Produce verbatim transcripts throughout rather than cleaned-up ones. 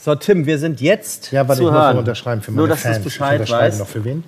So, Tim, wir sind jetzt Ja, warte, zu ich muss hören. noch unterschreiben für meine Nur, dass Fans. du Bescheid ich unterschreibe weißt. noch für wen?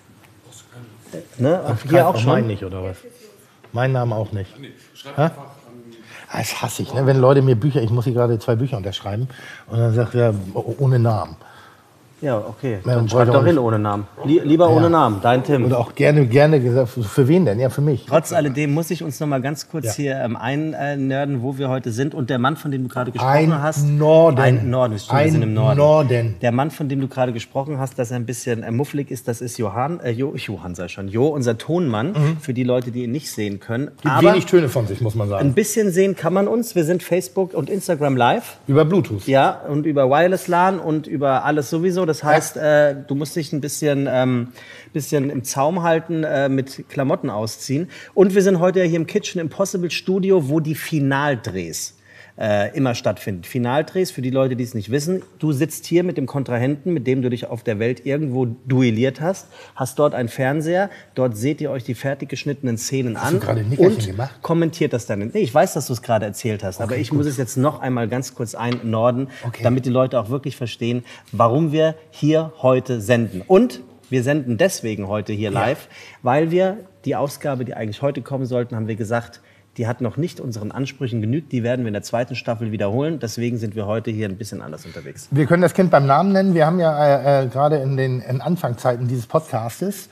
Ne? Ach, Hier auch auch schon. meinen nicht, oder was? Mein Name auch nicht. Nee, schreib einfach an. Das hasse ich, ne? Wenn Leute mir Bücher, ich muss hier gerade zwei Bücher unterschreiben und dann sagt er, ohne Namen. Ja, okay. Ja, Dann schreib doch hin ohne Namen. Lie lieber Ja. ohne Namen, dein Tim. Und auch gerne, gerne gesagt, für wen denn? Ja, für mich. Trotz alledem muss ich uns noch mal ganz kurz Ja. hier ähm, einnörden, wo wir heute sind. Und der Mann, von dem du gerade gesprochen Ein hast. Norden. Ein Norden. Stimmt, wir Ein sind im Norden. Norden. Der Mann, von dem du gerade gesprochen hast, dass er ein bisschen äh, mufflig ist, das ist Johann, äh, jo, Johann sei schon, Jo, unser Tonmann, Mhm. für die Leute, die ihn nicht sehen können. Gibt Aber wenig Töne von sich, muss man sagen. ein bisschen sehen kann man uns. Wir sind Facebook und Instagram live. Über Bluetooth. Ja, und über Wireless LAN und über alles sowieso. Das heißt, äh, du musst dich ein bisschen, ähm, bisschen im Zaum halten, äh, mit Klamotten ausziehen. Und wir sind heute ja hier im Kitchen Impossible Studio, wo die Finaldrehs äh, immer stattfinden. Finaldrehs, für die Leute, die es nicht wissen, du sitzt hier mit dem Kontrahenten, mit dem du dich auf der Welt irgendwo duelliert hast, hast dort einen Fernseher, dort seht ihr euch die fertig geschnittenen Szenen Hast an du gerade ein Nickerchen und gemacht? kommentiert das dann. Nee, ich weiß, dass du es gerade erzählt hast, aber Okay, ich gut. muss es jetzt noch einmal ganz kurz einnorden, Okay. damit die Leute auch wirklich verstehen, warum wir hier heute senden. Und wir senden deswegen heute hier live, weil wir die Ausgabe, die eigentlich heute kommen sollten, haben wir gesagt, die hat noch nicht unseren Ansprüchen genügt. Die werden wir in der zweiten Staffel wiederholen. Deswegen sind wir heute hier ein bisschen anders unterwegs. Wir können das Kind beim Namen nennen. Wir haben ja äh, äh, gerade in den in Anfangszeiten dieses Podcastes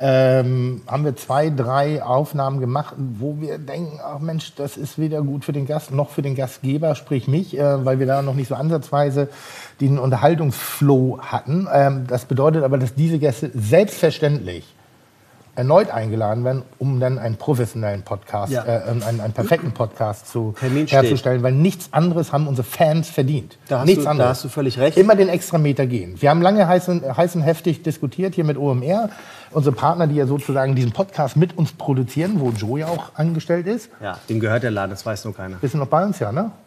ähm, haben wir zwei, drei Aufnahmen gemacht, wo wir denken, ach Mensch, das ist weder gut für den Gast noch für den Gastgeber, sprich mich, äh, weil wir da noch nicht so ansatzweise den Unterhaltungsflow hatten. Ähm, das bedeutet aber, dass diese Gäste selbstverständlich erneut eingeladen werden, um dann einen professionellen Podcast, Ja. äh, einen, einen perfekten Podcast zu Termin steht. herzustellen, weil nichts anderes haben unsere Fans verdient. Da hast nichts du- da anderes. hast du völlig recht. Immer den Extrameter gehen. Wir haben lange heiß und, heiß und heftig diskutiert hier mit O M R, unsere Partner, die ja sozusagen diesen Podcast mit uns produzieren, wo Joe ja auch angestellt ist. Ja, dem gehört der Laden, das weiß nur keiner. Bist du noch bei uns, ja, ne?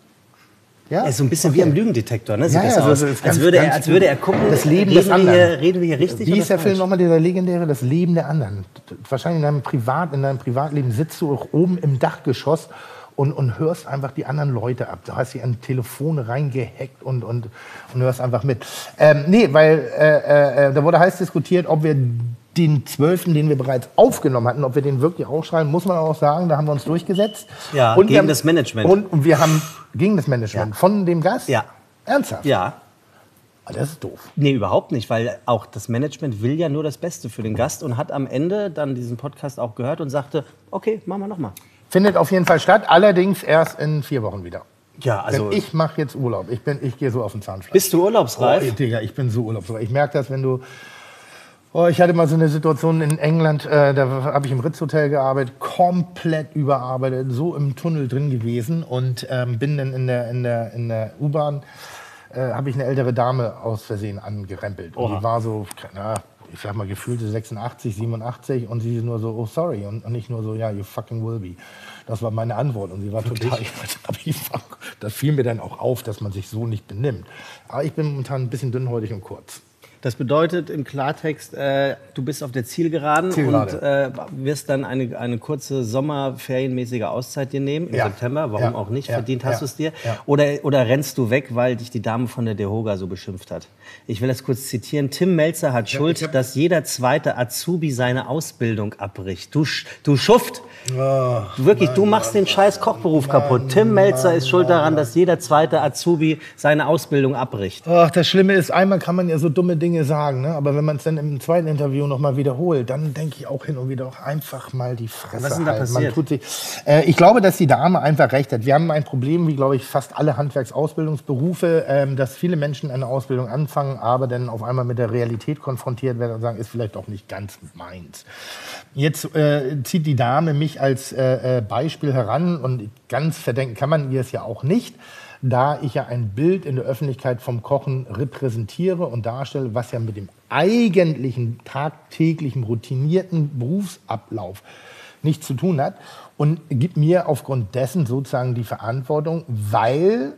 Ja? Er ist so ein bisschen Okay. wie am Lügendetektor, ne? Sieht Ja, das ja, aus. das ist als, ganz- würde er, ganz als würde er gucken, das Leben reden des wir anderen. Hier, reden wir hier richtig Wie oder ist der falsch? Film nochmal, dieser legendäre, das Leben der anderen? Wahrscheinlich in deinem, Privat, in deinem Privatleben sitzt du auch oben im Dachgeschoss und, und hörst einfach die anderen Leute ab. Du hast sie an Telefon reingehackt und, und, und hörst einfach mit. Ähm, nee, weil äh, äh, da wurde heiß diskutiert, ob wir den zwölften, den wir bereits aufgenommen hatten, ob wir den wirklich ausschreiben, muss man auch sagen, da haben wir uns durchgesetzt. Ja, und gegen wir haben, das Management. Und, und wir haben gegen das Management Ja. von dem Gast? Ja. Ernsthaft? Ja. Ah, das ist doof. Nee, überhaupt nicht, weil auch das Management will ja nur das Beste für den Gast und hat am Ende dann diesen Podcast auch gehört und sagte, okay, machen wir nochmal. Findet auf jeden Fall statt, allerdings erst in vier Wochen wieder. Ja, also Denn ich mache jetzt Urlaub. Ich, bin, ich gehe so auf den Zahnfleisch. bist du Oh, urlaubsreif? Digga, ich bin so urlaubsreif. Ich merke das, wenn du... Oh, ich hatte mal so eine Situation in England, äh, da habe ich im Ritz-Hotel gearbeitet, komplett überarbeitet, so im Tunnel drin gewesen und ähm, bin dann in der, in der, in der U-Bahn, äh, habe ich eine ältere Dame aus Versehen angerempelt. Und Oha. die war so, na, ich sag mal, gefühlte sechsundachtzig, siebenundachtzig und sie nur so, oh sorry, und, und nicht nur so, ja, you fucking will be. Das war meine Antwort und sie war total, das fiel mir dann auch auf, dass man sich so nicht benimmt. Aber ich bin momentan ein bisschen dünnhäutig und kurz. Das bedeutet im Klartext, äh, du bist auf der Zielgeraden Zielgerade. und äh, wirst dann eine, eine kurze sommerferienmäßige Auszeit dir nehmen im Ja. September. Warum Ja. auch nicht? Ja. Verdient hast Ja. du es dir. Ja. Oder, oder rennst du weg, weil dich die Dame von der Dehoga so beschimpft hat? Ich will das kurz zitieren. Tim Melzer hat Schuld, ich hab- dass jeder zweite Azubi seine Ausbildung abbricht. Du, Sch- du Schuft! Oh, Wirklich, du machst den scheiß Kochberuf kaputt. Tim Melzer ist schuld daran, dass jeder zweite Azubi seine Ausbildung abbricht. Ach, das Schlimme ist, einmal kann man ja so dumme Dinge sagen, ne? Aber wenn man es dann im zweiten Interview nochmal wiederholt, dann denke ich auch hin und wieder auch einfach mal die Fresse Was ist denn da halten. Man passiert? tut sich, äh, ich glaube, dass die Dame einfach recht hat. Wir haben ein Problem, wie glaube ich fast alle Handwerksausbildungsberufe, ähm, dass viele Menschen eine Ausbildung anfangen, aber dann auf einmal mit der Realität konfrontiert werden und sagen, ist vielleicht auch nicht ganz meins. Jetzt äh, zieht die Dame mich als äh, äh, Beispiel heran und ganz verdenken kann man ihr es ja auch nicht, da ich ja ein Bild in der Öffentlichkeit vom Kochen repräsentiere und darstelle, was ja mit dem eigentlichen, tagtäglichen, routinierten Berufsablauf nichts zu tun hat und gibt mir aufgrund dessen sozusagen die Verantwortung, weil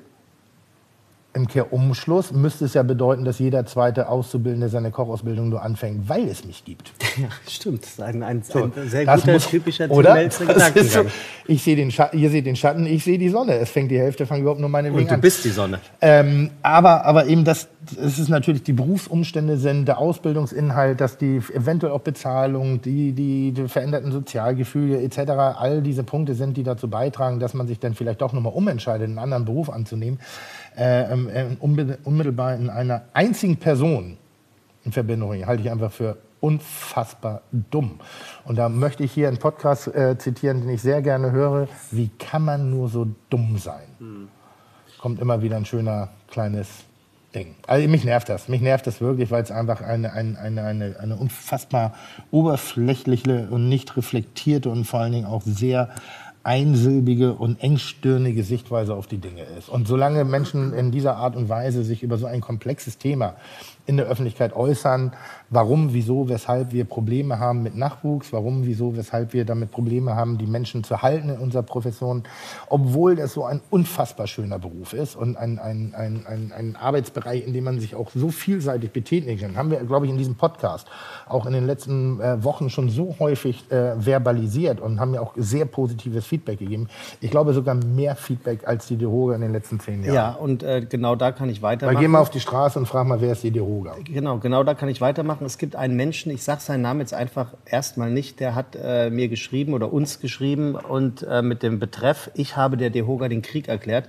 im Kehrumschluss müsste es ja bedeuten, dass jeder zweite Auszubildende seine Kochausbildung nur anfängt, weil es mich gibt. Ja, stimmt. Das ist ein, ein, So, ein sehr das guter, muss- typischer Tim oder? Melzer Das ist so, Gedankengang. ich sehe den Schatten, ihr seht den Schatten, ich sehe die Sonne. Es fängt die Hälfte, fängt überhaupt nur meine Und Wege du an. bist die Sonne. Ähm, aber, aber eben, das, es ist natürlich, die Berufsumstände sind, der Ausbildungsinhalt, dass die eventuell auch Bezahlung, die, die, die veränderten Sozialgefühle et cetera, all diese Punkte sind, die dazu beitragen, dass man sich dann vielleicht doch nochmal umentscheidet, einen anderen Beruf anzunehmen, äh, äh, unmittelbar in einer einzigen Person in Verbindung bringen, halte ich einfach für unfassbar dumm. Und da möchte ich hier einen Podcast äh, zitieren, den ich sehr gerne höre. Wie kann man nur so dumm sein? Hm. Kommt immer wieder ein schöner kleines Ding. Also mich nervt das. Mich nervt das wirklich, weil es einfach eine, eine, eine, eine, eine unfassbar oberflächliche und nicht reflektierte und vor allen Dingen auch sehr einsilbige und engstirnige Sichtweise auf die Dinge ist. Und solange Menschen in dieser Art und Weise sich über so ein komplexes Thema in der Öffentlichkeit äußern, warum, wieso, weshalb wir Probleme haben mit Nachwuchs, warum, wieso, weshalb wir damit Probleme haben, die Menschen zu halten in unserer Profession, obwohl das so ein unfassbar schöner Beruf ist und ein, ein, ein, ein, ein Arbeitsbereich, in dem man sich auch so vielseitig betätigen kann. Haben wir, glaube ich, in diesem Podcast auch in den letzten äh, Wochen schon so häufig äh, verbalisiert und haben ja auch sehr positives Feedback gegeben. Ich glaube sogar mehr Feedback als die DeHoga in den letzten zehn Jahren. Ja, und äh, genau da kann ich weitermachen. Dann geh mal auf die Straße und frag mal, wer ist die DeHoga? Genau, genau da kann ich weitermachen. Es gibt einen Menschen, ich sage seinen Namen jetzt einfach erstmal nicht, der hat äh, mir geschrieben oder uns geschrieben und äh, mit dem Betreff, ich habe der DeHoga den Krieg erklärt.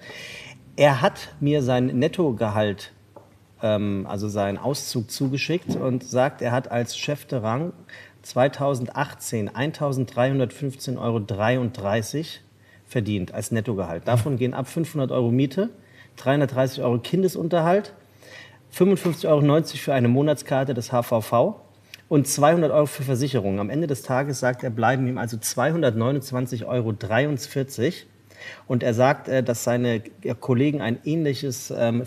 Er hat mir sein Nettogehalt, ähm, also seinen Auszug zugeschickt und sagt, er hat als Chef de Rang zweitausendachtzehn eintausenddreihundertfünfzehn Euro dreiunddreißig verdient als Nettogehalt. Davon gehen ab fünfhundert Euro Miete, dreihundertdreißig Euro Kindesunterhalt, fünfundfünfzig Euro neunzig für eine Monatskarte des H V V und zweihundert Euro für Versicherungen. Am Ende des Tages sagt er, bleiben ihm also zweihundertneunundzwanzig Euro dreiundvierzig. Und er sagt, dass seine Kollegen ein ähnliches ähm,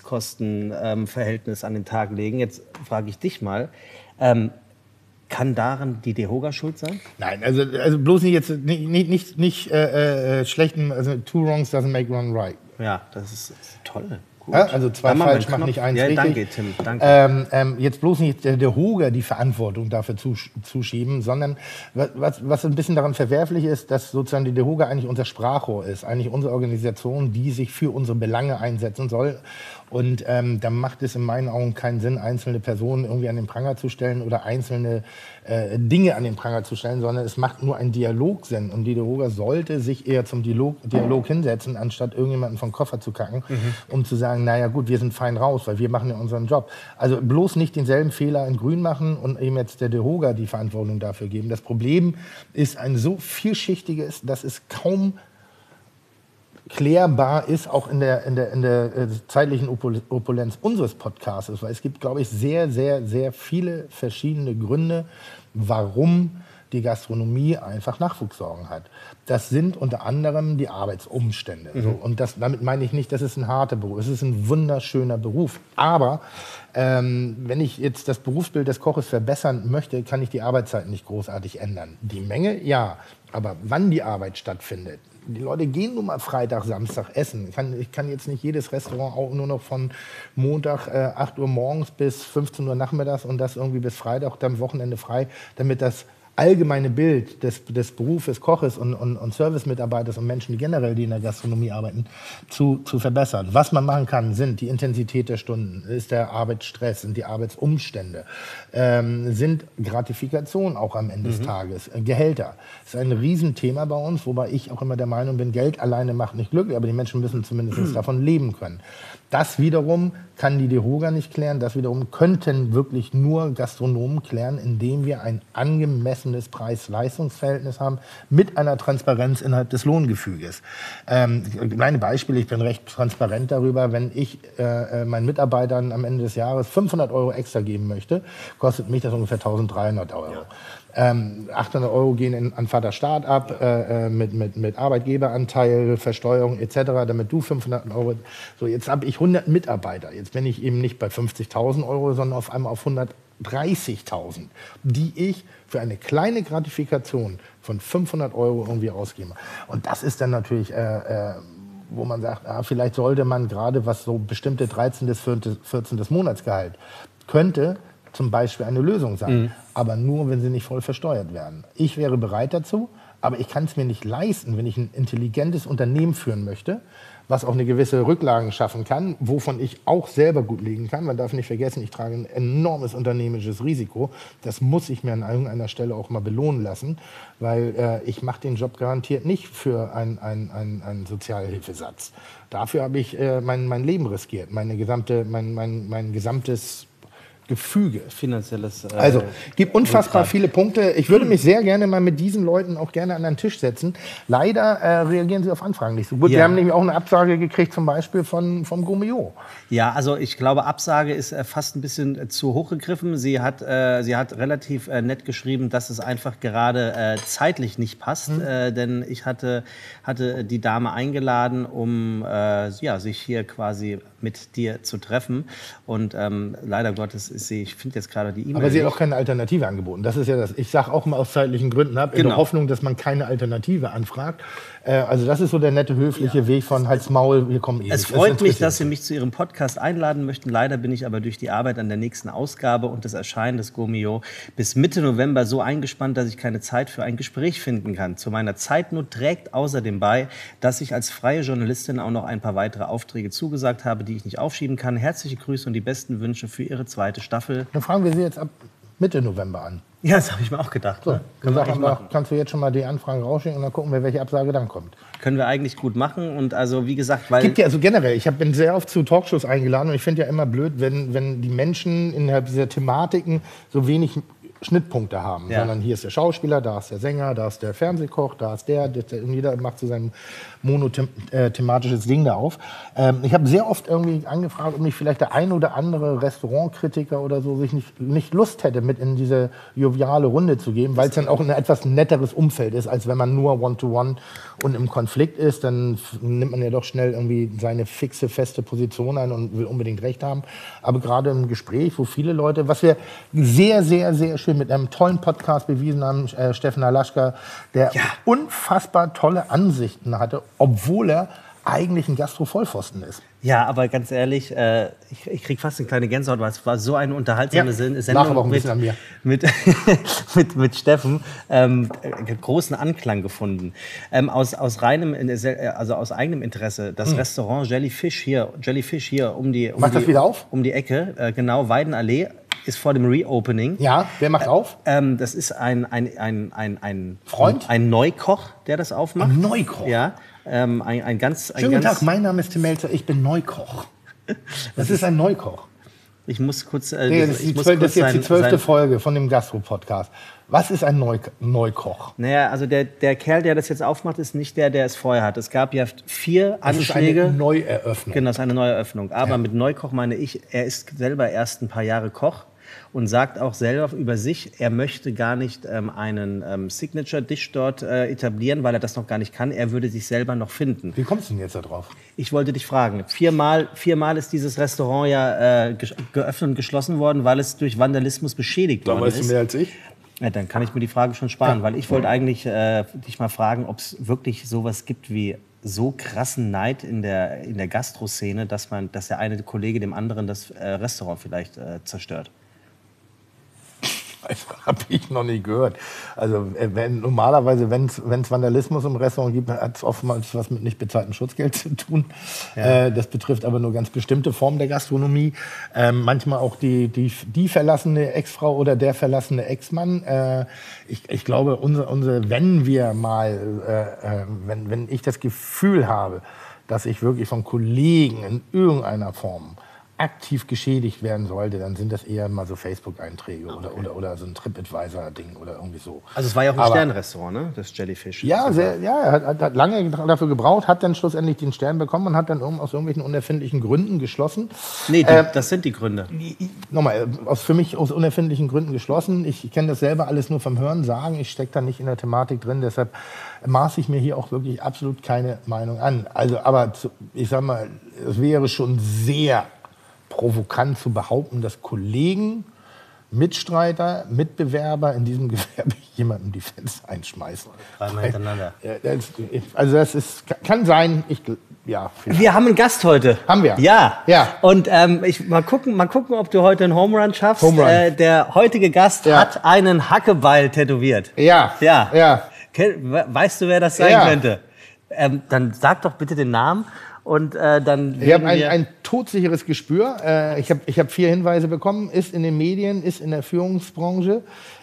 Fixkostenverhältnis ähm, an den Tag legen. Jetzt frage ich dich mal, ähm, kann daran die DeHoga schuld sein? Nein, also, also bloß nicht jetzt nicht, nicht, nicht, nicht äh, äh, schlechten, also two wrongs doesn't make one right. Ja, das ist, das ist toll. Ja, also zwei falsch macht nicht eins ja, richtig. Danke, Tim. Danke. Ähm, ähm, jetzt bloß nicht der DeHoga die Verantwortung dafür zusch zuschieben, sondern was, was ein bisschen daran verwerflich ist, dass sozusagen die DeHoga eigentlich unser Sprachrohr ist, eigentlich unsere Organisation, die sich für unsere Belange einsetzen soll. Und ähm, da macht es in meinen Augen keinen Sinn, einzelne Personen irgendwie an den Pranger zu stellen oder einzelne äh, Dinge an den Pranger zu stellen, sondern es macht nur ein Dialog Sinn. Und die DeHoga sollte sich eher zum Dialog, Dialog hinsetzen, anstatt irgendjemanden vom Koffer zu kacken, mhm. um zu sagen, naja gut, wir sind fein raus, weil wir machen ja unseren Job. Also bloß nicht denselben Fehler in Grün machen und eben jetzt der DeHoga die Verantwortung dafür geben. Das Problem ist ein so vielschichtiges, dass es kaum klärbar ist, auch in der, in der, in der äh, zeitlichen Opul Opulenz unseres Podcasts, weil es gibt, glaube ich, sehr, sehr, sehr viele verschiedene Gründe, warum die Gastronomie einfach Nachwuchssorgen hat. Das sind unter anderem die Arbeitsumstände. Mhm. So, und das, damit meine ich nicht, das ist ein harter Beruf, es ist ein wunderschöner Beruf. Aber ähm, wenn ich jetzt das Berufsbild des Koches verbessern möchte, kann ich die Arbeitszeiten nicht großartig ändern. Die Menge, ja, aber wann die Arbeit stattfindet. Die Leute gehen nun mal Freitag, Samstag essen. Ich kann, ich kann jetzt nicht jedes Restaurant auch nur noch von Montag äh, acht Uhr morgens bis fünfzehn Uhr nachmittags und das irgendwie bis Freitag, dann Wochenende frei, damit das allgemeine Bild des, des Berufes Koches und, und, und Servicemitarbeiters und Menschen, die generell die in der Gastronomie arbeiten, zu, zu verbessern. Was man machen kann, sind die Intensität der Stunden, ist der Arbeitsstress, sind die Arbeitsumstände, ähm, sind Gratifikation auch am Ende mhm. des Tages, äh, Gehälter. Das ist ein Riesenthema bei uns, wobei ich auch immer der Meinung bin, Geld alleine macht nicht glücklich, aber die Menschen müssen zumindest mhm. davon leben können. Das wiederum kann die DeHoga nicht klären, das wiederum könnten wirklich nur Gastronomen klären, indem wir ein angemessenes Preis-Leistungs-Verhältnis haben mit einer Transparenz innerhalb des Lohngefüges. Ähm, kleine Beispiele, ich bin recht transparent darüber, wenn ich äh, meinen Mitarbeitern am Ende des Jahres fünfhundert Euro extra geben möchte, kostet mich das ungefähr eintausenddreihundert Euro. Ja. Ähm, achthundert Euro gehen in, an Vaterstaat ab, äh, mit, mit, mit Arbeitgeberanteil, Versteuerung et cetera, damit du fünfhundert Euro... So, jetzt habe ich hundert Mitarbeiter. Jetzt bin ich eben nicht bei fünfzigtausend Euro, sondern auf einmal auf hundertdreißigtausend, die ich für eine kleine Gratifikation von fünfhundert Euro irgendwie ausgebe. Und das ist dann natürlich... Äh, äh, wo man sagt, ah, vielleicht sollte man gerade, was so bestimmte dreizehnten bis vierzehnten Monatsgehalt, könnte zum Beispiel eine Lösung sein. Mhm. Aber nur, wenn sie nicht voll versteuert werden. Ich wäre bereit dazu, aber ich kann es mir nicht leisten, wenn ich ein intelligentes Unternehmen führen möchte, was auch eine gewisse Rücklagen schaffen kann, wovon ich auch selber gut legen kann. Man darf nicht vergessen, ich trage ein enormes unternehmerisches Risiko. Das muss ich mir an irgendeiner Stelle auch mal belohnen lassen, weil äh, ich mache den Job garantiert nicht für einen ein, ein Sozialhilfesatz. Dafür habe ich äh, mein, mein Leben riskiert, meine gesamte, mein, mein, mein gesamtes Gefüge. Finanzielles. Äh, also, gibt unfassbar Rückgrat. Viele Punkte. Ich würde mich sehr gerne mal mit diesen Leuten auch gerne an den Tisch setzen. Leider äh, reagieren sie auf Anfragen nicht so gut. Ja. Wir haben nämlich auch eine Absage gekriegt, zum Beispiel von, vom Gomeo. Ja, also ich glaube, Absage ist äh, fast ein bisschen äh, zu hoch gegriffen. Sie hat, äh, sie hat relativ äh, nett geschrieben, dass es einfach gerade äh, zeitlich nicht passt. Hm. Äh, denn ich hatte, hatte die Dame eingeladen, um äh, ja, sich hier quasi mit dir zu treffen. Und ähm, leider Gottes ist sie, ich finde jetzt gerade die E-Mail. Aber sie hat auch keine Alternative angeboten. Das ist ja das. Ich sage auch mal aus zeitlichen Gründen ab, in genau. der Hoffnung, dass man keine Alternative anfragt. Äh, also das ist so der nette, höfliche ja. Weg von Hals, Maul, wir kommen eh. Es freut mich, dass Sie mich zu Ihrem Podcast einladen möchten. Leider bin ich aber durch die Arbeit an der nächsten Ausgabe und das Erscheinen des Gomeo bis Mitte November so eingespannt, dass ich keine Zeit für ein Gespräch finden kann. Zu meiner Zeitnot trägt außerdem bei, dass ich als freie Journalistin auch noch ein paar weitere Aufträge zugesagt habe, die ich nicht aufschieben kann. Herzliche Grüße und die besten Wünsche für Ihre zweite Staffel. Dann fragen wir Sie jetzt ab Mitte November an. Ja, das habe ich mir auch gedacht. So, ne? Dann sagen wir, kannst du jetzt schon mal die Anfragen rausschicken und dann gucken wir, welche Absage dann kommt. Können wir eigentlich gut machen und also wie gesagt, weil... Gibt ja also generell, ich hab, bin sehr oft zu Talkshows eingeladen und ich finde ja immer blöd, wenn, wenn die Menschen innerhalb dieser Thematiken so wenig Schnittpunkte haben, ja. sondern hier ist der Schauspieler, da ist der Sänger, da ist der Fernsehkoch, da ist der, der, der jeder macht so sein monothematisches Ding da auf. Ähm, ich habe sehr oft irgendwie angefragt, ob nicht vielleicht der ein oder andere Restaurantkritiker oder so sich nicht, nicht Lust hätte, mit in diese joviale Runde zu gehen, weil es dann auch ein etwas netteres Umfeld ist, als wenn man nur One-to-One und im Konflikt ist, dann nimmt man ja doch schnell irgendwie seine fixe, feste Position ein und will unbedingt Recht haben. Aber gerade im Gespräch, wo viele Leute, was wir sehr, sehr, sehr schön mit einem tollen Podcast bewiesen haben, äh, Steffen Halaschka, der ja. unfassbar tolle Ansichten hatte, obwohl er eigentlich ein Gastro-Vollpfosten ist. Ja, aber ganz ehrlich, äh, ich, ich kriege fast eine kleine Gänsehaut, weil es war so eine unterhaltsame ja, Sendung lach aber auch ein mit, bisschen an mir. mit, mit, mit Steffen, ähm, großen Anklang gefunden. Ähm, aus, aus, reinem, also aus eigenem Interesse, das hm. Restaurant Jellyfish hier, Jellyfish hier um die, um Macht die, das wieder auf? Um die Ecke, äh, genau, Weidenallee, ist vor dem Reopening. Ja, wer macht auf? Ähm, das ist ein, ein, ein, ein, ein Freund? Ein Neukoch, der das aufmacht. Ein Neukoch? Ja. Ähm, ein, ein ganz, ein Schönen guten ganz Tag, mein Name ist Tim Melzer, ich bin Neukoch. Das ist ein Neukoch. Ich muss kurz... Äh, nee, das, ist, ich muss zwölf, das ist jetzt sein, die zwölfte sein, Folge von dem Gastro-Podcast. Was ist ein Neu Neukoch? Naja, also der, der Kerl, der das jetzt aufmacht, ist nicht der, der es vorher hat. Es gab ja vier das Anschläge. Das ist eine Neueröffnung. Genau, das ist eine Neueröffnung. Aber ja. mit Neukoch meine ich, er ist selber erst ein paar Jahre Koch. Und sagt auch selber über sich, er möchte gar nicht ähm, einen ähm, Signature-Dish dort äh, etablieren, weil er das noch gar nicht kann. Er würde sich selber noch finden. Wie kommst du denn jetzt da drauf? Ich wollte dich fragen. Viermal, viermal ist dieses Restaurant ja äh, ge geöffnet und geschlossen worden, weil es durch Vandalismus beschädigt worden ist. Da weißt du mehr als ich. Ja, dann kann ich mir die Frage schon sparen, ja. weil ich wollte eigentlich äh, dich mal fragen, ob es wirklich sowas gibt wie so krassen Neid in der, in der Gastroszene, dass, man, dass der eine Kollege dem anderen das äh, Restaurant vielleicht äh, zerstört. Das habe ich noch nie gehört. Also wenn, normalerweise, wenn es Vandalismus im Restaurant gibt, hat es oftmals was mit nicht bezahltem Schutzgeld zu tun. Ja. Äh, das betrifft aber nur ganz bestimmte Formen der Gastronomie. Ähm, manchmal auch die, die, die verlassene Ex-Frau oder der verlassene Ex-Mann. Äh, ich, ich glaube, unsere, unsere, wenn wir mal, äh, äh, wenn, wenn ich das Gefühl habe, dass ich wirklich von Kollegen in irgendeiner Form aktiv geschädigt werden sollte, dann sind das eher mal so Facebook-Einträge okay. oder, oder, oder so ein TripAdvisor-Ding oder irgendwie so. Also es war ja auch ein Sternrestaurant, ne? Das Jellyfish. Ja, sehr, ja er hat, hat lange dafür gebraucht, hat dann schlussendlich den Stern bekommen und hat dann aus irgendwelchen unerfindlichen Gründen geschlossen. Nee, die, äh, das sind die Gründe. Nochmal, aus, für mich aus unerfindlichen Gründen geschlossen. Ich kenne das selber alles nur vom Hören sagen. Ich stecke da nicht in der Thematik drin, deshalb maße ich mir hier auch wirklich absolut keine Meinung an. Also, aber ich sag mal, es wäre schon sehr provokant zu behaupten, dass Kollegen, Mitstreiter, Mitbewerber in diesem Gewerbe jemandem die Fenster einschmeißen. Dreimal hintereinander. Also das ist, kann sein. Ich, ja, wir haben einen Gast heute. Haben wir? Ja. ja. Und ähm, ich, mal, gucken, mal gucken, ob du heute einen Home Run schaffst. Home Run. Äh, der heutige Gast ja. hat einen Hackebeil tätowiert. Ja. Ja. ja. Weißt du, wer das sein ja. könnte? Ähm, dann sag doch bitte den Namen. Und äh, dann ich habe ein, ein todsicheres Gespür. Äh, ich habe ich hab vier Hinweise bekommen. Ist in den Medien, ist in der Führungsbranche,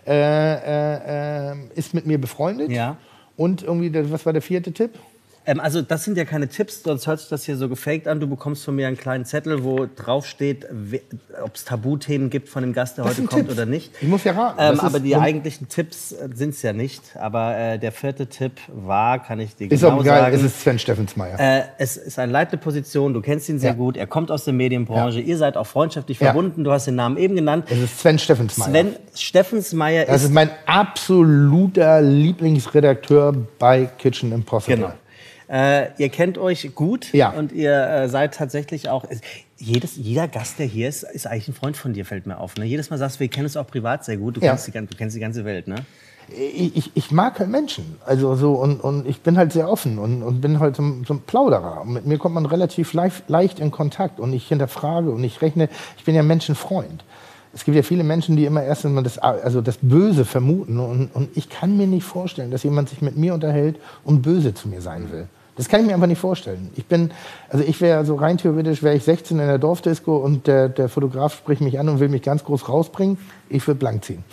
äh, äh, ist mit mir befreundet. Ja. Und irgendwie, was war der vierte Tipp? Ähm, also das sind ja keine Tipps, sonst hört sich das hier so gefaked an. Du bekommst von mir einen kleinen Zettel, wo drauf steht, ob es Tabuthemen gibt von dem Gast, der das heute kommt Tipps. oder nicht. Ich muss ja raten. Ähm, aber die eigentlichen Tipps äh, sind es ja nicht. Aber äh, der vierte Tipp war, kann ich dir ist genau auch geil, sagen. es ist Sven Steffensmeier. Äh, es ist eine leitende Position, du kennst ihn sehr ja. gut, er kommt aus der Medienbranche, ja. ihr seid auch freundschaftlich ja. verbunden, du hast den Namen eben genannt. Es ist Sven Steffensmeier. Sven Steffensmeier das ist... Das ist mein absoluter Lieblingsredakteur bei Kitchen Impossible. Genau. Äh, ihr kennt euch gut ja. und ihr äh, seid tatsächlich auch... Jedes, jeder Gast, der hier ist, ist eigentlich ein Freund von dir, fällt mir auf. Ne? Jedes Mal sagst du, wir kennen uns auch privat sehr gut. Du, ja. kennst, die, du kennst die ganze Welt, ne? Ich, ich mag halt Menschen. Also so, und, und ich bin halt sehr offen und, und bin halt so, so ein Plauderer. Und mit mir kommt man relativ leicht, leicht in Kontakt. Und ich hinterfrage und ich rechne. Ich bin ja Menschenfreund. Es gibt ja viele Menschen, die immer erst mal das, also das Böse vermuten. Und, und ich kann mir nicht vorstellen, dass jemand sich mit mir unterhält und böse zu mir sein will. Das kann ich mir einfach nicht vorstellen. Ich bin, also ich wäre so rein theoretisch, wäre ich sechzehn in der Dorfdisco und der, der Fotograf spricht mich an und will mich ganz groß rausbringen. Ich würde blank ziehen.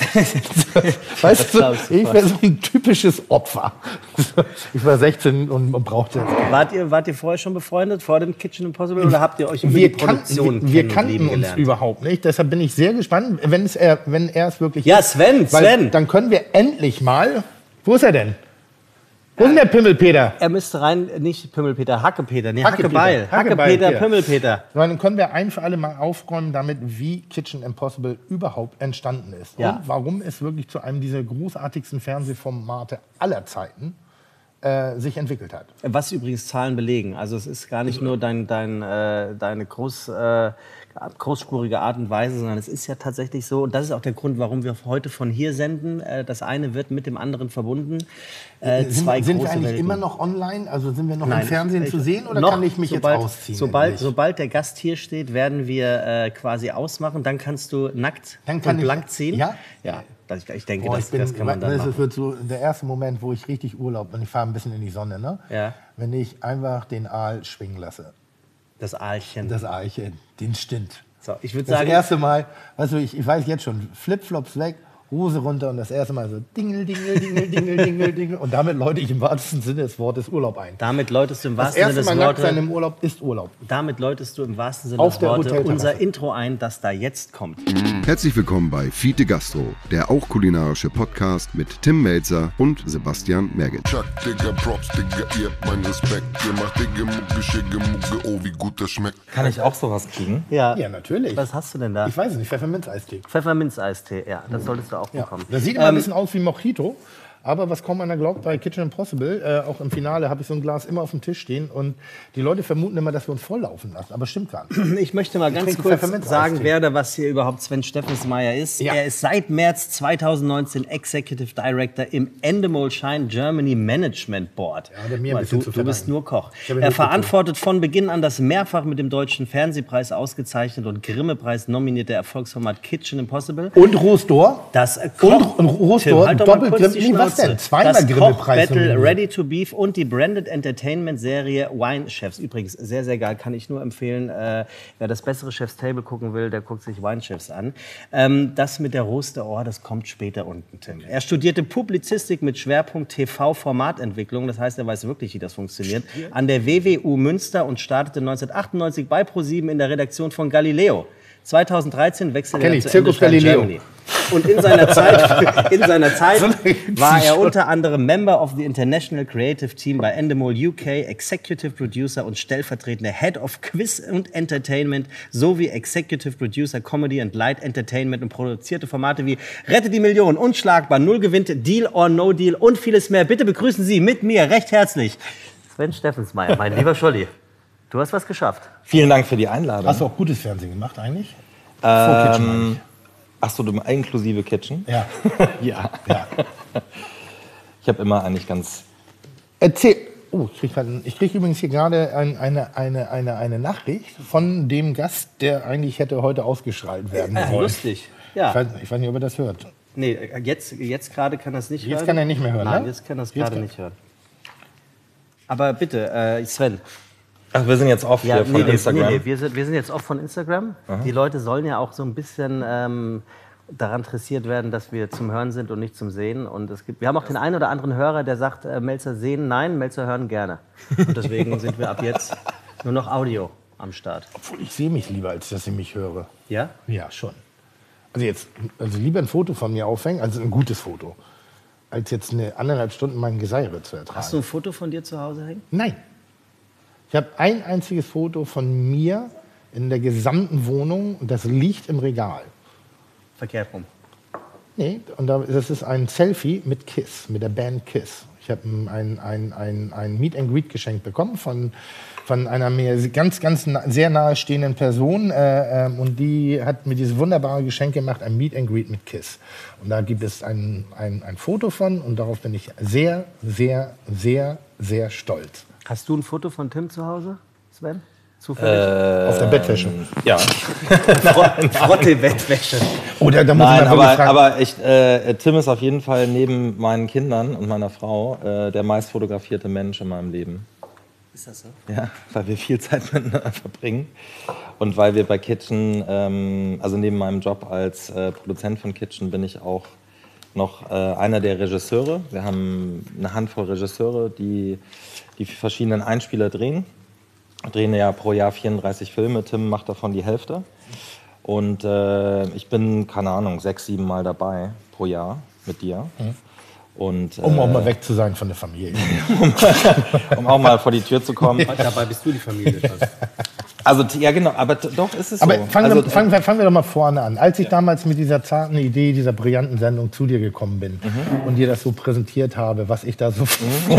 Weißt du, ich wäre so ein typisches Opfer. Ich war sechzehn und, und brauchte das. Wart ihr, wart ihr vorher schon befreundet, vor dem Kitchen Impossible, oder habt ihr euch über wir die Produktion kannten, Wir, wir kannten uns gelernt? Überhaupt nicht. Deshalb bin ich sehr gespannt, wenn es er, wenn er es wirklich ja, ist. Ja, Sven, Sven. Dann können wir endlich mal... Wo ist er denn? Wo ist denn der Pimmelpeter? Er müsste rein, nicht Pimmelpeter, Hackepeter, nee, Hackepeter. Hackebeil. Hackepeter, Hacke Pimmelpeter. So, dann können wir ein für alle Mal aufräumen damit, wie Kitchen Impossible überhaupt entstanden ist. Ja. Und warum es wirklich zu einem dieser großartigsten Fernsehformate aller Zeiten äh, sich entwickelt hat. Was übrigens Zahlen belegen. Also es ist gar nicht nur dein, dein, äh, deine groß, äh, großspurige Art und Weise, sondern es ist ja tatsächlich so, und das ist auch der Grund, warum wir heute von hier senden. Äh, das eine wird mit dem anderen verbunden. Äh, sind zwei sind große wir eigentlich Welten. immer noch online? Also sind wir noch Nein, im Fernsehen ich, zu sehen oder noch, kann ich mich sobald, jetzt ausziehen? Sobald, sobald der Gast hier steht, werden wir äh, quasi ausmachen. Dann kannst du nackt dann kann und ich, blank ziehen. Ja? Ja. Ich, ich denke, Boah, das, ich bin, das kann man dann das machen. wird so der erste Moment, wo ich richtig Urlaub bin. Ich fahre ein bisschen in die Sonne, ne? Ja. Wenn ich einfach den Aal schwingen lasse. Das Aalchen. Das Aalchen, den Stint. So, ich würde das sagen, erste Mal, weißt du, ich, ich weiß jetzt schon, Flipflops weg, Hose runter und das erste Mal so dingel, dingel, dingel, dingel, dingel, dingel. Und damit läute ich im wahrsten Sinne des Wortes Urlaub ein. Damit läutest du im Das wahrsten Sinne erste des Mal nackt Wortes. sein im Urlaub ist Urlaub. Damit läutest du im wahrsten Sinne Auf des der Wortes Hotelterrasse. unser Intro ein, das da jetzt kommt. Herzlich willkommen bei Fiete Gastro, der auch kulinarische Podcast mit Tim Melzer und Sebastian Merget. Chuck, Digga, Props, Digga, ihr habt meinen Respekt. Ihr macht Digga, Mucke, Schicke, Mucke, oh, wie gut das schmeckt. Kann ich auch sowas kriegen? Ja, Ja, natürlich. Was hast du denn da? Ich weiß es nicht, Pfefferminz-Eistee. Pfefferminz-Eistee, ja, das solltest du auch Ja. bekommen. Das sieht immer ein bisschen aus wie Mojito. Aber was kaum einer glaubt, bei Kitchen Impossible, äh, auch im Finale, habe ich so ein Glas immer auf dem Tisch stehen. Und die Leute vermuten immer, dass wir uns volllaufen lassen. Aber stimmt gar nicht. Ich möchte mal ganz trinke kurz Pfefferminz-Eistee. sagen, wer oder was hier überhaupt Sven Steffensmeier ist. Ja. Er ist seit März zweitausendneunzehn Executive Director im Endemol Shine Germany Management Board. Ja, der mir ein Guck mal, bisschen du, zu du bist verdanken. nur Koch. Ich habe Er nichts verantwortet von Beginn an das mehrfach mit dem Deutschen Fernsehpreis ausgezeichnet und Grimme-Preis nominierte Erfolgsformat Kitchen Impossible. Und Rosdor. Das äh, Und Koch- Rosdor, Tim, halt doch mal doppelt kurz Grimme- die nee, was Schnauze. denn? Zweimal Das Grimme-Preis Koch-Battle nominiert. Ready to Beef und die Branded Entertainment-Serie Wine Chefs. Übrigens sehr, sehr geil, kann ich nur empfehlen. Äh, wer das bessere Chef's Table gucken will, der guckt sich Wine Chefs an. Ähm, das mit der Roste, oh, das kommt später unten, Tim. Er studierte Publizistik mit Schwerpunkt T V-Formatentwicklung. Das heißt, er weiß wirklich, wie das funktioniert. An der W W U Münster und startete neunzehnhundertachtundneunzig bei ProSieben in der Redaktion von Galileo. zweitausenddreizehn wechselte Kenn er ich, zu Zirkus English Channel Galileo. Germany. Und in seiner Zeit, in seiner Zeit war er unter anderem Member of the International Creative Team bei Endemol U K, Executive Producer und stellvertretender Head of Quiz und Entertainment sowie Executive Producer Comedy and Light Entertainment und produzierte Formate wie Rette die Million, Unschlagbar, Null gewinnt, Deal or No Deal und vieles mehr. Bitte begrüßen Sie mit mir recht herzlich Sven Steffensmeier, mein lieber Scholli. Du hast was geschafft. Vielen Dank für die Einladung. Hast du auch gutes Fernsehen gemacht eigentlich? Vor Kitchen meine ähm, ich. Achso, du inklusive Kitchen? Ja. Ja. Ja. Ich habe immer eigentlich ganz... Erzähl. Oh, ich krieg, grad- ich krieg übrigens hier gerade ein, eine, eine, eine, eine Nachricht von dem Gast, der eigentlich hätte heute ausgestrahlt werden sollen. Lustig. Ich Ja. weiß, ich weiß nicht, ob er das hört. Nee, jetzt, jetzt gerade kann er es nicht Jetzt hören. kann er nicht mehr hören, Nein, ne? jetzt kann er es Jetzt gerade kann- nicht hören. Aber bitte, äh, Sven. Ach, wir sind jetzt off hier von nee, nee, Instagram. Nee, nee, wir, sind, wir sind jetzt oft von Instagram. Die Leute sollen ja auch so ein bisschen ähm, daran interessiert werden, dass wir zum Hören sind und nicht zum Sehen. Und es gibt, wir haben auch den einen oder anderen Hörer, der sagt, äh, Melzer sehen, nein, Melzer hören gerne. Und deswegen sind wir ab jetzt nur noch Audio am Start. Obwohl ich sehe mich lieber, als dass ich mich höre. Ja? Ja, schon. Also jetzt, also lieber ein Foto von mir aufhängen, also ein gutes Foto, als jetzt eine anderthalb Stunden mein Geseire zu ertragen. Hast du ein Foto von dir zu Hause hängen? Nein. Ich habe ein einziges Foto von mir in der gesamten Wohnung und das liegt im Regal. Verkehrt rum. Nee, und da, das ist ein Selfie mit Kiss, mit der Band Kiss. Ich habe ein, ein, ein, ein Meet and Greet geschenkt bekommen von, von einer mir ganz, ganz na, sehr nahestehenden Person. Äh, äh, und die hat mir dieses wunderbare Geschenk gemacht, ein Meet and Greet mit Kiss. Und da gibt es ein, ein, ein Foto von und darauf bin ich sehr, sehr, sehr, sehr stolz. Hast du ein Foto von Tim zu Hause, Sven? Zufällig? Auf der Bettwäsche. Ja. Frotte-Bettwäsche. Oder da muss Nein, man wirklich aber, fragen. aber ich, äh, Tim ist auf jeden Fall neben meinen Kindern und meiner Frau äh, der meist fotografierte Mensch in meinem Leben. Ist das so? Ja, weil wir viel Zeit miteinander verbringen und weil wir bei Kitchen, ähm, also neben meinem Job als äh, Produzent von Kitchen bin ich auch noch äh, einer der Regisseure. Wir haben eine Handvoll Regisseure, die die verschiedenen Einspieler drehen. Wir drehen ja pro Jahr vierunddreißig Filme, Tim macht davon die Hälfte. Und äh, ich bin, keine Ahnung, sechs, sieben Mal dabei pro Jahr mit dir. Mhm. Und, äh, Um auch mal weg zu sein von der Familie. um auch mal vor die Tür zu kommen. Dabei bist du die Familie. Also, t- ja genau, aber t- doch ist es Aber so. fangen, also, wir, fangen, wir, fangen wir doch mal vorne an. Als ich damals mit dieser zarten Idee, dieser brillanten Sendung zu dir gekommen bin und dir das so präsentiert habe, was ich da so...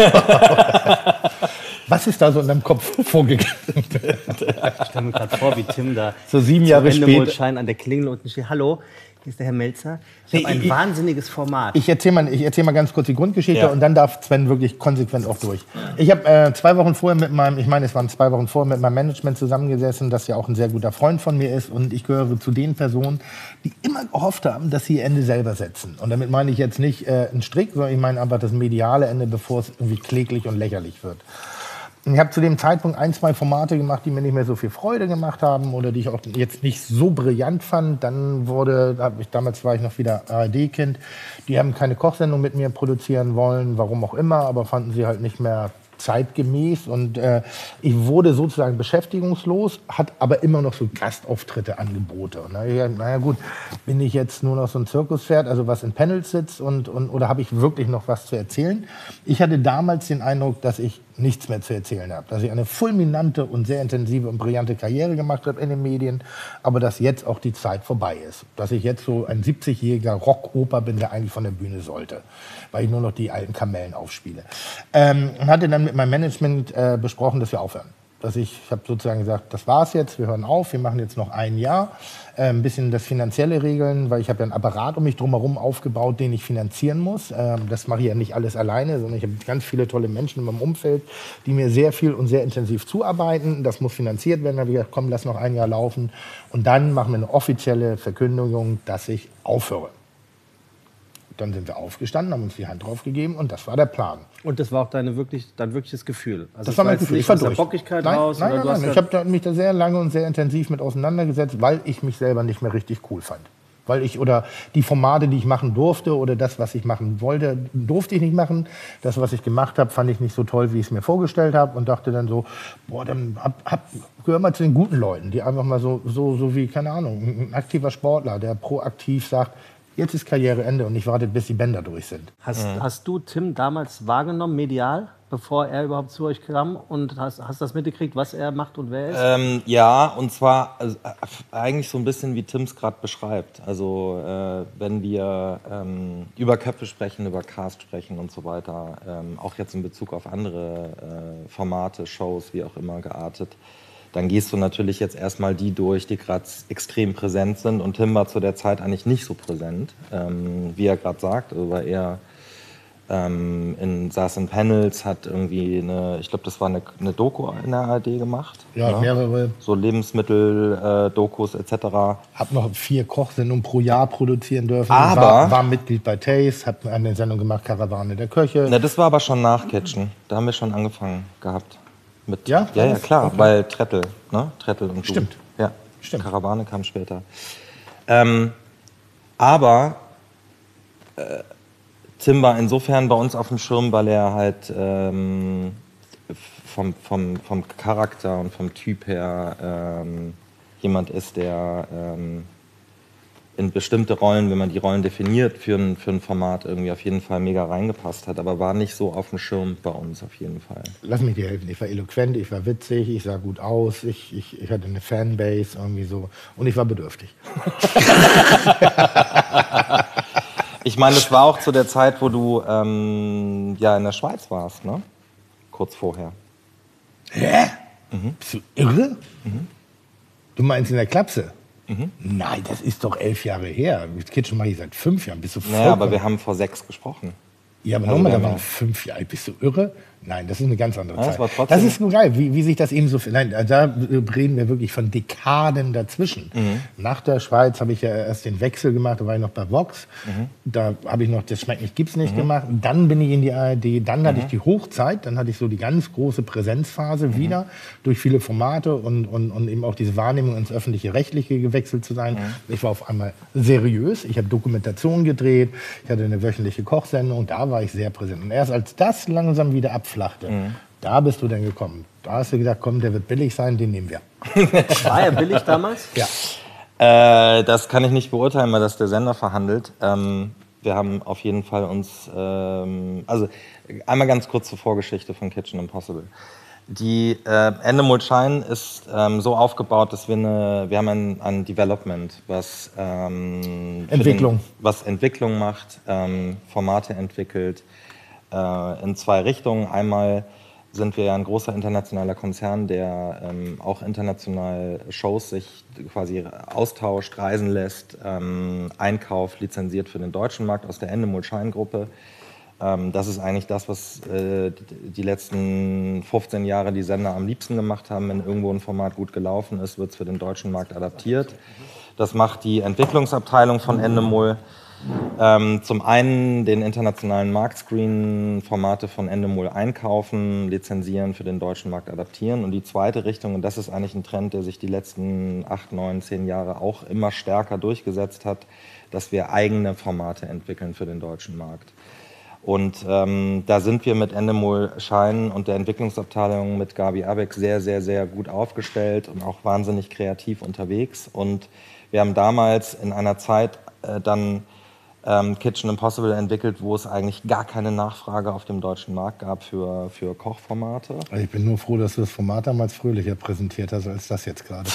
Was ist da so in deinem Kopf vorgegangen? Ich stelle mir gerade vor, wie Tim da So sieben Jahre später. Endemondschein an der Klingel unten steht. Hallo, hier ist der Herr Melzer. Ich Nee, habe ein ich- wahnsinniges Format. Ich erzähle mal, ich erzähl mal ganz kurz die Grundgeschichte Ja. und dann darf Sven wirklich konsequent auch durch. Ich habe äh, zwei Wochen vorher mit meinem, ich meine, es waren zwei Wochen vorher mit meinem Management zusammengesessen, das ja auch ein sehr guter Freund von mir ist und ich gehöre zu den Personen, die immer gehofft haben, dass sie ihr Ende selber setzen. Und damit meine ich jetzt nicht äh, einen Strick, sondern ich meine einfach das mediale Ende, bevor es irgendwie kläglich und lächerlich wird. Ich habe zu dem Zeitpunkt ein, zwei Formate gemacht, die mir nicht mehr so viel Freude gemacht haben oder die ich auch jetzt nicht so brillant fand. Dann wurde, da hab ich, damals war ich noch wieder A R D-Kind, die haben keine Kochsendung mit mir produzieren wollen, warum auch immer, aber fanden sie halt nicht mehr zeitgemäß. Und äh, ich wurde sozusagen beschäftigungslos, hat aber immer noch so Gastauftritte, Angebote. Und naja, naja gut, bin ich jetzt nur noch so ein Zirkuspferd, also was in Panels sitzt und, und, oder habe ich wirklich noch was zu erzählen? Ich hatte damals den Eindruck, dass ich nichts mehr zu erzählen habe. Dass ich eine fulminante und sehr intensive und brillante Karriere gemacht habe in den Medien, aber dass jetzt auch die Zeit vorbei ist. Dass ich jetzt so ein siebzigjähriger Rockoper bin, der eigentlich von der Bühne sollte, weil ich nur noch die alten Kamellen aufspiele. Ähm, und hatte dann mit meinem Management äh, besprochen, dass wir aufhören. Dass ich, ich habe sozusagen gesagt, das war's jetzt, wir hören auf, wir machen jetzt noch ein Jahr, äh, ein bisschen das Finanzielle regeln, weil ich habe ja einen Apparat um mich drumherum aufgebaut, den ich finanzieren muss. Ähm, das mache ich ja nicht alles alleine, sondern ich habe ganz viele tolle Menschen in meinem Umfeld, die mir sehr viel und sehr intensiv zuarbeiten. Das muss finanziert werden. Da habe ich gesagt, komm, lass noch ein Jahr laufen und dann machen wir eine offizielle Verkündigung, dass ich aufhöre. Dann sind wir aufgestanden, haben uns die Hand drauf gegeben und das war der Plan. Und das war auch deine wirklich, dein wirkliches Gefühl. Also Das es war mein jetzt Gefühl. nicht Ich war aus der durch. Bockigkeit nein, raus. nein, oder nein, du hast nein. ja- Ich habe da mich da sehr lange und sehr intensiv mit auseinandergesetzt, weil ich mich selber nicht mehr richtig cool fand. Weil ich oder die Formate, die ich machen durfte oder das, was ich machen wollte, durfte ich nicht machen. Das, was ich gemacht habe, fand ich nicht so toll, wie ich es mir vorgestellt habe und dachte dann so, boah, dann hab, hab, gehör mal zu den guten Leuten, die einfach mal so, so, so wie, keine Ahnung, ein aktiver Sportler, der proaktiv sagt, jetzt ist Karriereende und nicht wartet, bis die Bänder durch sind. Hast, hast du Tim damals wahrgenommen, medial, bevor er überhaupt zu euch kam? Und hast, hast das mitgekriegt, was er macht und wer er ist? Ähm, ja, und zwar also, äh, eigentlich so ein bisschen wie Tim es gerade beschreibt. Also äh, wenn wir ähm, über Köpfe sprechen, über Cast sprechen und so weiter, ähm, auch jetzt in Bezug auf andere äh, Formate, Shows, wie auch immer geartet, dann gehst du natürlich jetzt erstmal die durch, die gerade extrem präsent sind. Und Tim war zu der Zeit eigentlich nicht so präsent, ähm, wie er gerade sagt. Also war eher ähm, in, saß in Panels, hat irgendwie eine, ich glaube, das war eine, eine Doku in der A R D gemacht. Ja, ne? mehrere. So Lebensmittel-Dokus äh, et cetera. Hab noch vier Kochsendungen pro Jahr produzieren dürfen. Aber- war, war Mitglied bei Taste, hab eine Sendung gemacht, Karawane der Köche. Na, das war aber schon nach Kitchen. Da haben wir schon angefangen gehabt. Mit, Ja? Ja, ja, Was? klar, Okay. weil Trettel, ne? Trettel und du. Stimmt. Ja, Stimmt. Karawane kam später. Ähm, aber äh, Tim war insofern bei uns auf dem Schirm, weil er halt ähm, vom, vom, vom Charakter und vom Typ her ähm, jemand ist, der ähm, in bestimmte Rollen, wenn man die Rollen definiert, für ein, für ein Format irgendwie auf jeden Fall mega reingepasst hat, aber war nicht so auf dem Schirm bei uns auf jeden Fall. Lass mich dir helfen. Ich war eloquent, ich war witzig, ich sah gut aus, ich, ich, ich hatte eine Fanbase irgendwie so und ich war bedürftig. Ich meine, das war auch zu der Zeit, wo du ähm, ja in der Schweiz warst, ne? Kurz vorher. Hä? Bist du irre? Du meinst in der Klapse? Nein, das ist doch elf Jahre her. Mit Kitchen mache ich seit fünf Jahren. Bist du Naja, aber vollkommen- wir haben vor sechs gesprochen. Ja, aber Also nochmal, wir da haben waren ja- fünf Jahre. Bist du irre? Nein, das ist eine ganz andere Ja, das Zeit. war trotzdem- Das ist nur geil, wie, wie sich das eben so... Nein, da reden wir wirklich von Dekaden dazwischen. Mhm. Nach der Schweiz habe ich ja erst den Wechsel gemacht, da war ich noch bei Vox. Mhm. Da habe ich noch Das schmeckt nicht, gibt's nicht gemacht. Dann bin ich in die A R D, dann hatte ich die Hochzeit, dann hatte ich so die ganz große Präsenzphase Mhm. wieder, durch viele Formate und, und, und eben auch diese Wahrnehmung ins öffentliche Rechtliche gewechselt zu sein. Mhm. Ich war auf einmal seriös, ich habe Dokumentationen gedreht, ich hatte eine wöchentliche Kochsendung, da war ich sehr präsent. Und erst als das langsam wieder abflachte, Mhm. da bist du dann gekommen. Da hast du gedacht, komm, der wird billig sein, den nehmen wir. War er billig damals? Ja. Äh, das kann ich nicht beurteilen, weil das der Sender verhandelt. Ähm, wir haben auf jeden Fall uns, ähm, also einmal ganz kurz zur Vorgeschichte von Kitchen Impossible. Die äh, Endemol Shine ist ähm, so aufgebaut, dass wir eine, wir haben ein, ein Development, was ähm, für Entwicklung. Den, was Entwicklung macht, ähm, Formate entwickelt äh, in zwei Richtungen. Einmal sind wir ja ein großer internationaler Konzern, der ähm, auch international Shows sich quasi austauscht, reisen lässt, ähm, einkauft, lizenziert für den deutschen Markt aus der Endemol Shine Gruppe. Ähm, das ist eigentlich das, was äh, die letzten fünfzehn Jahre die Sender am liebsten gemacht haben. Wenn irgendwo ein Format gut gelaufen ist, wird es für den deutschen Markt adaptiert. Das macht die Entwicklungsabteilung von Endemol. Ähm, zum einen den internationalen Marktscreen, Formate von Endemol einkaufen, lizenzieren, für den deutschen Markt adaptieren. Und die zweite Richtung, und das ist eigentlich ein Trend, der sich die letzten acht, neun, zehn Jahre auch immer stärker durchgesetzt hat, dass wir eigene Formate entwickeln für den deutschen Markt. Und ähm, da sind wir mit Endemol Shine und der Entwicklungsabteilung mit Gabi Abeck sehr, sehr, sehr gut aufgestellt und auch wahnsinnig kreativ unterwegs. Und wir haben damals in einer Zeit äh, dann ähm, Kitchen Impossible entwickelt, wo es eigentlich gar keine Nachfrage auf dem deutschen Markt gab für, für Kochformate. Also ich bin nur froh, dass du das Format damals fröhlicher präsentiert hast, als das jetzt gerade.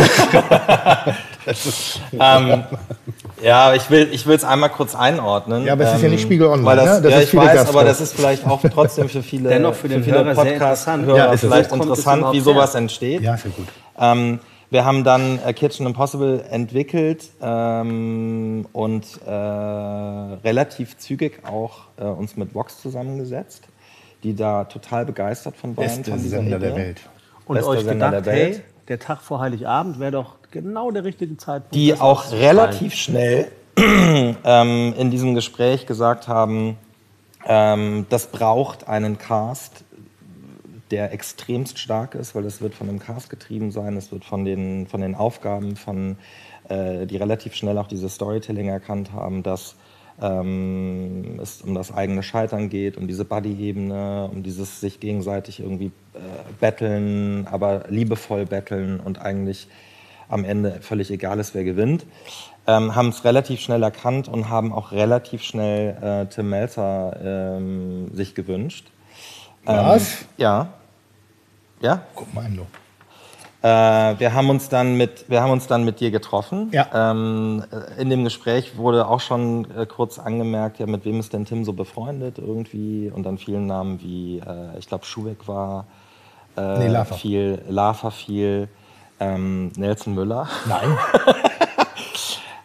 ähm, ja, ich will ich es einmal kurz einordnen. Ja, aber es ist ja nicht Spiegel Online, Weil das, ne? Das ja, ist ich viele weiß, Gastro. aber das ist vielleicht auch trotzdem für viele, Dennoch für den viele Hörer sehr Podcast-Hörer interessant. Ja, ist es. vielleicht Wo kommt es interessant, überhaupt wie her? sowas entsteht. Ja, sehr gut. Ähm, wir haben dann äh, Kitchen Impossible entwickelt ähm, und äh, relativ zügig auch äh, uns mit Vox zusammengesetzt, die da total begeistert von waren. Beste von dieser Sender der Idee. Welt. Und Bester euch Sender gedacht, der Welt. hey, der Tag vor Heiligabend wäre doch genau der richtige Zeitpunkt. Die das auch auszustrahlen. relativ schnell ähm, in diesem Gespräch gesagt haben, ähm, das braucht einen Cast, der extremst stark ist, weil es wird von dem Cast getrieben sein, es wird von den, von den Aufgaben, von, äh, die relativ schnell auch dieses Storytelling erkannt haben, dass ähm, es um das eigene Scheitern geht, um diese Buddy-Ebene, um dieses sich gegenseitig irgendwie äh, betteln, aber liebevoll betteln und eigentlich am Ende völlig egal ist, wer gewinnt. Ähm, haben es relativ schnell erkannt und haben auch relativ schnell äh, Tim Melzer ähm, sich gewünscht. Was? Ähm, ja. Ja. Guck mal an, du. Äh, wir haben uns dann mit, wir haben uns dann mit dir getroffen. Ja. Ähm, in dem Gespräch wurde auch schon äh, kurz angemerkt, ja, mit wem ist denn Tim so befreundet irgendwie? Und dann vielen Namen wie, äh, ich glaube, Schubeck war äh, Nee, Lava. viel, Lava viel, ähm, Nelson Müller. Nein.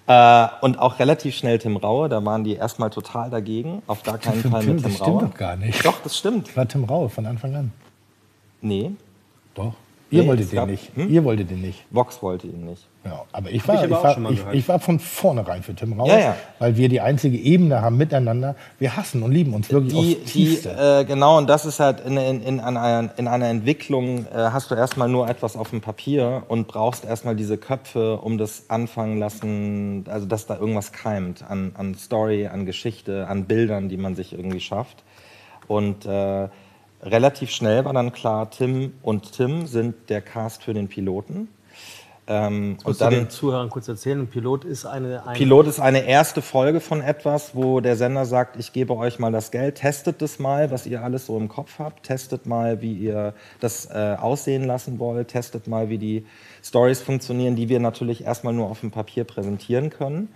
Äh, und auch relativ schnell Tim Raue, da waren die erstmal total dagegen. Auf gar keinen Tim, Fall Tim, mit Tim das Raue. stimmt doch gar nicht. Doch, das stimmt. Das war Tim Raue von Anfang an. Nee, Doch. Ihr Nee, wolltet es den gab- nicht. hm? Ihr wolltet den nicht. Vox wollte ihn nicht. Ja, aber ich Hab war, ich ich, aber auch war, schon mal ich, gehört. ich war von vornherein für Tim Raue, Ja, ja. weil wir die einzige Ebene haben miteinander. Wir hassen und lieben uns wirklich Die, aufs die, Tiefste. äh, genau, und das ist halt in, in, in, einer, in einer Entwicklung, äh, hast du erstmal nur etwas auf dem Papier und brauchst erstmal diese Köpfe, um das anfangen lassen, also dass da irgendwas keimt an, an Story, an Geschichte, an Bildern, die man sich irgendwie schafft. Und äh, relativ schnell war dann klar, Tim und Tim sind der Cast für den Piloten. Ähm, Und und dann den Zuhörern kurz erzählen, ein Pilot ist eine... eine Pilot ist eine erste Folge von etwas, wo der Sender sagt, ich gebe euch mal das Geld, testet das mal, was ihr alles so im Kopf habt, testet mal, wie ihr das äh, aussehen lassen wollt, testet mal, wie die Stories funktionieren, die wir natürlich erstmal nur auf dem Papier präsentieren können.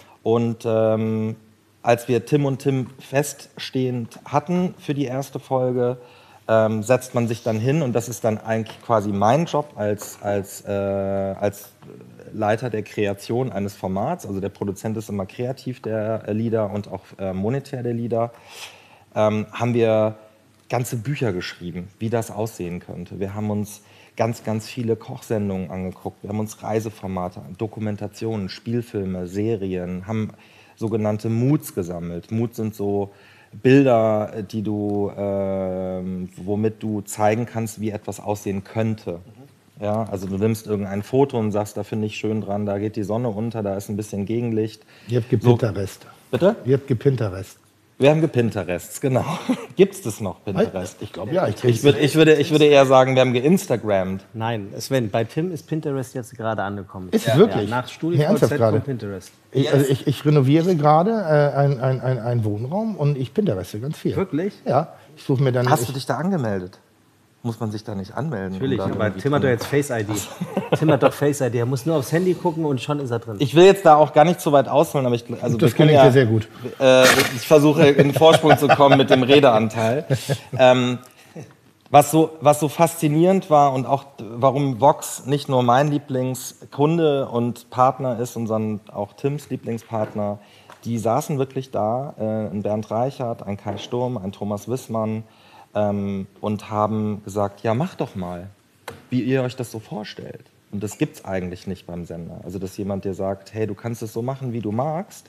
Und ähm, als wir Tim und Tim feststehend hatten für die erste Folge, ähm, setzt man sich dann hin und das ist dann eigentlich quasi mein Job als, als, äh, als Leiter der Kreation eines Formats. Also der Produzent ist immer kreativ der äh, Leader und auch äh, monetär der Leader. Ähm, haben wir ganze Bücher geschrieben, wie das aussehen könnte. Wir haben uns ganz, ganz viele Kochsendungen angeguckt. Wir haben uns Reiseformate, Dokumentationen, Spielfilme, Serien, haben sogenannte Moods gesammelt. Moods sind so Bilder, die du, ähm, womit du zeigen kannst, wie etwas aussehen könnte. Ja, also du nimmst irgendein Foto und sagst, da finde ich schön dran, da geht die Sonne unter, da ist ein bisschen Gegenlicht. Ihr habt gepinterest. Bitte? Ihr habt gepinterest. Wir haben gepinterests, genau. Gibt es das noch, Pinterest? Ich glaube, ja. Ich, Ich, würd, ich, würde, ich würde eher sagen, wir haben geinstagrammt. Nein, Sven, bei Tim ist Pinterest jetzt gerade angekommen. Ist es wirklich? Ja, nach Nee, StudiVZ ernsthaft gerade? kommt Pinterest. ich, also ich, ich renoviere gerade äh, einen ein, ein, ein Wohnraum und ich pintereste ganz viel. Wirklich? Ja. Ich suche mir dann... Hast ich, du dich da angemeldet? Muss man sich da nicht anmelden? Natürlich, um da aber irgendwie Tim hat doch drin- jetzt Face I D. Tim hat doch Face I D. Er muss nur aufs Handy gucken und schon ist er drin. Ich will jetzt da auch gar nicht so weit ausholen, aber ich, also das wir können gelingt ja, dir sehr gut. Äh, ich versuche in den Vorsprung zu kommen mit dem Redeanteil. Ähm, was, so, was so faszinierend war und auch warum Vox nicht nur mein Lieblingskunde und Partner ist, sondern auch Tims Lieblingspartner, die saßen wirklich da, äh, ein Bernd Reichert, ein Kai Sturm, ein Thomas Wissmann, ähm, und haben gesagt, ja mach doch mal, wie ihr euch das so vorstellt. Und das gibt's eigentlich nicht beim Sender. Also dass jemand dir sagt, hey, du kannst es so machen, wie du magst,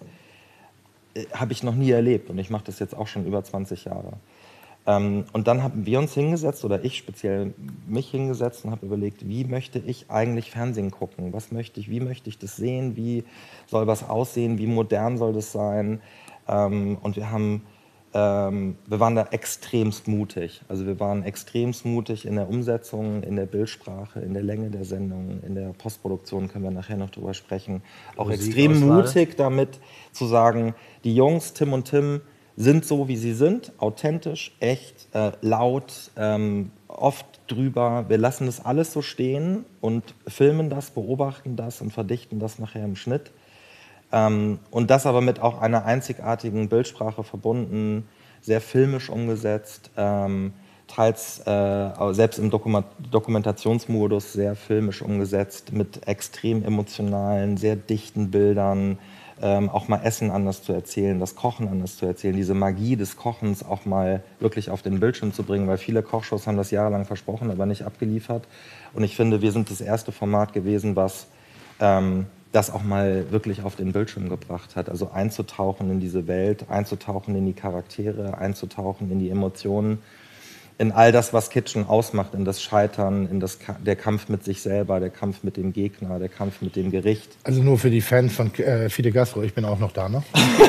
äh, habe ich noch nie erlebt. Und ich mache das jetzt auch schon über zwanzig Jahre. Ähm, und dann haben wir uns hingesetzt, oder ich speziell mich hingesetzt und habe überlegt, wie möchte ich eigentlich Fernsehen gucken? Was möchte ich, wie möchte ich das sehen? Wie soll was aussehen? Wie modern soll das sein? Ähm, und wir haben Ähm, wir waren da extremst mutig. Also wir waren extremst mutig in der Umsetzung, in der Bildsprache, in der Länge der Sendung, in der Postproduktion, können wir nachher noch drüber sprechen. Auch extrem Musikauswahl. mutig damit zu sagen, die Jungs, Tim und Tim, sind so, wie sie sind, authentisch, echt, äh, laut, ähm, oft drüber. Wir lassen das alles so stehen und filmen das, beobachten das und verdichten das nachher im Schnitt. Ähm, und das aber mit auch einer einzigartigen Bildsprache verbunden, sehr filmisch umgesetzt, ähm, teils äh, selbst im Dokuma- Dokumentationsmodus sehr filmisch umgesetzt, mit extrem emotionalen, sehr dichten Bildern, ähm, auch mal Essen anders zu erzählen, das Kochen anders zu erzählen, diese Magie des Kochens auch mal wirklich auf den Bildschirm zu bringen, weil viele Kochshows haben das jahrelang versprochen, aber nicht abgeliefert. Und ich finde, wir sind das erste Format gewesen, was ähm, das auch mal wirklich auf den Bildschirm gebracht hat. Also einzutauchen in diese Welt, einzutauchen in die Charaktere, einzutauchen in die Emotionen, in all das, was Kitchen ausmacht, in das Scheitern, in das Ka- der Kampf mit sich selber, der Kampf mit dem Gegner, der Kampf mit dem Gericht. Also nur für die Fans von äh, Fide Gastro, ich bin auch noch da, ne?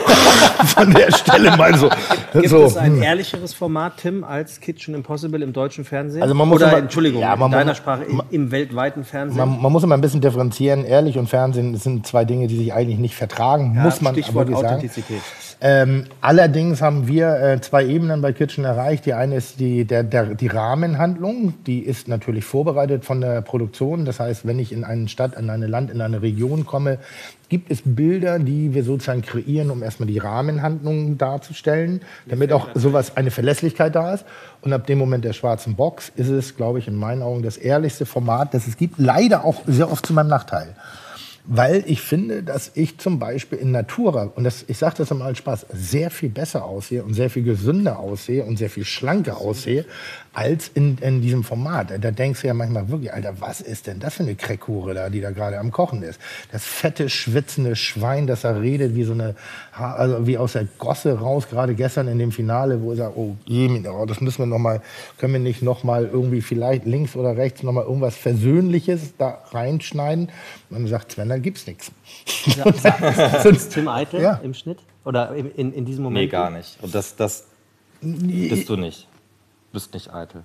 Von der Stelle mal so. Gibt so es ein hm. ehrlicheres Format, Tim, als Kitchen Impossible im deutschen Fernsehen? Also man muss Oder, immer- Entschuldigung, ja, man in deiner muss- Sprache, im, im weltweiten Fernsehen? Man, man muss immer ein bisschen differenzieren. Ehrlich und Fernsehen sind zwei Dinge, die sich eigentlich nicht vertragen, Ja, muss man Stichwort wirklich sagen. Authentizität. Ähm, allerdings haben wir äh, zwei Ebenen bei Kitchen erreicht. Die eine ist die, der, der, die Rahmenhandlung. Die ist natürlich vorbereitet von der Produktion. Das heißt, wenn ich in eine Stadt, in ein Land, in eine Region komme, gibt es Bilder, die wir sozusagen kreieren, um erstmal die Rahmenhandlung darzustellen, damit auch sowas, eine Verlässlichkeit da ist. Und ab dem Moment der schwarzen Box ist es, glaube ich, in meinen Augen das ehrlichste Format, das es gibt. Leider auch sehr oft zu meinem Nachteil. Weil ich finde, dass ich zum Beispiel in Natura, und das, ich sage das immer als Spaß, sehr viel besser aussehe und sehr viel gesünder aussehe und sehr viel schlanker aussehe als in, in diesem Format. Da denkst du ja manchmal wirklich, Alter, was ist denn das für eine Kreckhure da, die da gerade am Kochen ist? Das fette, schwitzende Schwein, das da redet wie so eine, also wie aus der Gosse raus, gerade gestern in dem Finale, wo er sagt, oh, oh das müssen wir noch mal, können wir nicht noch mal irgendwie vielleicht links oder rechts noch mal irgendwas Versöhnliches da reinschneiden? Und dann sagt Sven, da gibt's nichts. Ist Tim Eitel Ja. im Schnitt? Oder in, in, in diesem Moment? Nee, gar nicht. Und das, das bist du nicht. Du bist nicht eitel.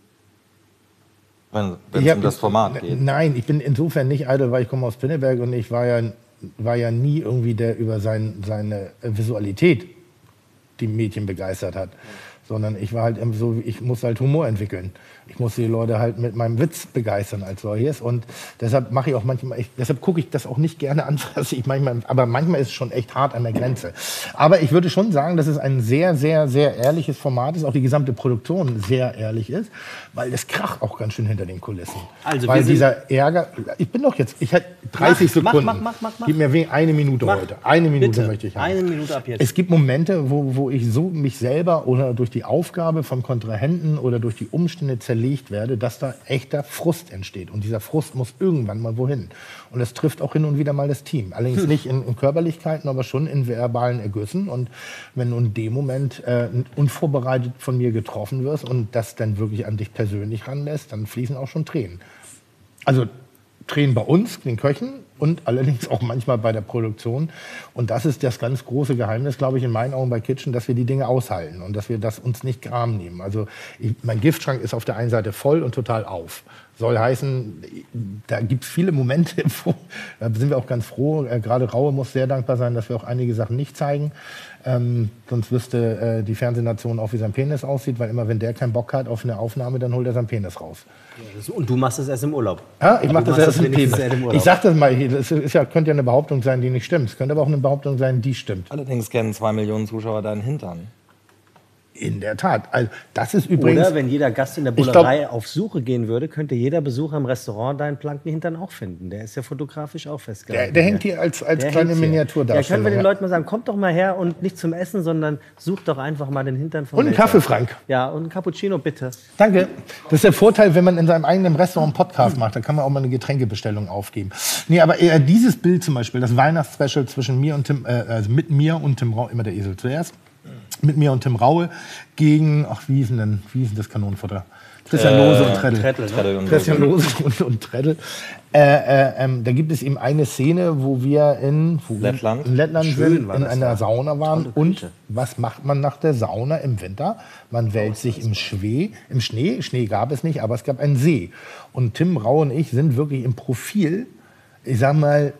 Wenn wenn Ich es hab- um das Format geht. Nein, ich bin insofern nicht eitel, weil ich komme aus Pinneberg und ich war ja, war ja nie irgendwie der über sein, seine Visualität die Mädchen begeistert hat. Sondern ich war halt eben so, ich muss halt Humor entwickeln. Ich muss die Leute halt mit meinem Witz begeistern als solches. Und deshalb mache ich auch manchmal, ich, deshalb gucke ich das auch nicht gerne an, was ich manchmal, aber manchmal ist es schon echt hart an der Grenze. Aber ich würde schon sagen, dass es ein sehr, sehr, sehr ehrliches Format ist, auch die gesamte Produktion sehr ehrlich ist, weil es kracht auch ganz schön hinter den Kulissen. Also weil wir sind- dieser Ärger, ich bin doch jetzt, ich hätte dreißig Mach, mach, Sekunden. mach, mach, mach, mach. Gib mir wegen eine Minute Mach. heute. Eine Minute Bitte. möchte ich haben. Eine Minute ab jetzt. Es gibt Momente, wo, wo ich so mich selber oder durch die Aufgabe von Kontrahenten oder durch die Umstände zerlegt werde, dass da echter Frust entsteht. Und dieser Frust muss irgendwann mal wohin. Und das trifft auch hin und wieder mal das Team. Allerdings nicht in, in Körperlichkeiten, aber schon in verbalen Ergüssen. Und wenn du in dem Moment äh, unvorbereitet von mir getroffen wirst und das dann wirklich an dich persönlich ranlässt, dann fließen auch schon Tränen. Also Tränen bei uns, den Köchen, und allerdings auch manchmal bei der Produktion. Und das ist das ganz große Geheimnis, glaube ich, in meinen Augen bei Kitchen, dass wir die Dinge aushalten und dass wir das uns nicht gram nehmen. Also ich, mein Giftschrank ist auf der einen Seite voll und total auf. Soll heißen, da gibt es viele Momente, wo, da sind wir auch ganz froh. Äh, gerade Raue muss sehr dankbar sein, dass wir auch einige Sachen nicht zeigen. Ähm, sonst wüsste äh, die Fernsehnation auch, wie sein Penis aussieht, weil immer, wenn der keinen Bock hat auf eine Aufnahme, dann holt er seinen Penis raus. Und du machst es erst im Urlaub. Ja, ich mache du das machst erst das im wenigstens Penis. erst im Urlaub. Ich sag das mal, das ist ja, könnte ja eine Behauptung sein, die nicht stimmt. Es könnte aber auch eine Behauptung sein, die stimmt. Allerdings kennen zwei Millionen Zuschauer deinen Hintern. In der Tat. Also, das ist übrigens. Oder wenn jeder Gast in der Ich Bullerei auf Suche gehen würde, könnte jeder Besucher im Restaurant deinen Planken Hintern auch finden. Der ist ja fotografisch auch festgehalten. Der, der hängt hier als, als Der kleine hängt hier. Miniaturdarstellung. Ja, können wir den ja. Leuten mal sagen, kommt doch mal her und nicht zum Essen, sondern sucht doch einfach mal den Hintern von Und einen Melzer. Kaffee, Frank. Ja, und einen Cappuccino bitte. Danke. Das ist der Vorteil, wenn man in seinem eigenen Restaurant einen Podcast macht. Da kann man auch mal eine Getränkebestellung aufgeben. Nee, aber äh, dieses Bild zum Beispiel, das Weihnachtsspecial zwischen mir und Tim, äh, also mit mir und Tim Raue, immer der Esel zuerst, mit mir und Tim Raue gegen, ach, wie hieß denn, denn, wie hieß denn das Kanonenfutter? Christian Lose und Treddel. Treddel, ne? Treddel und Christian Lose und, und Treddel. Äh, äh, ähm, da gibt es eben eine Szene, wo wir in, wo wir Lettland. in Lettland Schön sind, war in das einer da. Sauna waren. Tolle Und Küche. was macht man nach der Sauna im Winter? Man wälzt sich im Schnee, im Schnee. Schnee gab es nicht, aber es gab einen See. Und Tim Raue und ich sind wirklich im Profil, ich sag mal,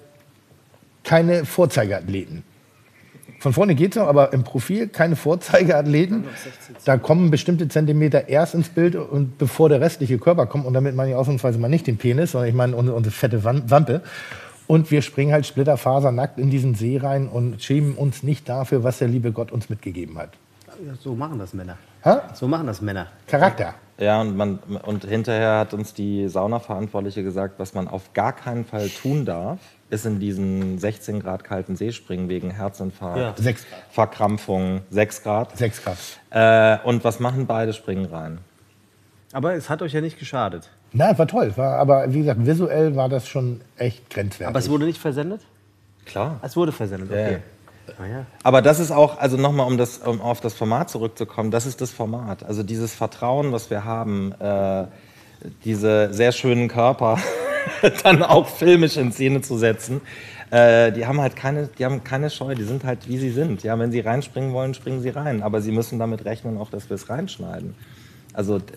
keine Vorzeigeathleten. Von vorne geht's noch, aber im Profil keine Vorzeigeathleten. Da kommen bestimmte Zentimeter erst ins Bild und bevor der restliche Körper kommt. Und damit meine ich ausnahmsweise mal nicht den Penis, sondern ich meine unsere, unsere fette Wan- Wampe. Und wir springen halt splitterfasernackt in diesen See rein und schämen uns nicht dafür, was der liebe Gott uns mitgegeben hat. Ja, so machen das Männer. Ha? So machen das Männer. Charakter. Ja, und, man, und hinterher hat uns die Saunaverantwortliche gesagt, was man auf gar keinen Fall tun darf, ist in diesen sechzehn Grad kalten See springen wegen Herzinfarkt, Ja. Sechs, Verkrampfung, sechs Grad. sechs Grad. Äh, und was machen beide? Springen rein. Aber es hat euch ja nicht geschadet. Na, war toll. War, aber wie gesagt, visuell war das schon echt grenzwertig. Aber es wurde nicht versendet? Klar. Es wurde versendet, okay. Ah, ja. Aber das ist auch, also nochmal, um, das, um auf das Format zurückzukommen, das ist das Format. Also dieses Vertrauen, was wir haben, äh, diese sehr schönen Körper dann auch filmisch in Szene zu setzen, äh, die haben halt keine, die haben keine Scheu, die sind halt wie sie sind. Ja, wenn sie reinspringen wollen, springen sie rein. Aber sie müssen damit rechnen, auch dass wir es reinschneiden. Also äh,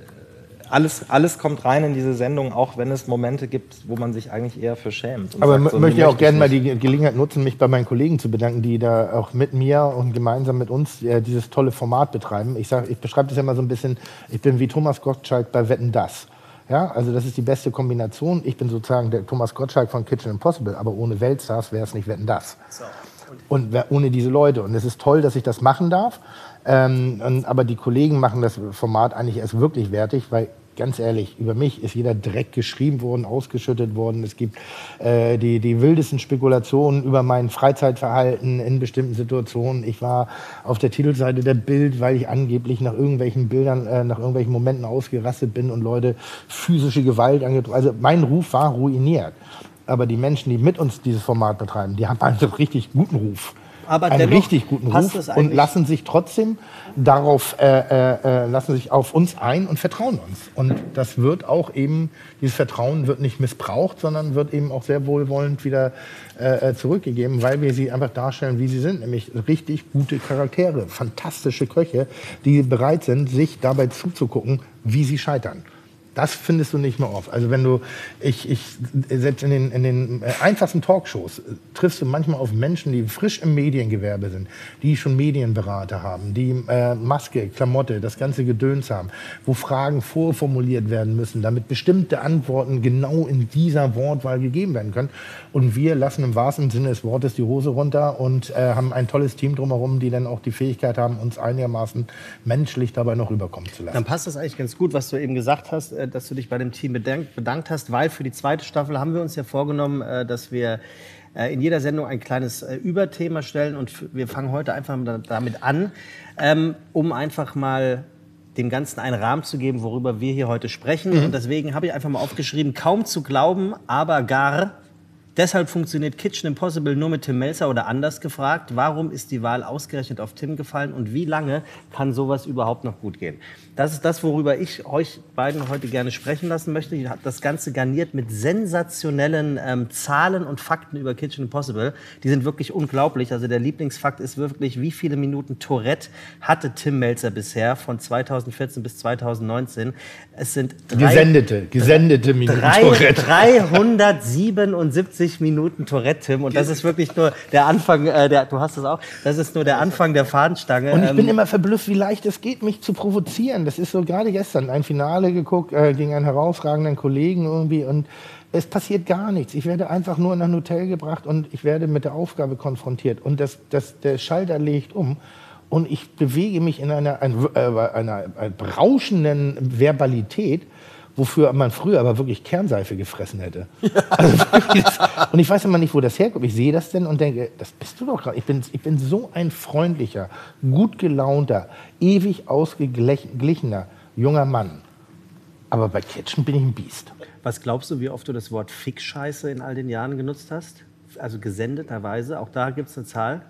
alles, alles kommt rein in diese Sendung, auch wenn es Momente gibt, wo man sich eigentlich eher für schämt. und Aber sagt, m- so, möchte nee, ich auch möchte gerne mal nicht. die Ge- Gelegenheit nutzen, mich bei meinen Kollegen zu bedanken, die da auch mit mir und gemeinsam mit uns äh, dieses tolle Format betreiben. Ich, sag, ich beschreibe das ja mal so ein bisschen, ich bin wie Thomas Gottschalk bei Wetten, dass. Ja, also das ist die beste Kombination. Ich bin sozusagen der Thomas Gottschalk von Kitchen Impossible, aber ohne Weltstars wäre es nicht Wetten, dass. Und wer- ohne diese Leute. Und es ist toll, dass ich das machen darf. Ähm, und, aber die Kollegen machen das Format eigentlich erst wirklich wertig, weil ganz ehrlich, über mich ist jeder Dreck geschrieben worden, ausgeschüttet worden. Es gibt äh, die, die wildesten Spekulationen über mein Freizeitverhalten in bestimmten Situationen. Ich war auf der Titelseite der Bild, weil ich angeblich nach irgendwelchen Bildern, äh, nach irgendwelchen Momenten ausgerastet bin und Leute physische Gewalt angetroffen. Also mein Ruf war ruiniert. Aber die Menschen, die mit uns dieses Format betreiben, die haben einen richtig guten Ruf. Aber einen richtig guten Ruf und lassen sich trotzdem darauf, äh, äh, lassen sich auf uns ein und vertrauen uns. Und das wird auch eben, dieses Vertrauen wird nicht missbraucht, sondern wird eben auch sehr wohlwollend wieder äh, zurückgegeben, weil wir sie einfach darstellen, wie sie sind. Nämlich richtig gute Charaktere, fantastische Köche, die bereit sind, sich dabei zuzugucken, wie sie scheitern. Das findest du nicht mehr oft. Also wenn du, ich, ich, selbst in den, in den einfachsten Talkshows äh, triffst du manchmal auf Menschen, die frisch im Mediengewerbe sind, die schon Medienberater haben, die äh, Maske, Klamotte, das ganze Gedöns haben, wo Fragen vorformuliert werden müssen, damit bestimmte Antworten genau in dieser Wortwahl gegeben werden können. Und wir lassen im wahrsten Sinne des Wortes die Hose runter und äh, haben ein tolles Team drumherum, die dann auch die Fähigkeit haben, uns einigermaßen menschlich dabei noch rüberkommen zu lassen. Dann passt das eigentlich ganz gut, was du eben gesagt hast, dass du dich bei dem Team bedankt, bedankt hast, weil für die zweite Staffel haben wir uns ja vorgenommen, dass wir in jeder Sendung ein kleines Überthema stellen und wir fangen heute einfach damit an, um einfach mal dem Ganzen einen Rahmen zu geben, worüber wir hier heute sprechen. Mhm. Und deswegen habe ich einfach mal aufgeschrieben, kaum zu glauben, aber gar. Deshalb funktioniert Kitchen Impossible nur mit Tim Mälzer oder anders gefragt, warum ist die Wahl ausgerechnet auf Tim gefallen und wie lange kann sowas überhaupt noch gut gehen? Das ist das, worüber ich euch beiden heute gerne sprechen lassen möchte. Ich habe das Ganze garniert mit sensationellen ähm, Zahlen und Fakten über Kitchen Impossible. Die sind wirklich unglaublich. Also der Lieblingsfakt ist wirklich, wie viele Minuten Tourette hatte Tim Mälzer bisher von zweitausendvierzehn bis zweitausendneunzehn. Es sind drei, gesendete, gesendete Minuten drei, Tourette. dreihundertsiebenundsiebzig Minuten Tourette, Tim. Und das ist wirklich nur der Anfang, äh, der, du hast es auch, das ist nur der Anfang der Fahnenstange. Und ich bin ähm, immer verblüfft, wie leicht es geht, mich zu provozieren. Das ist so gerade gestern ein Finale geguckt äh, gegen einen herausragenden Kollegen irgendwie und es passiert gar nichts. Ich werde einfach nur in ein Hotel gebracht und ich werde mit der Aufgabe konfrontiert. Und das, das, der Schalter legt um. Und ich bewege mich in einer, ein, äh, einer, einer berauschenden Verbalität, wofür man früher aber wirklich Kernseife gefressen hätte. Ja. Also wirklich, und ich weiß immer nicht, wo das herkommt. Ich sehe das denn und denke, das bist du doch gerade. Ich bin, ich bin so ein freundlicher, gut gelaunter, ewig ausgeglichener junger Mann. Aber bei Kitchen bin ich ein Biest. Was glaubst du, wie oft du das Wort Fick-Scheiße in all den Jahren genutzt hast? Also gesendeterweise. Auch da gibt es eine Zahl.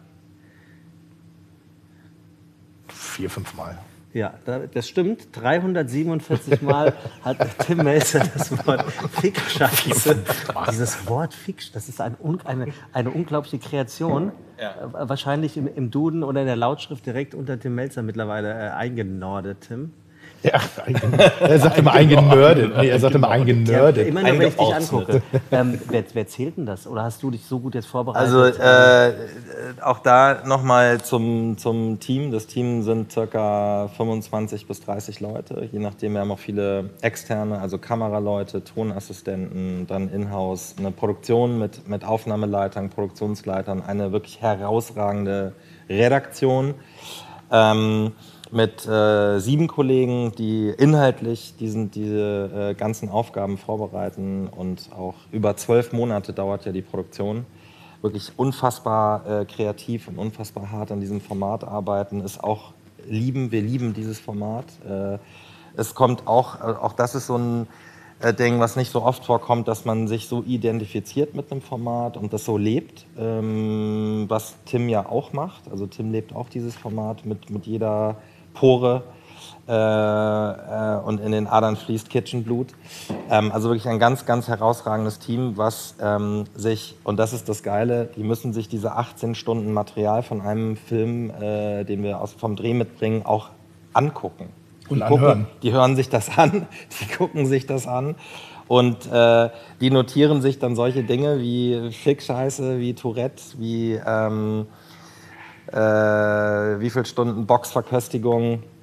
Vier, fünf Mal. Ja, das stimmt. dreihundertsiebenundvierzig Mal hat Tim Mälzer das Wort Fick-Scheiße. Dieses Wort Fick, das ist ein, eine, eine unglaubliche Kreation. Ja. Wahrscheinlich im, im Duden oder in der Lautschrift direkt unter Tim Mälzer mittlerweile äh, eingenordet, Tim. Ja, er sagt immer eingenördet. Nee, er sagt immer eingenördet. Ja, immer nur, wenn ich dich angucke. Ähm, wer, wer zählt denn das? Oder hast du dich so gut jetzt vorbereitet? Also äh, auch da nochmal zum, zum Team. Das Team sind ca. fünfundzwanzig bis dreißig Leute. Je nachdem, wir haben auch viele externe, also Kameraleute, Tonassistenten, dann in-house, eine Produktion mit, mit Aufnahmeleitern, Produktionsleitern, eine wirklich herausragende Redaktion. Ähm, mit äh, sieben Kollegen, die inhaltlich diesen, diese äh, ganzen Aufgaben vorbereiten und auch über zwölf Monate dauert ja die Produktion. Wirklich unfassbar äh, kreativ und unfassbar hart an diesem Format arbeiten, ist auch lieben, wir lieben dieses Format. Äh, es kommt auch, äh, auch das ist so ein äh, Ding, was nicht so oft vorkommt, dass man sich so identifiziert mit einem Format und das so lebt, ähm, was Tim ja auch macht. Also Tim lebt auch dieses Format mit, mit jeder Pore äh, äh, und in den Adern fließt Kitchenblut. Ähm, also wirklich ein ganz, ganz herausragendes Team, was ähm, sich, und das ist das Geile, die müssen sich diese achtzehn Stunden Material von einem Film, äh, den wir aus, vom Dreh mitbringen, auch angucken. Und die, anhören. gucken, die hören sich das an, die gucken sich das an und äh, die notieren sich dann solche Dinge wie Fick-Scheiße, wie Tourette, wie ähm, Äh, wie viele Stunden Boxverköstigung.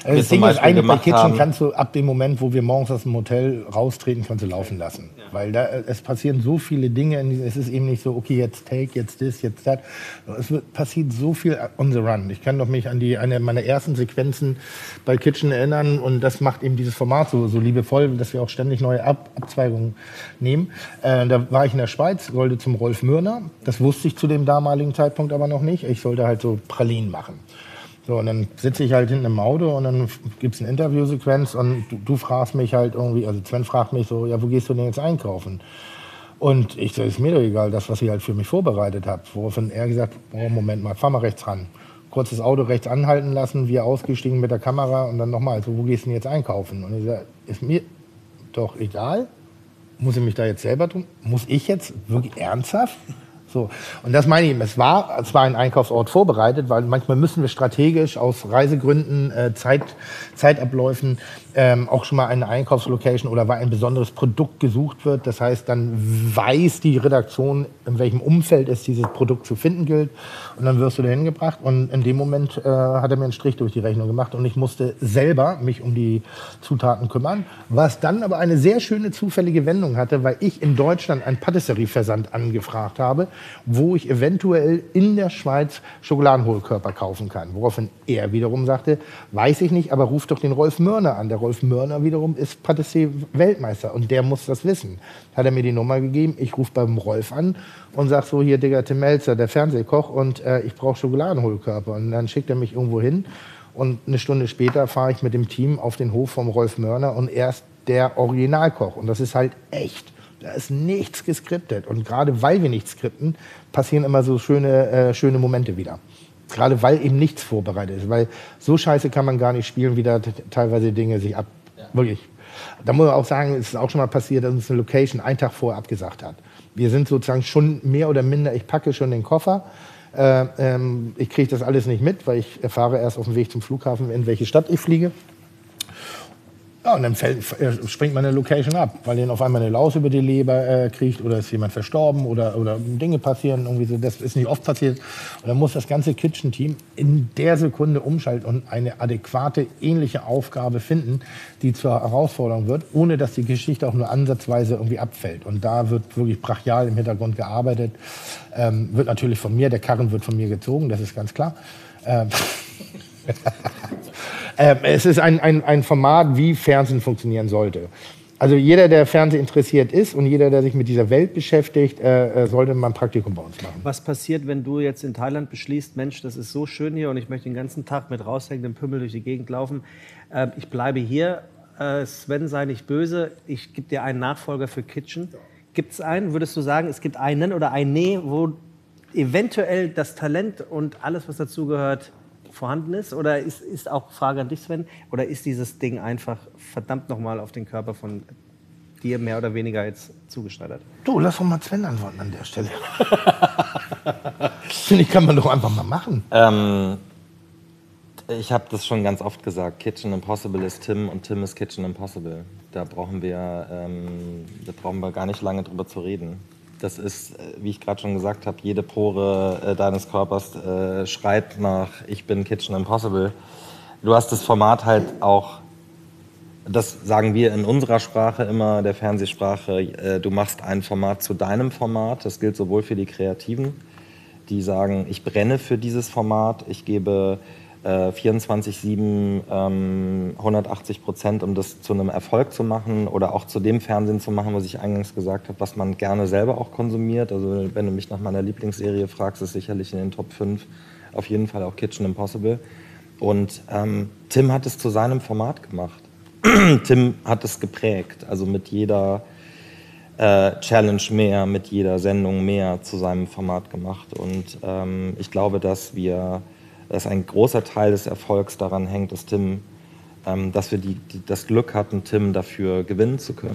Also das Ding ist, eigentlich bei Kitchen haben. kannst du ab dem Moment, wo wir morgens aus dem Hotel raustreten, kannst du laufen lassen. Ja. Weil da, es passieren so viele Dinge. Es ist eben nicht so, okay, jetzt Take, jetzt das, jetzt das. Es wird, passiert so viel on the run. Ich kann doch mich an die, eine meiner ersten Sequenzen bei Kitchen erinnern. Und das macht eben dieses Format so, so liebevoll, dass wir auch ständig neue Ab Abzweigungen nehmen. Äh, da war ich in der Schweiz, sollte zum Rolf Mürner. Das wusste ich zu dem damaligen Zeitpunkt aber noch nicht. Ich sollte halt so Pralinen machen. So, und dann sitze ich halt hinten im Auto und dann gibt es eine Interviewsequenz und du, du fragst mich halt irgendwie, also Sven fragt mich so, ja, wo gehst du denn jetzt einkaufen? Und ich so, ist mir doch egal, das, was ich halt für mich vorbereitet habe. Woraufhin er gesagt, oh, Moment mal, fahr mal rechts ran. Kurz das Auto rechts anhalten lassen, wir ausgestiegen mit der Kamera und dann nochmal, so, wo gehst du denn jetzt einkaufen? Und ich sage, ist mir doch egal, muss ich mich da jetzt selber tun? Muss ich jetzt wirklich ernsthaft? So. Und das meine ich eben, es war zwar ein Einkaufsort vorbereitet, weil manchmal müssen wir strategisch aus Reisegründen, äh, Zeit, Zeitabläufen ähm, auch schon mal eine Einkaufslocation oder weil ein besonderes Produkt gesucht wird. Das heißt, dann weiß die Redaktion, in welchem Umfeld es dieses Produkt zu finden gilt. Und dann wirst du dahin gebracht. Und in dem Moment äh, hat er mir einen Strich durch die Rechnung gemacht und ich musste selber mich um die Zutaten kümmern. Was dann aber eine sehr schöne zufällige Wendung hatte, weil ich in Deutschland einen Patisserie-Versand angefragt habe, wo ich eventuell in der Schweiz Schokoladenhohlkörper kaufen kann. Woraufhin er wiederum sagte, weiß ich nicht, aber ruf doch den Rolf Mörner an. Der Rolf Mörner wiederum ist Patissier-Weltmeister und der muss das wissen. Hat er mir die Nummer gegeben, ich rufe beim Rolf an und sag so, hier, Digga, Tim Melzer, der Fernsehkoch und äh, ich brauche Schokoladenhohlkörper. Und dann schickt er mich irgendwo hin und eine Stunde später fahre ich mit dem Team auf den Hof vom Rolf Mörner und er ist der Originalkoch und das ist halt echt. Da ist nichts geskriptet. Und gerade weil wir nichts skripten, passieren immer so schöne, äh, schöne Momente wieder. Gerade weil eben nichts vorbereitet ist. Weil so scheiße kann man gar nicht spielen, wie da teilweise Dinge sich ab... Ja. Wirklich. Da muss man auch sagen, es ist auch schon mal passiert, dass uns eine Location einen Tag vorher abgesagt hat. Wir sind sozusagen schon mehr oder minder, ich packe schon den Koffer. Äh, ähm, ich kriege das alles nicht mit, weil ich erfahre erst auf dem Weg zum Flughafen, in welche Stadt ich fliege. Ja, und dann fällt, springt man eine Location ab, weil denen auf einmal eine Laus über die Leber äh, kriegt oder ist jemand verstorben oder, oder Dinge passieren. Irgendwie so. Das ist nicht oft passiert. Und dann muss das ganze Kitchen-Team in der Sekunde umschalten und eine adäquate, ähnliche Aufgabe finden, die zur Herausforderung wird, ohne dass die Geschichte auch nur ansatzweise irgendwie abfällt. Und da wird wirklich brachial im Hintergrund gearbeitet. Ähm, wird natürlich von mir, der Karren wird von mir gezogen, das ist ganz klar. Ähm Ähm, es ist ein, ein, ein Format, wie Fernsehen funktionieren sollte. Also jeder, der Fernsehen interessiert ist und jeder, der sich mit dieser Welt beschäftigt, äh, sollte mal ein Praktikum bei uns machen. Was passiert, wenn du jetzt in Thailand beschließt, Mensch, das ist so schön hier und ich möchte den ganzen Tag mit raushängendem Pimmel durch die Gegend laufen. Äh, ich bleibe hier. Äh, Sven, sei nicht böse. Ich gebe dir einen Nachfolger für Kitchen. Gibt es einen? Würdest du sagen, es gibt einen oder eine, wo eventuell das Talent und alles, was dazugehört, vorhanden ist? Oder ist, ist auch, Frage an dich, Sven, oder ist dieses Ding einfach verdammt nochmal auf den Körper von dir mehr oder weniger jetzt zugeschneidert? Du, lass doch mal Sven antworten an der Stelle. Finde ich, kann man doch einfach mal machen. Ähm, ich habe das schon ganz oft gesagt, Kitchen Impossible ist Tim und Tim ist Kitchen Impossible. Da brauchen wir, ähm, da brauchen wir gar nicht lange drüber zu reden. Das ist, wie ich gerade schon gesagt habe, jede Pore äh, deines Körpers äh, schreit nach ich bin Kitchen Impossible. Du hast das Format halt auch, das sagen wir in unserer Sprache immer, der Fernsehsprache, äh, du machst ein Format zu deinem Format. Das gilt sowohl für die Kreativen, die sagen, ich brenne für dieses Format, ich gebe äh, vierundzwanzig sieben ähm, hundertachtzig Prozent, um das zu einem Erfolg zu machen oder auch zu dem Fernsehen zu machen, was ich eingangs gesagt habe, was man gerne selber auch konsumiert. Also wenn du mich nach meiner Lieblingsserie fragst, ist sicherlich in den Top fünf auf jeden Fall auch Kitchen Impossible. Und ähm, Tim hat es zu seinem Format gemacht. Tim hat es geprägt, also mit jeder äh, Challenge mehr, mit jeder Sendung mehr zu seinem Format gemacht. Und ähm, ich glaube, dass wir dass ein großer Teil des Erfolgs daran hängt, dass Tim, ähm, dass wir die, die, das Glück hatten, Tim dafür gewinnen zu können.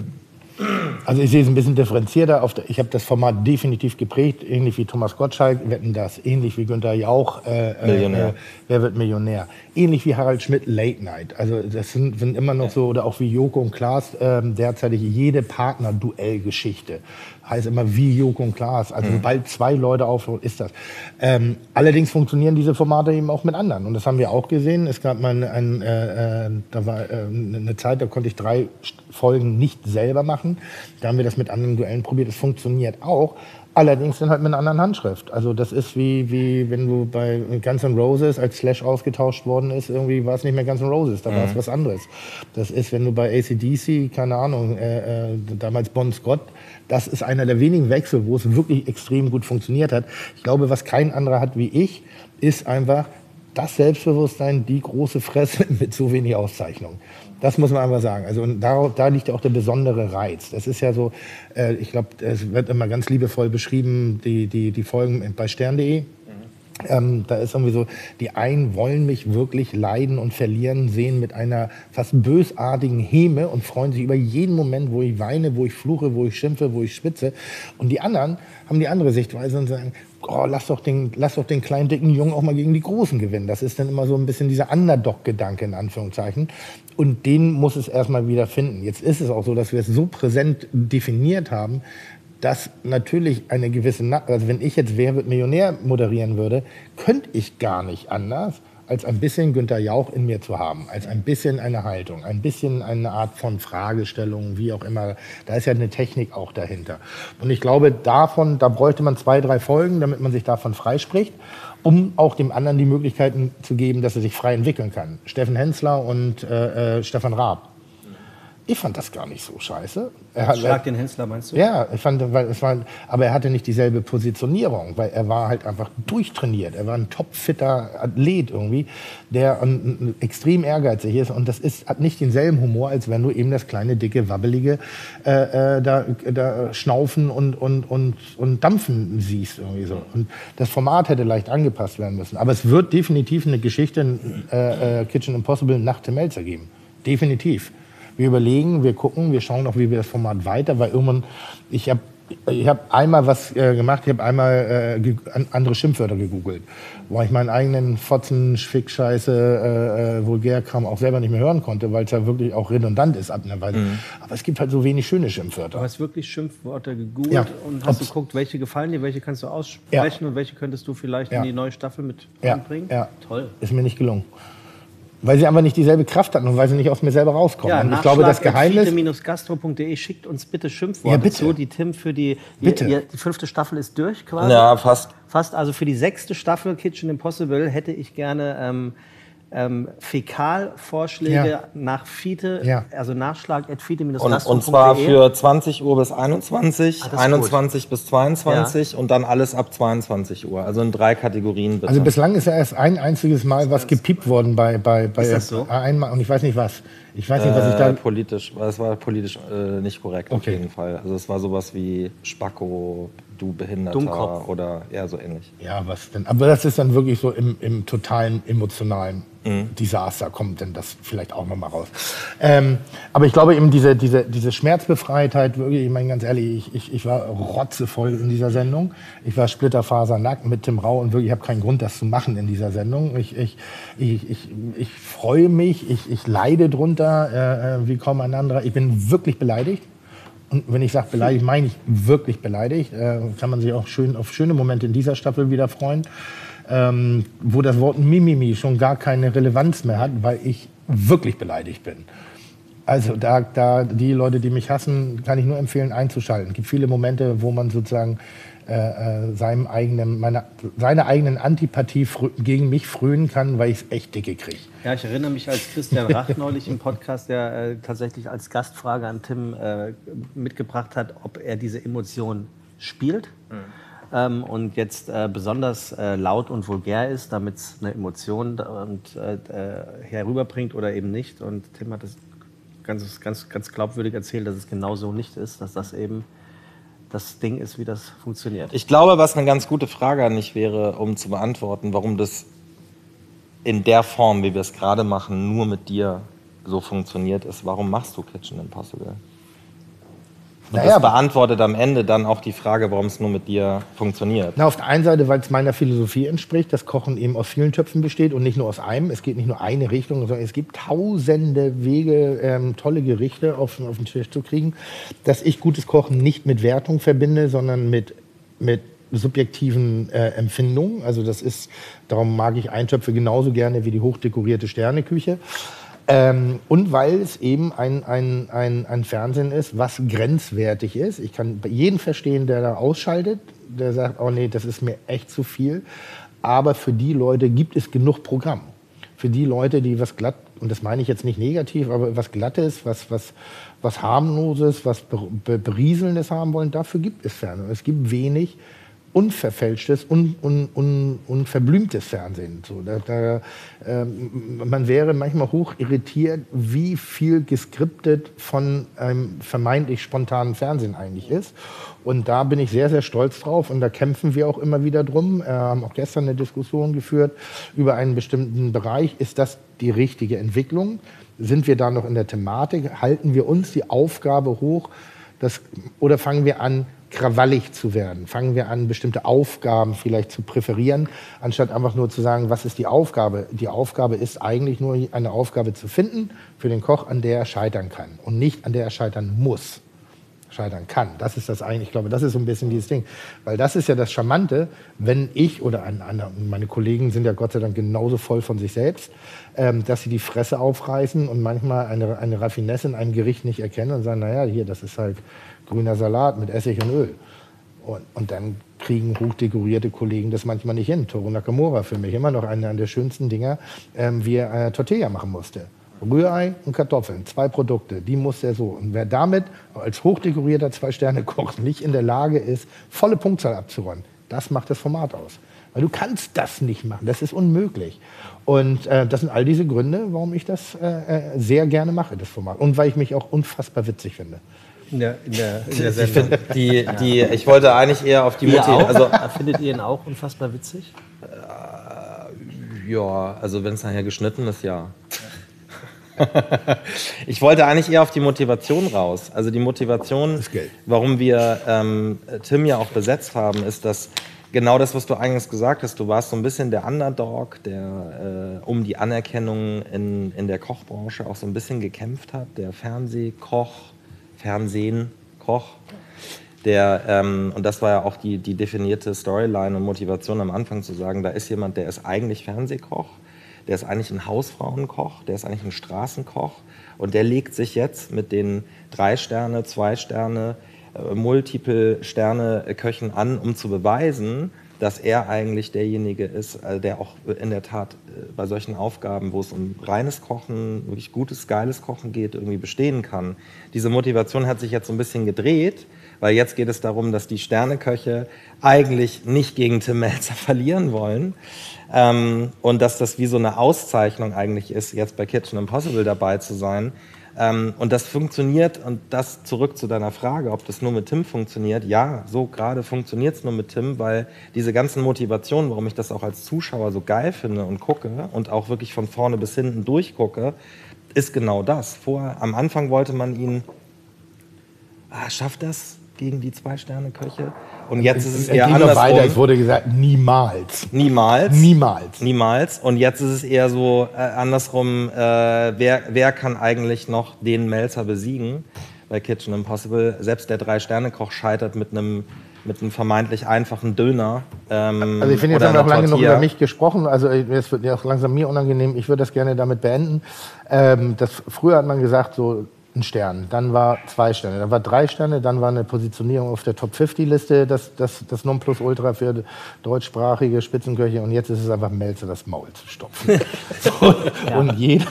Also ich sehe es ein bisschen differenzierter. Auf der, ich habe das Format definitiv geprägt, ähnlich wie Thomas Gottschalk, Wetten das, ähnlich wie Günther Jauch, äh, Millionär. Äh, Wer wird Millionär? Ähnlich wie Harald Schmidt, Late Night. Also das sind, sind immer noch so, oder auch wie Joko und Klaas, äh, derzeitig jede Partner-Duell-Geschichte. Heißt immer wie Joko und Klaas. Also mhm. sobald zwei Leute aufhören, ist das. Ähm, allerdings funktionieren diese Formate eben auch mit anderen. Und das haben wir auch gesehen. Es gab mal ein, äh, äh, da war äh, eine Zeit, da konnte ich drei Folgen nicht selber machen. Da haben wir das mit anderen Duellen probiert. Es funktioniert auch. Allerdings dann halt mit einer anderen Handschrift. Also das ist wie, wie wenn du bei Guns N' Roses, als Slash ausgetauscht worden ist, irgendwie war es nicht mehr Guns N' Roses, da war es mhm. was anderes. Das ist, wenn du bei A C D C, keine Ahnung, äh, äh, damals Bon Scott, das ist einer der wenigen Wechsel, wo es wirklich extrem gut funktioniert hat. Ich glaube, was kein anderer hat wie ich, ist einfach das Selbstbewusstsein, die große Fresse mit so wenig Auszeichnung. Das muss man einfach sagen. Also und da, da liegt auch der besondere Reiz. Das ist ja so, äh, ich glaube, es wird immer ganz liebevoll beschrieben, die, die, die Folgen bei stern punkt de. Mhm. Ähm, da ist irgendwie so, die einen wollen mich wirklich leiden und verlieren sehen mit einer fast bösartigen Häme und freuen sich über jeden Moment, wo ich weine, wo ich fluche, wo ich schimpfe, wo ich schwitze. Und die anderen haben die andere Sichtweise und sagen, oh, lass doch den, lass doch den kleinen, dicken Jungen auch mal gegen die Großen gewinnen. Das ist dann immer so ein bisschen dieser Underdog-Gedanke in Anführungszeichen. Und den muss es erstmal wieder finden. Jetzt ist es auch so, dass wir es so präsent definiert haben, dass natürlich eine gewisse, Na- also wenn ich jetzt Wer wird Millionär moderieren würde, könnte ich gar nicht anders, als ein bisschen Günther Jauch in mir zu haben, als ein bisschen eine Haltung, ein bisschen eine Art von Fragestellung, wie auch immer. Da ist ja eine Technik auch dahinter. Und ich glaube, davon, da bräuchte man zwei, drei Folgen, damit man sich davon freispricht, um auch dem anderen die Möglichkeiten zu geben, dass er sich frei entwickeln kann. Steffen Hensler und äh, äh, Stefan Raab. Ich fand das gar nicht so scheiße. Er hat, Schlag den Hensler, meinst du? Ja, ich fand, weil es war, aber er hatte nicht dieselbe Positionierung, weil er war halt einfach durchtrainiert. Er war ein topfitter Athlet irgendwie, der um, um, extrem ehrgeizig ist. Und das ist, hat nicht denselben Humor, als wenn du eben das kleine, dicke, wabbelige äh, äh, da, da schnaufen und, und, und, und dampfen siehst. Irgendwie so. Und das Format hätte leicht angepasst werden müssen. Aber es wird definitiv eine Geschichte, äh, äh, Kitchen Impossible, nach Tim Melzer geben. Definitiv. Wir überlegen, wir gucken, wir schauen auch, wie wir das Format weiter, weil irgendwann, ich habe ich hab einmal was äh, gemacht, ich habe einmal äh, ge- andere Schimpfwörter gegoogelt, wo ich meinen eigenen Fotzen, Schfick, Scheiße, äh, äh, Vulgärkram auch selber nicht mehr hören konnte, weil es ja wirklich auch redundant ist ab einer Weise. Mhm. Aber es gibt halt so wenig schöne Schimpfwörter. Du hast wirklich Schimpfwörter gegoogelt Ja. und hast Ob's- geguckt, welche gefallen dir, welche kannst du aussprechen Ja. und welche könntest du vielleicht Ja. in die neue Staffel mit Ja. einbringen? Ja. Toll. Ist mir nicht gelungen. Weil sie einfach nicht dieselbe Kraft hatten und weil sie nicht aus mir selber rauskommen. Ja, und ich glaube, das Geheimnis... Nachschlag@fide-gastro punkt de, schickt uns bitte Schimpfworte Ja, bitte. zu, die Tim für die... Bitte. Ihr, die fünfte Staffel ist durch quasi. Ja, fast. Fast, also für die sechste Staffel Kitchen Impossible hätte ich gerne ähm, ähm, Fäkalvorschläge Ja. nach Fide, Ja. also nachschlag at fide Und, gastro und punkt zwar de. für zwanzig Uhr bis einundzwanzig, Ah, das ist einundzwanzig bis zweiundzwanzig und dann alles ab zweiundzwanzig Uhr. Also in drei Kategorien bitte. Also bislang ist ja erst ein einziges Mal was gepiept worden bei... bei, bei Ist das so? Einmal, und ich weiß nicht was. Ich weiß nicht, was ich äh, da... politisch, es war politisch äh, nicht korrekt auf Okay. jeden Fall. Also es war sowas wie Spacko, du Behinderter Dummkopf. oder eher so ähnlich. Ja, was denn? Aber das ist dann wirklich so im, im totalen emotionalen Mhm. Desaster, kommt denn das vielleicht auch noch mal raus. Ähm, aber ich glaube eben diese, diese, diese Schmerzbefreitheit, wirklich, ich meine ganz ehrlich, ich, ich, ich war rotzevoll in dieser Sendung. Ich war splitterfasernackt mit Tim Rau und wirklich, ich habe keinen Grund, das zu machen in dieser Sendung. Ich, ich, ich, ich, ich freue mich, ich, ich leide drunter, äh, wie kaum ein anderer. Ich bin wirklich beleidigt. Und wenn ich sage beleidigt, meine ich wirklich beleidigt. Äh, kann man sich auch schön auf schöne Momente in dieser Staffel wieder freuen. Ähm, wo das Wort Mimimi schon gar keine Relevanz mehr hat, weil ich wirklich beleidigt bin. Also da, da die Leute, die mich hassen, kann ich nur empfehlen, einzuschalten. Es gibt viele Momente, wo man sozusagen äh, äh, seinem eigenen, meine, seiner eigenen Antipathie frö- gegen mich frönen kann, weil ich es echt dicke kriege. Ja, ich erinnere mich, als Christian Rach neulich im Podcast, der äh, tatsächlich als Gastfrage an Tim äh, mitgebracht hat, ob er diese Emotion spielt. Mhm. Ähm, und jetzt äh, besonders äh, laut und vulgär ist, damit es eine Emotion da- und, äh, äh, herüberbringt oder eben nicht. Und Tim hat das ganz, ganz, ganz glaubwürdig erzählt, dass es genau so nicht ist, dass das eben das Ding ist, wie das funktioniert. Ich glaube, was eine ganz gute Frage an dich wäre, um zu beantworten, warum das in der Form, wie wir es gerade machen, nur mit dir so funktioniert, ist, warum machst du Kitchen Impossible? Und Naja, das beantwortet am Ende dann auch die Frage, warum es nur mit dir funktioniert. Na, auf der einen Seite, weil es meiner Philosophie entspricht, dass Kochen eben aus vielen Töpfen besteht und nicht nur aus einem. Es geht nicht nur eine Richtung, sondern es gibt tausende Wege, ähm, tolle Gerichte auf, auf den Tisch zu kriegen. Dass ich gutes Kochen nicht mit Wertung verbinde, sondern mit, mit subjektiven äh, Empfindungen. Also das ist, darum mag ich Eintöpfe genauso gerne wie die hochdekorierte Sterneküche. Ähm, und weil es eben ein, ein, ein, ein Fernsehen ist, was grenzwertig ist. Ich kann jeden verstehen, der da ausschaltet, der sagt, oh nee, das ist mir echt zu viel. Aber für die Leute gibt es genug Programm. Für die Leute, die was glatt, und das meine ich jetzt nicht negativ, aber was Glattes, was, was, was Harmloses, was Berieselndes haben wollen, dafür gibt es Fernsehen. Es gibt wenig unverfälschtes, un, un, un, unverblümtes Fernsehen. So, da, da, äh, man wäre manchmal hoch irritiert, wie viel geskriptet von einem vermeintlich spontanen Fernsehen eigentlich ist. Und da bin ich sehr, sehr stolz drauf. Und da kämpfen wir auch immer wieder drum. Wir haben auch gestern eine Diskussion geführt über einen bestimmten Bereich. Ist das die richtige Entwicklung? Sind wir da noch in der Thematik? Halten wir uns die Aufgabe hoch? Das, oder fangen wir an, krawallig zu werden? Fangen wir an, bestimmte Aufgaben vielleicht zu präferieren, anstatt einfach nur zu sagen, was ist die Aufgabe? Die Aufgabe ist eigentlich nur eine Aufgabe zu finden für den Koch, an der er scheitern kann und nicht an der er scheitern muss. Scheitern kann. Das ist das eigentlich, ich glaube, das ist so ein bisschen dieses Ding. Weil das ist ja das Charmante, wenn ich oder ein, eine, meine Kollegen sind ja Gott sei Dank genauso voll von sich selbst, ähm, dass sie die Fresse aufreißen und manchmal eine, eine Raffinesse in einem Gericht nicht erkennen und sagen, naja, hier, das ist halt grüner Salat mit Essig und Öl. Und, und dann kriegen hochdekorierte Kollegen das manchmal nicht hin. Toru Nakamura für mich immer noch einer der schönsten Dinger, ähm, wie er äh, Tortilla machen musste. Rührei und Kartoffeln, zwei Produkte, die muss er so. Und wer damit als hochdekorierter Zwei-Sterne-Koch nicht in der Lage ist, volle Punktzahl abzuräumen, das macht das Format aus. Weil du kannst das nicht machen, das ist unmöglich. Und äh, das sind all diese Gründe, warum ich das äh, sehr gerne mache, das Format. Und weil ich mich auch unfassbar witzig finde. In der, in der, in der Sendung. Die, die, ich wollte eigentlich eher auf die Motivation. Also, Also, findet ihr ihn auch unfassbar witzig? ja, also wenn es nachher geschnitten ist, ja. Ich wollte eigentlich eher auf die Motivation raus. Also die Motivation, warum wir ähm, Tim ja auch besetzt haben, ist, dass genau das, was du eingangs gesagt hast, du warst so ein bisschen der Underdog, der äh, um die Anerkennung in, in der Kochbranche auch so ein bisschen gekämpft hat, der Fernsehkoch, Fernsehen-Koch. Der, ähm, und das war ja auch die, die definierte Storyline und Motivation am Anfang zu sagen, da ist jemand, der ist eigentlich Fernsehkoch, der ist eigentlich ein Hausfrauenkoch, der ist eigentlich ein Straßenkoch und der legt sich jetzt mit den drei Sterne, zwei Sterne, äh, multiple Sterne Köchen an, um zu beweisen, dass er eigentlich derjenige ist, äh, der auch in der Tat äh, bei solchen Aufgaben, wo es um reines Kochen, wirklich gutes, geiles Kochen geht, irgendwie bestehen kann. Diese Motivation hat sich jetzt so ein bisschen gedreht, weil jetzt geht es darum, dass die Sterneköche eigentlich nicht gegen Tim Mälzer verlieren wollen. Ähm, und dass das wie so eine Auszeichnung eigentlich ist, jetzt bei Kitchen Impossible dabei zu sein. Ähm, und das funktioniert, und das zurück zu deiner Frage, ob das nur mit Tim funktioniert. Ja, so gerade funktioniert es nur mit Tim, weil diese ganzen Motivationen, warum ich das auch als Zuschauer so geil finde und gucke und auch wirklich von vorne bis hinten durchgucke, ist genau das. Vorher, am Anfang wollte man ihn, ah, schafft das gegen die Zwei-Sterne-Köche? Und jetzt ist es eher andersrum. Weiter, es wurde gesagt, niemals. Niemals. Niemals. Niemals. Und jetzt ist es eher so äh, andersrum, äh, wer, wer kann eigentlich noch den Mälzer besiegen bei Kitchen Impossible? Selbst der Drei-Sterne-Koch scheitert mit einem mit einem vermeintlich einfachen Döner. Ähm, also ich finde, jetzt haben wir auch lange genug über mich gesprochen. Also es wird ja auch langsam mir unangenehm. Ich würde das gerne damit beenden. Ähm, das, früher hat man gesagt, so ein Stern, dann war zwei Sterne, dann war drei Sterne, dann war eine Positionierung auf der Top fünfzig Liste, das, das, das Nonplusultra für deutschsprachige Spitzenköche, und jetzt ist es einfach Mälzer das Maul zu stopfen. So, ja. Und jeder...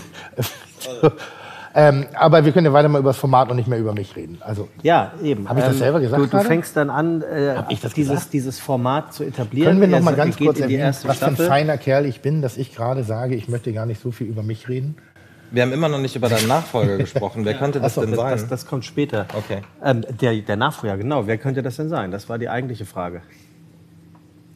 ähm, aber wir können ja weiter mal über das Format und nicht mehr über mich reden. Also, ja, eben. Habe ich das selber gesagt? Du, du fängst dann an, äh, ich das dieses, dieses Format zu etablieren. Können wir noch mal ganz geht kurz in die erwähnen, erste was für ein Staffel. feiner Kerl ich bin, dass ich gerade sage, ich möchte gar nicht so viel über mich reden? Wir haben immer noch nicht über deinen Nachfolger gesprochen. Wer könnte das Achso, denn sein? Das, das kommt später. Okay. Ähm, der, der Nachfolger, genau. Wer könnte das denn sein? Das war die eigentliche Frage.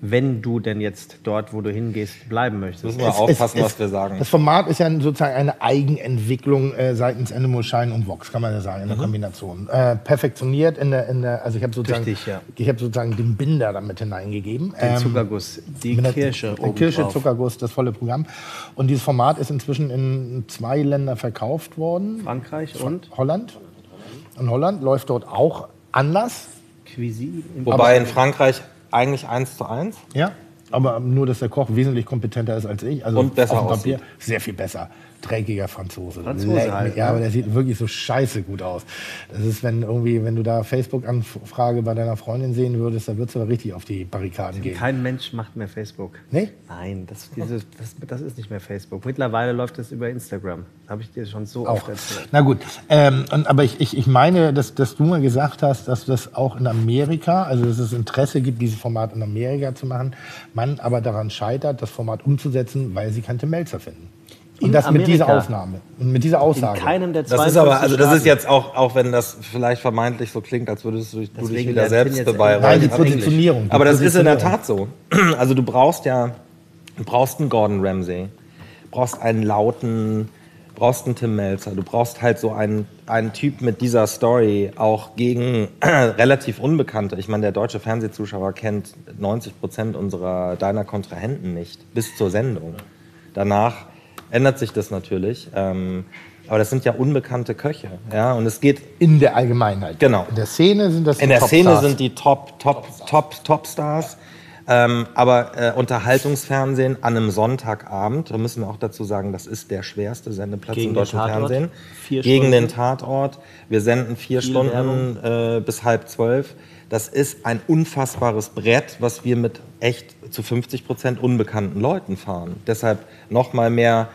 wenn du denn jetzt dort, wo du hingehst, bleiben möchtest? Müssen wir Es- aufpassen, es- was wir sagen. Das Format ist ja sozusagen eine Eigenentwicklung äh, seitens Animal Shine und Vox, kann man ja sagen, in der Kombination. Äh, perfektioniert in der, in der, also ich habe sozusagen, Durch dich, ja. ich habe sozusagen den Binder damit hineingegeben. Den Ähm, Zuckerguss, die mit der- Kirsche der Kirsche, obendrauf. Zuckerguss, das volle Programm. Und dieses Format ist inzwischen in zwei Länder verkauft worden. Frankreich und Holland. In Holland läuft dort auch anders. Cuisine. im- Wobei in Frankreich eigentlich eins zu eins. Ja, aber nur, dass der Koch wesentlich kompetenter ist als ich. Also Und besser auf dem aussieht. Papier sehr viel besser. Dreckiger Franzose. Franzose Leck halt, mich. Ja, ne? aber der sieht wirklich so scheiße gut aus. Das ist, wenn irgendwie, wenn du da Facebook-Anfrage bei deiner Freundin sehen würdest, da würdest du da richtig auf die Barrikaden gehen. Kein Mensch macht mehr Facebook. Nee? Nein, das, diese, das, das ist nicht mehr Facebook. Mittlerweile läuft es über Instagram. Habe ich dir schon so Auch. oft erzählt. Na gut, ähm, und, aber ich, ich, ich meine, dass, dass du mal gesagt hast, dass das auch in Amerika, also dass es Interesse gibt, dieses Format in Amerika zu machen, man aber daran scheitert, das Format umzusetzen, weil sie keine Melzer finden. Und In das mit dieser Amerika? Aufnahme und mit dieser In Aussage. keinem der Das zweiundfünfzig ist aber, also das ist Staaten. jetzt auch, auch wenn das vielleicht vermeintlich so klingt, als würdest du, du dich Deswegen wieder lernt selbst Finn jetzt beweihräuchern. Nein, die auf Englisch. Positionierung. Die Aber das ist in der Positionierung. Tat so. Also du brauchst ja, du brauchst einen Gordon Ramsay, brauchst einen lauten, brauchst einen Tim Melzer, du brauchst halt so einen, einen Typ mit dieser Story auch gegen relativ Unbekannte. Ich meine, der deutsche Fernsehzuschauer kennt neunzig Prozent unserer deiner Kontrahenten nicht, bis zur Sendung. Danach ändert sich das natürlich. Ähm, aber das sind ja unbekannte Köche. Ja? Und es geht In der Allgemeinheit. Genau. In der Szene sind das in die der Szene Topstars. sind die Top, Top, Top, Top-Stars. Ähm, aber äh, Unterhaltungsfernsehen an einem Sonntagabend, da müssen wir auch dazu sagen, das ist der schwerste Sendeplatz Gegen im den deutschen Tatort. Fernsehen. Vier Gegen Stunden. den Tatort. Wir senden vier Viel Stunden äh, bis halb zwölf. Das ist ein unfassbares Brett, was wir mit echt zu fünfzig Prozent unbekannten Leuten fahren. Deshalb noch mal mehr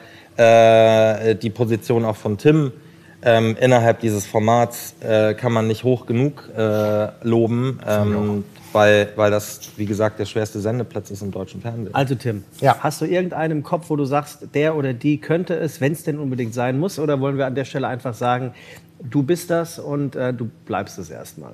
äh, die Position auch von Tim. Ähm, innerhalb dieses Formats äh, kann man nicht hoch genug äh, loben, ähm, weil, weil das, wie gesagt, der schwerste Sendeplatz ist im deutschen Fernsehen. Also Tim, Ja. hast du irgendeinen im Kopf, wo du sagst, der oder die könnte es, wenn es denn unbedingt sein muss? Oder wollen wir an der Stelle einfach sagen, du bist das und äh, du bleibst es erstmal?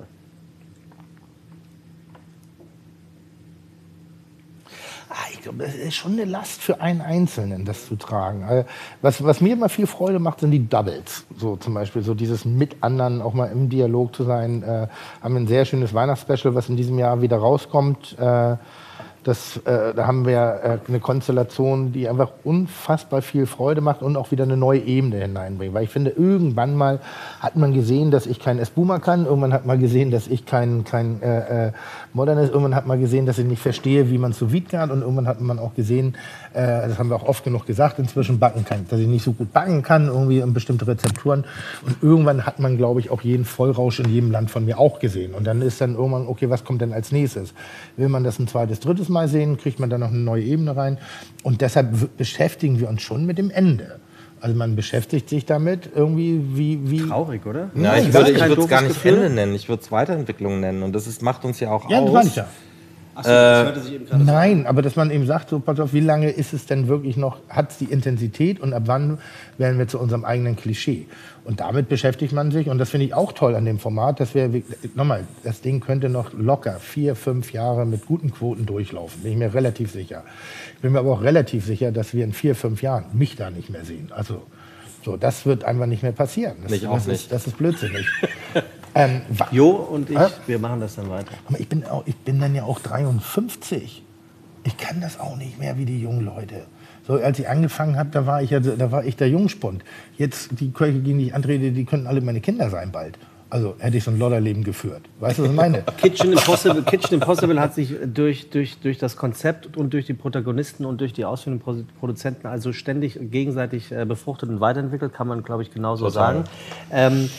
Ah, ich glaube, das ist schon eine Last für einen Einzelnen, das zu tragen. Also, was, was mir immer viel Freude macht, sind die Doubles. So zum Beispiel, so dieses mit anderen auch mal im Dialog zu sein. Äh, haben wir ein sehr schönes Weihnachtsspecial, was in diesem Jahr wieder rauskommt. Äh, das, äh, da haben wir äh, eine Konstellation, die einfach unfassbar viel Freude macht und auch wieder eine neue Ebene hineinbringt. Weil ich finde, irgendwann mal hat man gesehen, dass ich kein Espuma kann. Irgendwann hat man gesehen, dass ich kein, kein äh, äh, Modern ist. Irgendwann hat man gesehen, dass ich nicht verstehe, wie man sous vide kann. Und irgendwann hat man auch gesehen, äh, das haben wir auch oft genug gesagt, inzwischen backen kann, dass ich nicht so gut backen kann, irgendwie in bestimmte Rezepturen. Und irgendwann hat man, glaube ich, auch jeden Vollrausch in jedem Land von mir auch gesehen. Und dann ist dann irgendwann, okay, was kommt denn als nächstes? Will man das ein zweites, drittes Mal sehen, kriegt man dann noch eine neue Ebene rein. Und deshalb w- beschäftigen wir uns schon mit dem Ende. Also man beschäftigt sich damit irgendwie wie... wie Traurig, oder? Ja, Nein, ich gar würde ich kein würde es gar doofes nicht Gefühl. Ende nennen, ich würde es Weiterentwicklung nennen. Und das ist, macht uns ja auch ja, das aus. meine ich ja. Achso, das hörte sich eben gerade so an. Nein, aber dass man eben sagt, so, pass auf, wie lange ist es denn wirklich noch, hat es die Intensität und ab wann werden wir zu unserem eigenen Klischee? Und damit beschäftigt man sich und das finde ich auch toll an dem Format, dass wir, nochmal, das Ding könnte noch locker vier, fünf Jahre mit guten Quoten durchlaufen, bin ich mir relativ sicher. Ich bin mir aber auch relativ sicher, dass wir in vier, fünf Jahren mich da nicht mehr sehen. Also, so, das wird einfach nicht mehr passieren. Das, Ich auch das nicht. Ist, das ist blödsinnig. ähm, wa- Jo und ich, Hä? wir machen das dann weiter. aber ich bin, auch, ich bin dann ja auch dreiundfünfzig. Ich kann das auch nicht mehr wie die jungen Leute. So, als ich angefangen habe, da war ich ja, da war ich der Jungspund. Jetzt die Köche, gegen die ich antrete, die können alle meine Kinder sein bald. Also hätte ich so ein Lodderleben geführt. Weißt du, was ich meine? Kitchen Impossible, Kitchen Impossible hat sich durch, durch, durch das Konzept und durch die Protagonisten und durch die ausführenden Pro- Produzenten also ständig gegenseitig äh, befruchtet und weiterentwickelt, kann man, glaube ich, genauso Total. sagen. Ähm,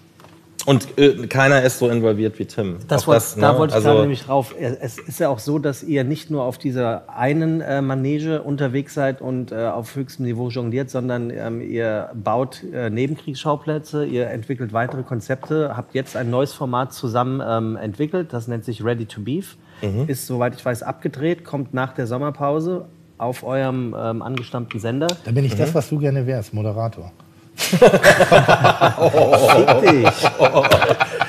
Und äh, keiner ist so involviert wie Tim. Das Auch wollt, da ne? wollte ich Also, gerade nämlich drauf. Es ist ja auch so, dass ihr nicht nur auf dieser einen äh, Manege unterwegs seid und äh, auf höchstem Niveau jongliert, sondern ähm, ihr baut äh, Nebenkriegsschauplätze, ihr entwickelt weitere Konzepte, habt jetzt ein neues Format zusammen ähm, entwickelt, das nennt sich Ready to Beef. Mhm. Ist, soweit ich weiß, abgedreht, kommt nach der Sommerpause auf eurem ähm, angestammten Sender. Da bin ich das, was du gerne wärst, Moderator. Fick dich.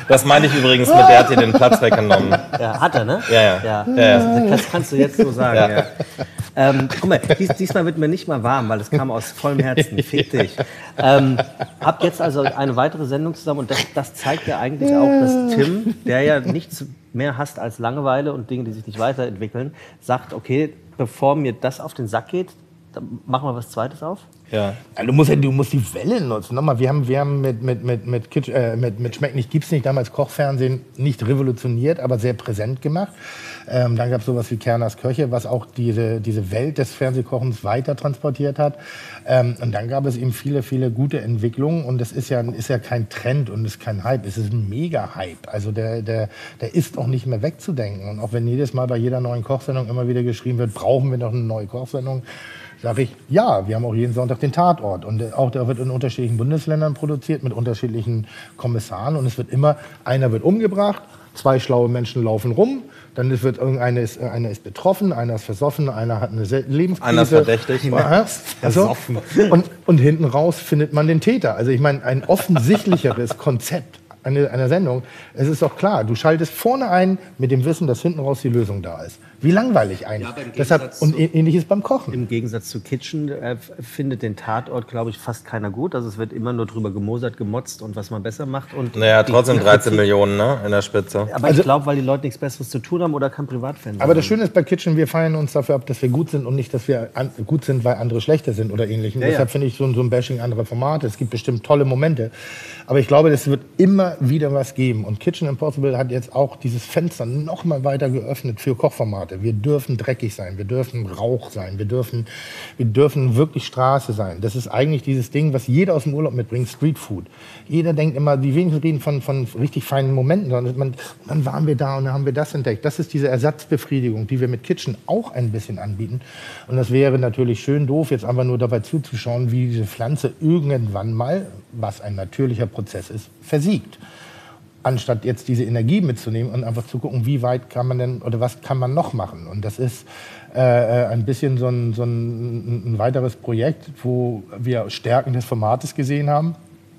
Das meinte ich übrigens mit, der hat dir den Platz weggenommen. Ja, hat er, ne? Ja, ja. ja. ja, ja. Das kannst du jetzt so sagen, ja. ja. Ähm, guck mal, dies, diesmal wird mir nicht mal warm, weil es kam aus vollem Herzen. Fick dich. Ähm, habt jetzt also eine weitere Sendung zusammen und das, das zeigt ja eigentlich auch, dass Tim, der ja nichts mehr hasst als Langeweile und Dinge, die sich nicht weiterentwickeln, sagt, okay, bevor mir das auf den Sack geht, dann machen wir was Zweites auf. Ja. Ja, du, musst, du musst die Welle nutzen. Nochmal, wir haben, wir haben mit, mit, mit, mit, Kitsch, äh, mit, mit Schmeckt nicht, gibt's nicht, damals Kochfernsehen nicht revolutioniert, aber sehr präsent gemacht. Ähm, dann gab es sowas wie Kerners Köche, was auch diese, diese Welt des Fernsehkochens weiter transportiert hat. Ähm, und dann gab es eben viele, viele gute Entwicklungen. Und das ist ja, ist ja kein Trend und ist kein Hype. Es ist ein Mega-Hype. Also der, der, der ist auch nicht mehr wegzudenken. Und auch wenn jedes Mal bei jeder neuen Kochsendung immer wieder geschrieben wird, brauchen wir noch eine neue Kochsendung, sage ich, ja, wir haben auch jeden Sonntag den Tatort. Und auch der wird in unterschiedlichen Bundesländern produziert, mit unterschiedlichen Kommissaren. Und es wird immer, einer wird umgebracht, zwei schlaue Menschen laufen rum, dann wird irgendeiner ist, einer ist betroffen, einer ist versoffen, einer hat eine Lebenskrise. Einer ist verdächtig. Ja, also, und, und hinten raus findet man den Täter. Also ich meine, ein offensichtlicheres Konzept einer, einer Sendung, es ist doch klar, du schaltest vorne ein mit dem Wissen, dass hinten raus die Lösung da ist. Wie langweilig eigentlich. Ja, deshalb, und ähnliches beim Kochen. Im Gegensatz zu Kitchen äh, findet den Tatort, glaube ich, fast keiner gut. Also es wird immer nur drüber gemosert, gemotzt und was man besser macht. Und naja, trotzdem dreizehn Millionen, ne, in der Spitze. Aber also, ich glaube, weil die Leute nichts Besseres zu tun haben oder kein Privatfernsehen. Aber das Schöne ist bei Kitchen, wir feiern uns dafür ab, dass wir gut sind und nicht, dass wir an, gut sind, weil andere schlechter sind oder ähnlichem. Ja, deshalb ja. finde ich so, so ein Bashing anderer Formate. Es gibt bestimmt tolle Momente. Aber ich glaube, es wird immer wieder was geben. Und Kitchen Impossible hat jetzt auch dieses Fenster noch mal weiter geöffnet für Kochformate. Wir dürfen dreckig sein, wir dürfen Rauch sein, wir dürfen, wir dürfen wirklich Straße sein. Das ist eigentlich dieses Ding, was jeder aus dem Urlaub mitbringt, Streetfood. Jeder denkt immer, die wenigsten reden von, von richtig feinen Momenten, sondern man, dann waren wir da und dann haben wir das entdeckt. Das ist diese Ersatzbefriedigung, die wir mit Kitchen auch ein bisschen anbieten. Und das wäre natürlich schön doof, jetzt einfach nur dabei zuzuschauen, wie diese Pflanze irgendwann mal, was ein natürlicher Prozess ist, versiegt. Anstatt jetzt diese Energie mitzunehmen und einfach zu gucken, wie weit kann man denn oder was kann man noch machen. Und das ist äh, ein bisschen so ein, so ein, ein weiteres Projekt, wo wir Stärken des Formates gesehen haben.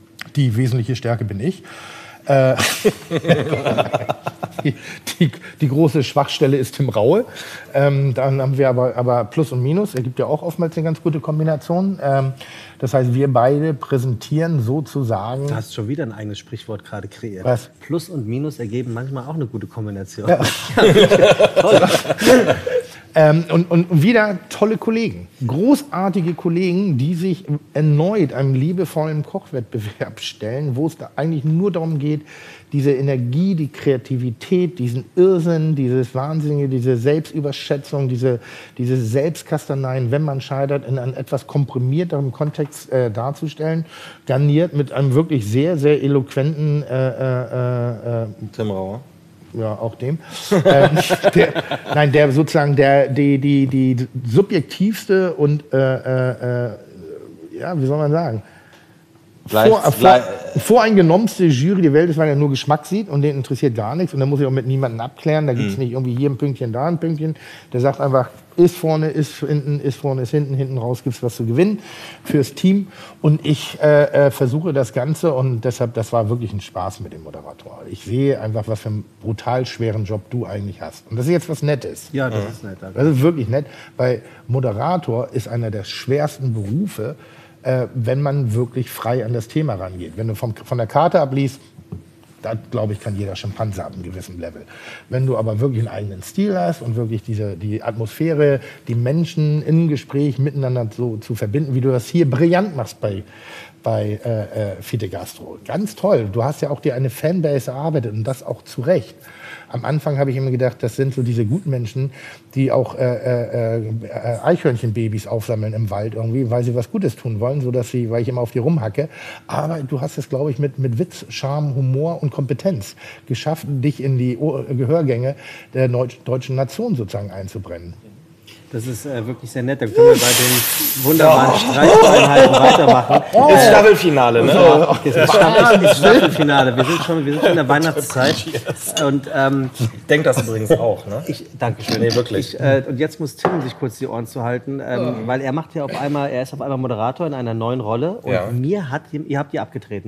Die wesentliche Stärke bin ich. Äh, die, die, die große Schwachstelle ist Tim Raue. Ähm, dann haben wir aber, aber Plus und Minus. Er gibt ja auch oftmals eine ganz gute Kombination. Ähm, das heißt, wir beide präsentieren sozusagen... Du hast schon wieder ein eigenes Sprichwort gerade kreiert. Was? Plus und Minus ergeben manchmal auch eine gute Kombination. Ja. Ähm, und, und wieder tolle Kollegen, großartige Kollegen, die sich erneut einem liebevollen Kochwettbewerb stellen, wo es da eigentlich nur darum geht, diese Energie, die Kreativität, diesen Irrsinn, dieses Wahnsinnige, diese Selbstüberschätzung, diese, diese Selbstkastaneien, wenn man scheitert, in einem etwas komprimierteren Kontext äh, darzustellen, garniert mit einem wirklich sehr, sehr eloquenten äh, äh, äh, Tim Rauer. Ja, auch dem. ähm, der, nein, der sozusagen der, die, die, die subjektivste und, äh, äh, ja, wie soll man sagen, Gleich, vor, vor, voreingenommenste Jury der Welt ist, weil er nur Geschmack sieht und den interessiert gar nichts. Und da muss ich auch mit niemandem abklären. Da gibt es mhm. nicht irgendwie hier ein Pünktchen, da ein Pünktchen. Der sagt einfach, ist vorne, ist hinten, ist vorne, ist hinten, hinten raus gibt es was zu gewinnen fürs Team. Und ich äh, äh, versuche das Ganze und deshalb, das war wirklich ein Spaß mit dem Moderator. Ich sehe einfach, was für einen brutal schweren Job du eigentlich hast. Und das ist jetzt was Nettes. Ja, das ist nett. Danke. Das ist wirklich nett, weil Moderator ist einer der schwersten Berufe, äh, wenn man wirklich frei an das Thema rangeht. Wenn du vom, von der Karte abliest, da glaube ich, kann jeder Schimpanse ab einem gewissen Level. Wenn du aber wirklich einen eigenen Stil hast und wirklich diese, die Atmosphäre, die Menschen im Gespräch miteinander so zu verbinden, wie du das hier brillant machst bei, bei äh, äh, Fide Gastro. Ganz toll. Du hast ja auch dir eine Fanbase erarbeitet und das auch zu Recht. Am Anfang habe ich immer gedacht, das sind so diese guten Menschen, die auch äh, äh, äh, Eichhörnchenbabys aufsammeln im Wald irgendwie, weil sie was Gutes tun wollen, so dass sie, weil ich immer auf die rumhacke. Aber du hast es, glaube ich, mit, mit Witz, Charme, Humor und Kompetenz geschafft, dich in die Ohr Gehörgänge der deutschen Nation sozusagen einzubrennen. Das ist äh, wirklich sehr nett. Dann können wir bei den wunderbaren oh. Streiteinheiten weitermachen. Oh. Das Staffelfinale, ne? Ja, das ist das Staffelfinale. Wir sind schon, wir sind schon in der Weihnachtszeit. Und, ähm, ich denke das übrigens auch, ne? Ich, Dankeschön. Nee, wirklich. Ich, äh, und jetzt muss Tim sich kurz die Ohren zu halten, ähm, oh. weil er macht ja auf einmal, er ist auf einmal Moderator in einer neuen Rolle. Und ja. mir hat, ihr habt die abgedreht, ne?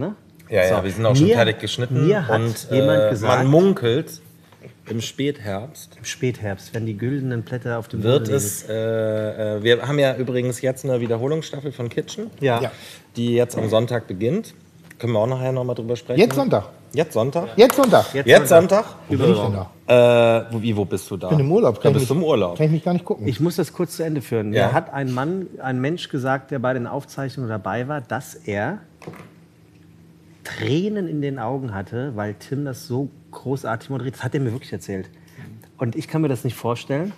Ja, ja, So. wir sind auch schon Mir- fertig geschnitten. mir hat und jemand äh, gesagt- man munkelt, im Spätherbst Im Spätherbst, wenn die güldenen Blätter auf dem wird Boden liegen. es, äh, äh, wir haben ja übrigens jetzt eine Wiederholungsstaffel von Kitchen, Ja. Ja. die jetzt am Sonntag beginnt. Können wir auch nachher nochmal drüber sprechen. Jetzt Sonntag. Jetzt Sonntag? Jetzt Sonntag. Jetzt Jetzt Sonntag? Wo bin ich denn da? Äh, wo, wie, wo bist du da? Ich bin im Urlaub. Da Kann ich bist du im mich- Urlaub. Kann ich mich gar nicht gucken. Ich muss das kurz zu Ende führen. Ja. Da hat ein Mann, ein Mensch gesagt, der bei den Aufzeichnungen dabei war, dass er Tränen in den Augen hatte, weil Tim das so großartig moderiert. Das hat er mir wirklich erzählt. Und ich kann mir das nicht vorstellen.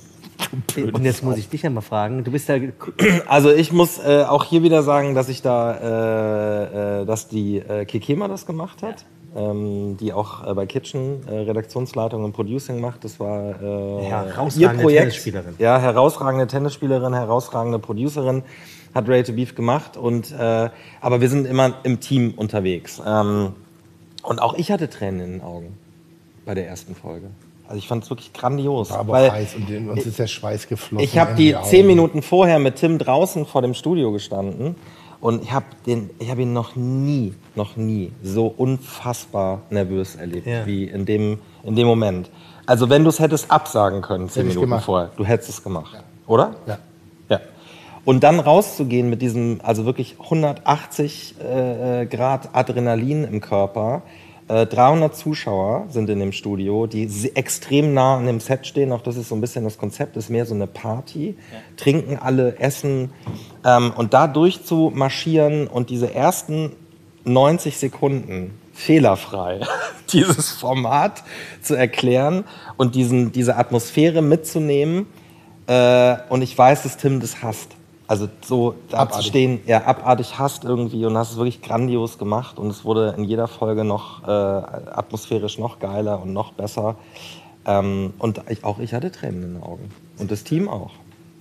Und jetzt muss ich dich ja mal fragen. Du bist ja. Also ich muss äh, auch hier wieder sagen, dass ich da, äh, äh, dass die äh, Kekema das gemacht hat, ähm, die auch äh, bei Kitchen äh, Redaktionsleitung und Producing macht. Das war äh, Herausragende ihr Projekt. Tennisspielerin. Ja, herausragende Tennisspielerin, herausragende Producerin, hat Ready to Beef gemacht. Und äh, aber wir sind immer im Team unterwegs. Ähm, und auch ich hatte Tränen in den Augen bei der ersten Folge. Also ich fand es wirklich grandios. War aber weil heiß und in uns ist der Schweiß geflossen. ich habe in die Augen. zehn Minuten vorher mit Tim draußen vor dem Studio gestanden und ich habe den, ich habe ihn noch nie, noch nie so unfassbar nervös erlebt Ja. wie in dem, in dem Moment. Also wenn du es hättest absagen können zehn Hätte ich Minuten gemacht. vorher, du hättest es gemacht, oder? Ja. Ja. Und dann rauszugehen mit diesem, also wirklich hundertachtzig äh, Grad Adrenalin im Körper. Äh, dreihundert Zuschauer sind in dem Studio, die se- extrem nah an dem Set stehen. Auch das ist so ein bisschen das Konzept, ist mehr so eine Party. Trinken alle, essen. Ähm, und da durch zu marschieren und diese ersten neunzig Sekunden fehlerfrei dieses Format zu erklären und diesen, diese Atmosphäre mitzunehmen. Äh, und ich weiß, dass Tim das hasst. Also so da Abartig. zu stehen, ja, abartig hasst irgendwie und hast es wirklich grandios gemacht und es wurde in jeder Folge noch äh, atmosphärisch noch geiler und noch besser. Ähm, und ich, auch ich hatte Tränen in den Augen und das Team auch.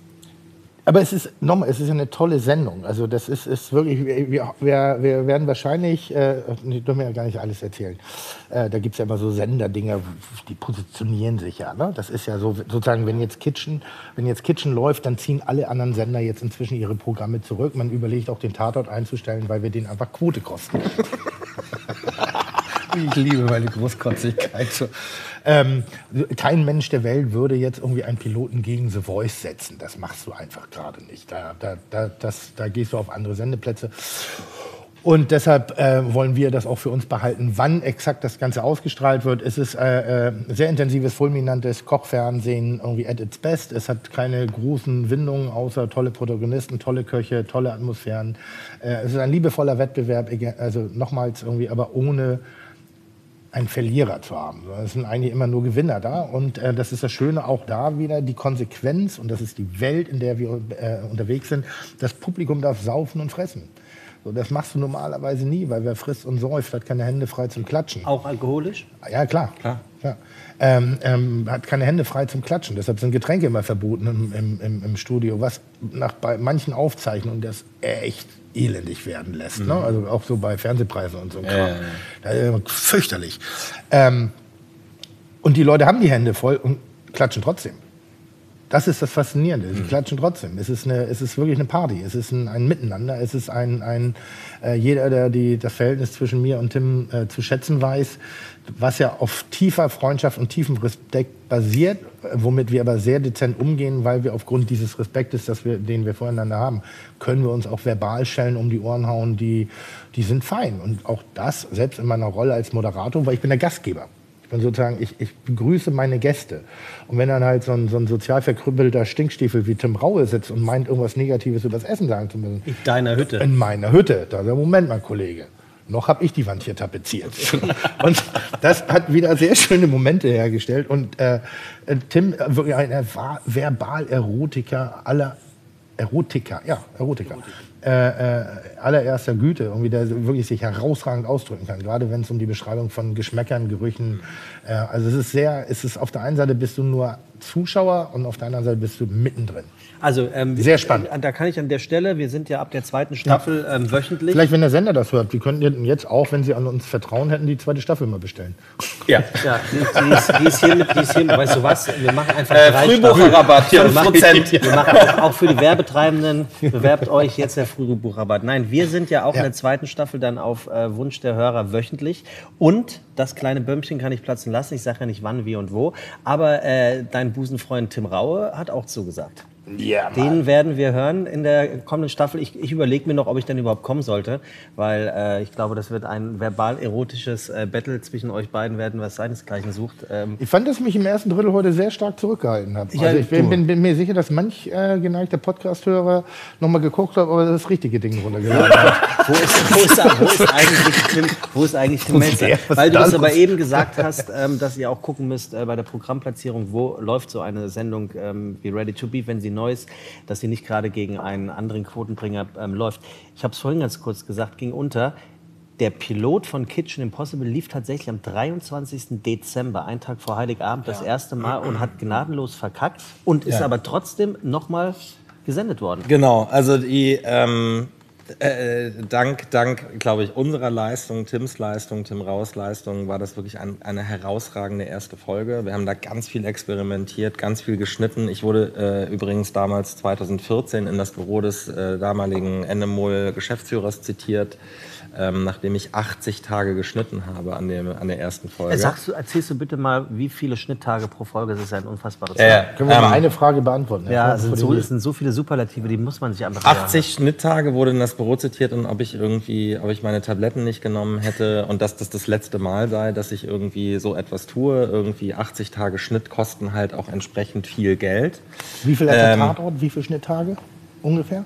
Aber es ist nochmal, es ist ja eine tolle Sendung. Also das ist, ist wirklich, wir, wir, wir werden wahrscheinlich, äh, nee, dürfen wir ja gar nicht alles erzählen. Äh, da gibt es ja immer so Senderdinger, die positionieren sich ja. Ne? Das ist ja so, sozusagen, wenn jetzt Kitchen, wenn jetzt Kitchen läuft, dann ziehen alle anderen Sender jetzt inzwischen ihre Programme zurück. Man überlegt auch den Tatort einzustellen, weil wir den einfach Quote kosten. Ich liebe meine Großkotzigkeit. So. Ähm, kein Mensch der Welt würde jetzt irgendwie einen Piloten gegen The Voice setzen. Das machst du einfach gerade nicht. Da, da, da, das, da gehst du auf andere Sendeplätze. Und deshalb äh, wollen wir das auch für uns behalten, wann exakt das Ganze ausgestrahlt wird. Es ist äh, äh, sehr intensives, fulminantes Kochfernsehen, irgendwie at its best. Es hat keine großen Windungen, außer tolle Protagonisten, tolle Köche, tolle Atmosphären. Äh, es ist ein liebevoller Wettbewerb, also nochmals irgendwie, aber ohne einen Verlierer zu haben. Es sind eigentlich immer nur Gewinner da. Und äh, das ist das Schöne, auch da wieder die Konsequenz, und das ist die Welt, in der wir äh, unterwegs sind. Das Publikum darf saufen und fressen. So, das machst du normalerweise nie, weil wer frisst und säuft, hat keine Hände frei zum Klatschen. Auch alkoholisch? Ja, klar. klar. klar. Ähm, ähm, hat keine Hände frei zum Klatschen. Deshalb sind Getränke immer verboten im, im, im, im Studio, was nach, bei manchen Aufzeichnungen das echt elendig werden lässt. Mhm. Ne? Also auch so bei Fernsehpreisen und so. Kram. Äh. Das ist fürchterlich. Ähm, und die Leute haben die Hände voll und klatschen trotzdem. Das ist das Faszinierende. Sie mhm. klatschen trotzdem. Es ist, eine, es ist wirklich eine Party. Es ist ein, ein Miteinander. Es ist ein, ein äh, jeder, der die, das Verhältnis zwischen mir und Tim äh, zu schätzen weiß, was ja auf tiefer Freundschaft und tiefem Respekt basiert, womit wir aber sehr dezent umgehen, weil wir aufgrund dieses Respektes, das wir, den wir voreinander haben, können wir uns auch verbal Schellen um die Ohren hauen, die, die sind fein. Und auch das, selbst in meiner Rolle als Moderator, weil ich bin der Gastgeber. Ich bin sozusagen, ich, ich begrüße meine Gäste. Und wenn dann halt so ein, so ein sozial verkrüppelter Stinkstiefel wie Tim Raue sitzt und meint, irgendwas Negatives über das Essen sagen zu müssen. In deiner Hütte. In meiner Hütte. Da, Moment mal, Kollege. Noch habe ich die Wand hier tapeziert. Und das hat wieder sehr schöne Momente hergestellt. Und äh, Tim, wirklich ein Verbal-Erotiker aller Erotiker, ja, Erotiker. Äh, äh, allererster Güte, irgendwie, der wirklich sich herausragend ausdrücken kann, gerade wenn es um die Beschreibung von Geschmäckern, Gerüchen, äh, also es ist sehr, es ist auf der einen Seite bist du nur Zuschauer und auf der anderen Seite bist du mittendrin. Also ähm, sehr spannend. Da kann ich an der Stelle, wir sind ja ab der zweiten Staffel ja. ähm, wöchentlich. Vielleicht, wenn der Sender das hört, die könnten jetzt auch, wenn sie an uns vertrauen hätten, die zweite Staffel mal bestellen. Ja, ja die, die, ist, die ist hiermit, die ist hiermit, weißt du was, wir machen einfach äh, drei Frühbucherrabatt, fünf Prozent. Wir machen auch für die Werbetreibenden, bewerbt euch jetzt der Frühbucherrabatt. Nein, wir sind ja auch Ja. in der zweiten Staffel dann auf äh, Wunsch der Hörer wöchentlich. Und das kleine Bömmchen kann ich platzen lassen. Ich sage ja nicht wann, wie und wo. Aber äh, dein Busenfreund Tim Raue hat auch zugesagt. Ja, Den werden wir hören in der kommenden Staffel. Ich, ich überlege mir noch, ob ich denn überhaupt kommen sollte, weil äh, ich glaube, das wird ein verbal-erotisches äh, Battle zwischen euch beiden werden, was seinesgleichen sucht. Ähm, Ich fand, dass ich mich im ersten Drittel heute sehr stark zurückgehalten habe. Ja, Also ich bin, du. bin, bin mir sicher, dass manch äh, geneigter Podcast-Hörer nochmal geguckt hat, ob er das richtige Ding runtergeladen hat. Wo ist, wo ist, wo ist eigentlich Tim, wo ist eigentlich Tim Melzer? der? Was Weil du da es aber los? eben gesagt hast, ähm, dass ihr auch gucken müsst äh, bei der Programmplatzierung, wo läuft so eine Sendung ähm, wie Ready to Be, wenn sie neu ist, dass sie nicht gerade gegen einen anderen Quotenbringer ähm, läuft. Ich habe es vorhin ganz kurz gesagt, ging unter. Der Pilot von Kitchen Impossible lief tatsächlich am dreiundzwanzigsten Dezember, einen Tag vor Heiligabend, das erste Mal und hat gnadenlos verkackt und ist Ja. aber trotzdem nochmal gesendet worden. Genau, also die ähm, äh, dank, dank, glaube ich, unserer Leistung, Tims Leistung, Tim Raus Leistung, war das wirklich ein, eine herausragende erste Folge. Wir haben da ganz viel experimentiert, ganz viel geschnitten. Ich wurde äh, übrigens damals zweitausendvierzehn in das Büro des äh, damaligen Endemol-Geschäftsführers zitiert, ähm, nachdem ich achtzig Tage geschnitten habe an, dem, an der ersten Folge. Äh, Sagst du, erzählst du bitte mal, wie viele Schnitttage pro Folge? Das ist ja ein unfassbares Ja, ja. Können wir Ähm, mal eine Frage beantworten? Ja, Bevor es sind, die- so, es sind so viele Superlative, die muss man sich einfach achtzig Schnitttage wurde in das Büro zitiert und ob ich irgendwie, ob ich meine Tabletten nicht genommen hätte und dass das das letzte Mal sei, dass ich irgendwie so etwas tue. Irgendwie achtzig Tage Schnitt kosten halt auch entsprechend viel Geld. Wie viel hat der Ähm, Tatort? Wie viele Schnitttage ungefähr?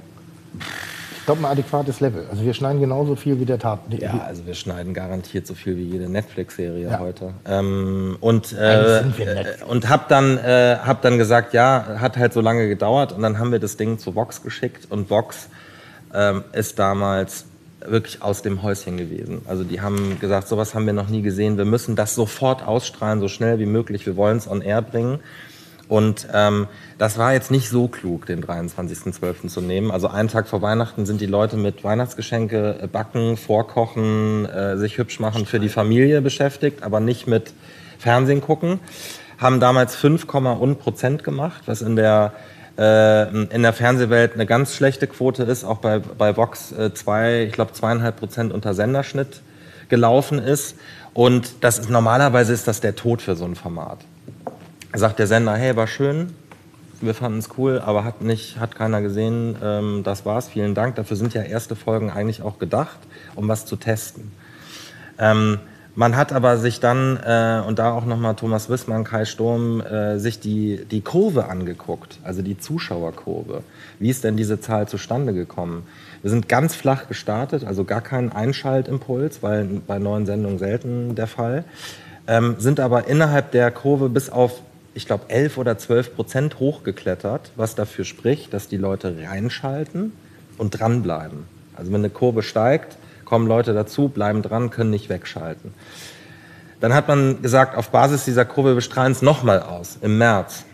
Ich glaube, ein adäquates Level. Also wir schneiden genauso viel wie der Tatort. Ja, also wir schneiden garantiert so viel wie jede Netflix-Serie Ja. heute. Ähm, und äh, Eigentlich sind wir Netflix. äh, und hab dann äh, hab dann gesagt, ja, hat halt so lange gedauert und dann haben wir das Ding zu Vox geschickt und Vox ähm, ist damals wirklich aus dem Häuschen gewesen. Also die haben gesagt, sowas haben wir noch nie gesehen. Wir müssen das sofort ausstrahlen, so schnell wie möglich. Wir wollen es on air bringen. Und ähm, das war jetzt nicht so klug, den dreiundzwanzigsten zwölften zu nehmen. Also einen Tag vor Weihnachten sind die Leute mit Weihnachtsgeschenke äh, backen, vorkochen, äh, sich hübsch machen für die Familie beschäftigt, aber nicht mit Fernsehen gucken. Haben damals fünf Komma eins Prozent gemacht, was in der äh, in der Fernsehwelt eine ganz schlechte Quote ist, auch bei, bei Vox äh, zwei, ich glaube zweieinhalb Prozent unter Senderschnitt gelaufen ist. Und das ist, normalerweise ist das der Tod für so ein Format. Sagt der Sender, hey, war schön, wir fanden es cool, aber hat, nicht, hat keiner gesehen, ähm, das war's, vielen Dank. Dafür sind ja erste Folgen eigentlich auch gedacht, um was zu testen. Ähm, man hat aber sich dann, äh, und da auch nochmal Thomas Wissmann, Kai Sturm, äh, sich die, die Kurve angeguckt, also die Zuschauerkurve. Wie ist denn diese Zahl zustande gekommen? Wir sind ganz flach gestartet, also gar kein Einschaltimpuls, weil bei neuen Sendungen selten der Fall. Ähm, sind aber innerhalb der Kurve bis auf, ich glaube, elf oder zwölf Prozent hochgeklettert, was dafür spricht, dass die Leute reinschalten und dranbleiben. Also wenn eine Kurve steigt, kommen Leute dazu, bleiben dran, können nicht wegschalten. Dann hat man gesagt, auf Basis dieser Kurve, wir strahlen es nochmal aus, im März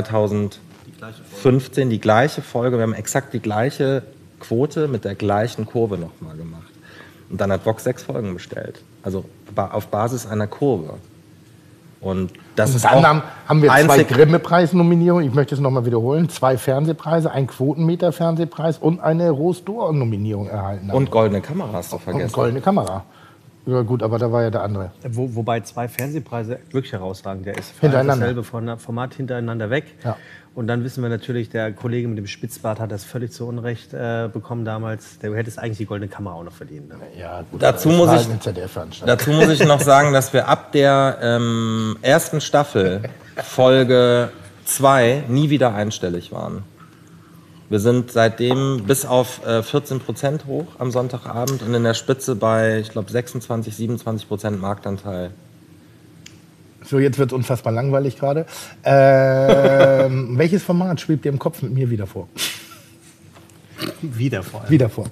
zweitausendfünfzehn, die gleiche Folge, wir haben exakt die gleiche Quote mit der gleichen Kurve nochmal gemacht. Und dann hat Vox sechs Folgen bestellt, also auf Basis einer Kurve. Und das Und ist dann auch haben, haben wir zwei einzig- Grimme-Preis-Nominierungen. Ich möchte es nochmal wiederholen. Zwei Fernsehpreise, einen Quotenmeter-Fernsehpreis und eine Rose-d'Or-Nominierung erhalten. haben. Und goldene Kamera hast du vergessen. Und goldene Kamera. Ja gut, aber da war ja der andere. Wo, wobei zwei Fernsehpreise wirklich herausragend. Der ist Hintereinander. dasselbe von- Format hintereinander weg. Ja. Und dann wissen wir natürlich, der Kollege mit dem Spitzbart hat das völlig zu Unrecht äh, bekommen damals. Der hätte es eigentlich die goldene Kamera auch noch verdient. Ne? Ja, gut, Dazu das muss war ich- halt eine Z D F-Veranstaltung. Dazu muss ich noch sagen, dass wir ab der ähm, ersten Staffel, Folge zwei, nie wieder einstellig waren. Wir sind seitdem bis auf äh, vierzehn Prozent hoch am Sonntagabend und in der Spitze bei, ich glaube, sechsundzwanzig, siebenundzwanzig Prozent Marktanteil. So, jetzt wird es unfassbar langweilig gerade. Ähm, welches Format schwebt dir im Kopf mit mir wieder vor? Wieder vor allem. Wieder vor.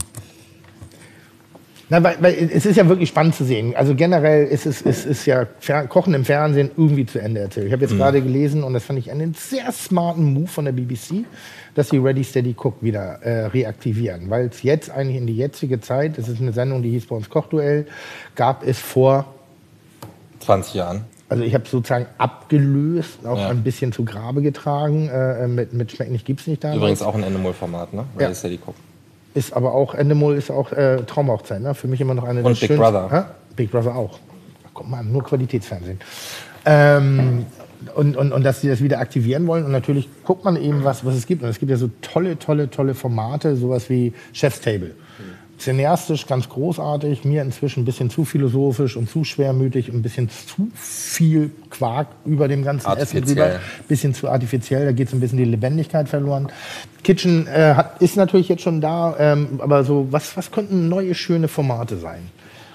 Na, weil, weil es ist ja wirklich spannend zu sehen. Also generell ist es ist, ist ja Fer Kochen im Fernsehen irgendwie zu Ende erzählt. Ich habe jetzt gerade gelesen, und das fand ich einen sehr smarten Move von der B B C, dass sie Ready Steady Cook wieder äh, reaktivieren. Weil es jetzt eigentlich in die jetzige Zeit, das ist eine Sendung, die hieß bei uns Kochduell, gab es vor, zwanzig Jahren. also ich habe sozusagen abgelöst, auch Ja. ein bisschen zu Grabe getragen, äh, mit, mit Schmeck nicht, gibt's nicht da. Übrigens auch ein Endemol-Format, ne? Ja. Ready Steady Cook. ist aber auch, Endemol ist auch äh, Traumhochzeit, ne? Für mich immer noch eine der Und Big schönsten- Brother. Hä? Big Brother auch. Guck mal, nur Qualitätsfernsehen. Ähm, und, und, und dass sie das wieder aktivieren wollen. Und natürlich guckt man eben, was, was es gibt. Und es gibt ja so tolle, tolle, tolle Formate, sowas wie Chef's Table. Cineastisch ganz großartig, mir inzwischen ein bisschen zu philosophisch und zu schwermütig und ein bisschen zu viel Quark über dem ganzen Essen Artifiziell. drüber. Ein bisschen zu artifiziell, da geht so ein bisschen die Lebendigkeit verloren. Kitchen äh, hat, ist natürlich jetzt schon da, ähm, aber so, was, was könnten neue, schöne Formate sein?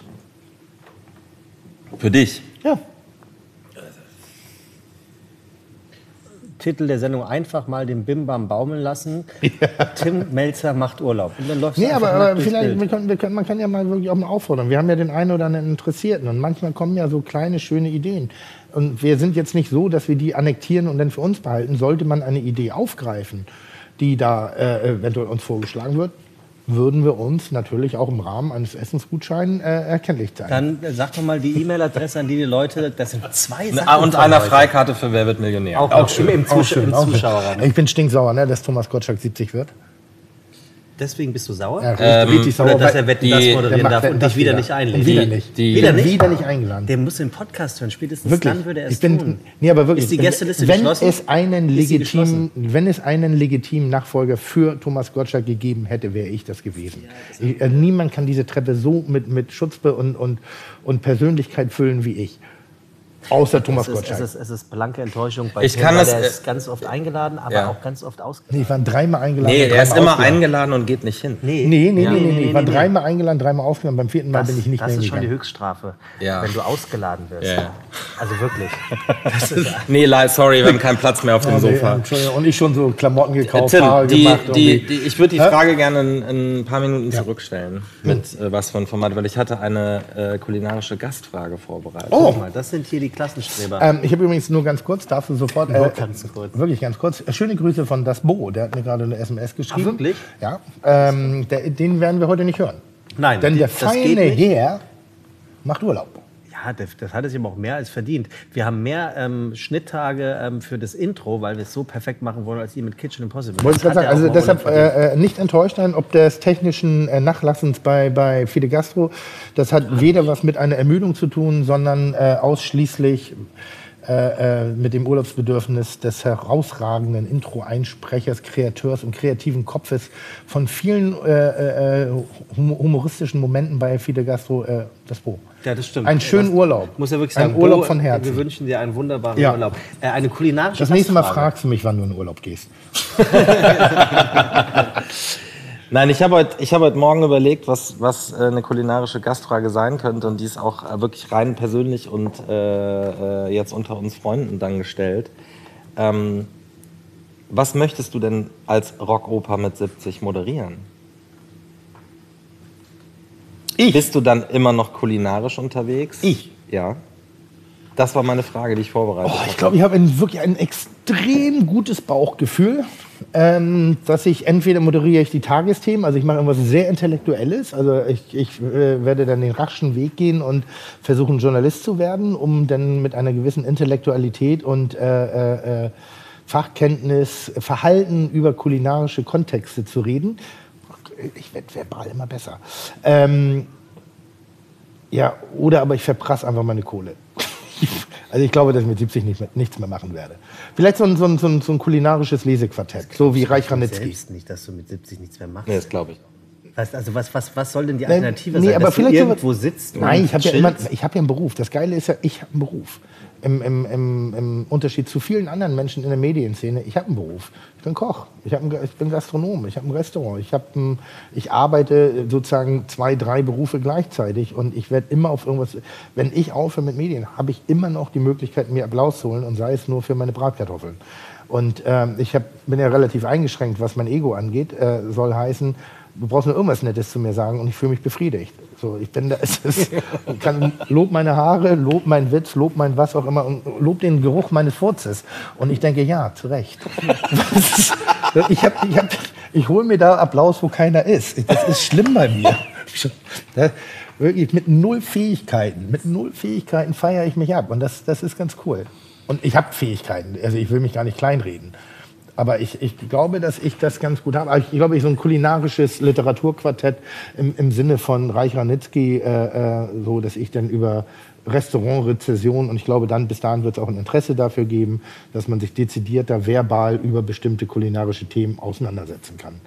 Für dich? Ja. Titel der Sendung einfach mal den Bimbam baumeln lassen. Tim Melzer macht Urlaub. Und dann läuft Nee, aber, aber vielleicht, Bild. wir können, wir können, man kann ja mal wirklich auch mal auffordern. Wir haben ja den einen oder anderen Interessierten und manchmal kommen ja so kleine, schöne Ideen. Und wir sind jetzt nicht so, dass wir die annektieren und dann für uns behalten. Sollte man eine Idee aufgreifen, die da äh, eventuell uns vorgeschlagen wird, würden wir uns natürlich auch im Rahmen eines Essensgutscheins äh, erkenntlich zeigen. Dann äh, sag doch mal die E-Mail-Adresse, an die die Leute, das sind zwei Sachen. Ah, und von einer heute. Freikarte für Wer wird Millionär. Auch, auch schön, im, Auch Zus schön, im auch schön. Zuschauerraum. Ich bin stinksauer, ne, dass Thomas Gottschalk siebzig wird. Deswegen bist du sauer? Ja, Ähm, richtig sauer. Oder dass weil- er Wetten, die- das der moderieren macht darf Wetten, und das dich wieder wieder. nicht einlädt. Und wieder Die- nicht. die- Wieder nicht? Wieder nicht eingeladen. Der muss den Podcast hören. Spätestens Wirklich. dann würde er es ich bin, tun. Nee, aber wirklich. Ist die Gästeliste wenn geschlossen? Es einen Ist sie legitimen, wenn es einen legitimen Nachfolger für Thomas Gottschalk gegeben hätte, wäre ich das gewesen. ich, äh, niemand kann diese Treppe so mit, mit Schutzpe und, und, und Persönlichkeit füllen wie ich. Außer Thomas Es ist, Gottschalk. es, ist, es ist blanke Enttäuschung bei Ich Tim, kann weil das, er äh, ist ganz oft eingeladen, aber ja. auch ganz oft Nee, ausgeladen. ich war dreimal eingeladen. Nee, und er ist dreimal immer ausgeladen. eingeladen und geht nicht hin. Nee, Nee, nee, Ja, nee, nee, nee. Ich war nee. dreimal eingeladen, dreimal ausgeladen. Beim vierten Mal Das, bin ich nicht das mehr ist schon die hingegangen. Höchststrafe, Ja. wenn du ausgeladen wirst. Ja. Also wirklich. Das ist, Nee, le- sorry, wir haben keinen Platz mehr auf dem Oh, nee, Sofa. Entschuldigung. Und ich schon so Klamotten gekauft, Tim, Haare die, gemacht. die, irgendwie. die, ich würde die Hä? Frage gerne in, in ein paar Minuten zurückstellen. Mit äh, was für ein Format, weil ich hatte eine äh, kulinarische Gastfrage vorbereitet. Oh. Guck mal, das sind hier die Klassenstreber. Ähm, ich habe übrigens nur ganz kurz, darfst du sofort. Nur ganz kurz. Wirklich ganz kurz. Schöne Grüße von Das Bo, der hat mir gerade eine S M S geschrieben. Ach, wirklich? Ja. Ähm, der, den werden wir heute nicht hören. Nein, Denn der das geht feine nicht. Herr macht Urlaub. Ja, das, das hat es ihm auch mehr als verdient. Wir haben mehr ähm, Schnitttage ähm, für das Intro, weil wir es so perfekt machen wollen, als ihr mit Kitchen Impossible. Wollte ich Das gerade hat sagen, er auch also mal deshalb Urlaub verdient. äh, äh, nicht enttäuscht sein, ob des technischen äh, Nachlassens bei, bei Fide Gastro. Das hat weder was mit einer Ermüdung zu tun, sondern äh, ausschließlich äh, äh, mit dem Urlaubsbedürfnis des herausragenden Intro-Einsprechers, Kreateurs und kreativen Kopfes von vielen äh, äh, hum- humoristischen Momenten bei Fide Gastro, äh, das Bo. Ja, das stimmt. Einen schönen das, Urlaub. Muss ja wirklich Ein sagen, Urlaub Bo, von Herzen. Wir wünschen dir einen wunderbaren Ja. Urlaub. Äh, eine kulinarische Das nächste Mal Gastfrage. fragst du mich, wann du in Urlaub gehst. Nein, ich habe heute, ich habe heute Morgen überlegt, was, was äh, eine kulinarische Gastfrage sein könnte, und die ist auch äh, wirklich rein persönlich und äh, äh, jetzt unter uns Freunden dann gestellt. Ähm, was möchtest du denn als Rockoper mit siebzig moderieren? Ich? Bist du dann immer noch kulinarisch unterwegs? Ich? Ja. Das war meine Frage, die ich vorbereitet Oh, habe. ich glaube, ich habe ein, wirklich ein extrem gutes Bauchgefühl, ähm, dass ich entweder moderiere ich die Tagesthemen, also ich mache irgendwas sehr Intellektuelles, also ich, ich äh, werde dann den raschen Weg gehen und versuchen, Journalist zu werden, um dann mit einer gewissen Intellektualität und äh, äh, Fachkenntnis, Verhalten über kulinarische Kontexte zu reden. Ich werde verbal immer besser. Ähm, ja, oder aber ich verprasse einfach meine Kohle. Also ich glaube, dass ich mit siebzig nicht mehr, nichts mehr machen werde. Vielleicht so ein, so ein, so ein, so ein kulinarisches Lesequartett, so wie Reich Ranitzky. Selbst nicht, dass du mit siebzig nichts mehr machst. Nee, das glaube ich. Was, also was, was, was soll denn die Nein, Alternative nee, sein? aber Dass du vielleicht so- irgendwo sitzt Nein, und ich habe ja immer, chillst? ich habe ja einen Beruf. Das Geile ist ja, ich habe einen Beruf. Im, im, im, Im Unterschied zu vielen anderen Menschen in der Medienszene, ich habe einen Beruf. Ich bin Koch, ich, hab einen, ich bin Gastronom, ich habe ein Restaurant, ich, hab ein, ich arbeite sozusagen zwei, drei Berufe gleichzeitig und ich werde immer auf irgendwas, wenn ich aufhöre mit Medien, habe ich immer noch die Möglichkeit, mir Applaus zu holen und sei es nur für meine Bratkartoffeln. Und ähm, ich hab, bin ja relativ eingeschränkt, was mein Ego angeht, äh, soll heißen, du brauchst nur irgendwas Nettes zu mir sagen und ich fühle mich befriedigt. So, ich bin da, es ist, ich kann, lob meine Haare, lob meinen Witz, lob mein was auch immer und lob den Geruch meines Furzes. Und ich denke, ja, zu Recht. ich hab, ich, hab, ich hole mir da Applaus, wo keiner ist. Das ist schlimm bei mir. Das, wirklich mit null Fähigkeiten, mit null Fähigkeiten feiere ich mich ab und das, das ist ganz cool. Und ich habe Fähigkeiten, also ich will mich gar nicht kleinreden. Aber ich, ich glaube, dass ich das ganz gut habe. Ich glaube, ich so ein kulinarisches Literaturquartett im, im Sinne von Reich Ranitzky, äh, äh, so dass ich dann über Restaurantrezession, und ich glaube, dann bis dahin wird es auch ein Interesse dafür geben, dass man sich dezidierter verbal über bestimmte kulinarische Themen auseinandersetzen kann.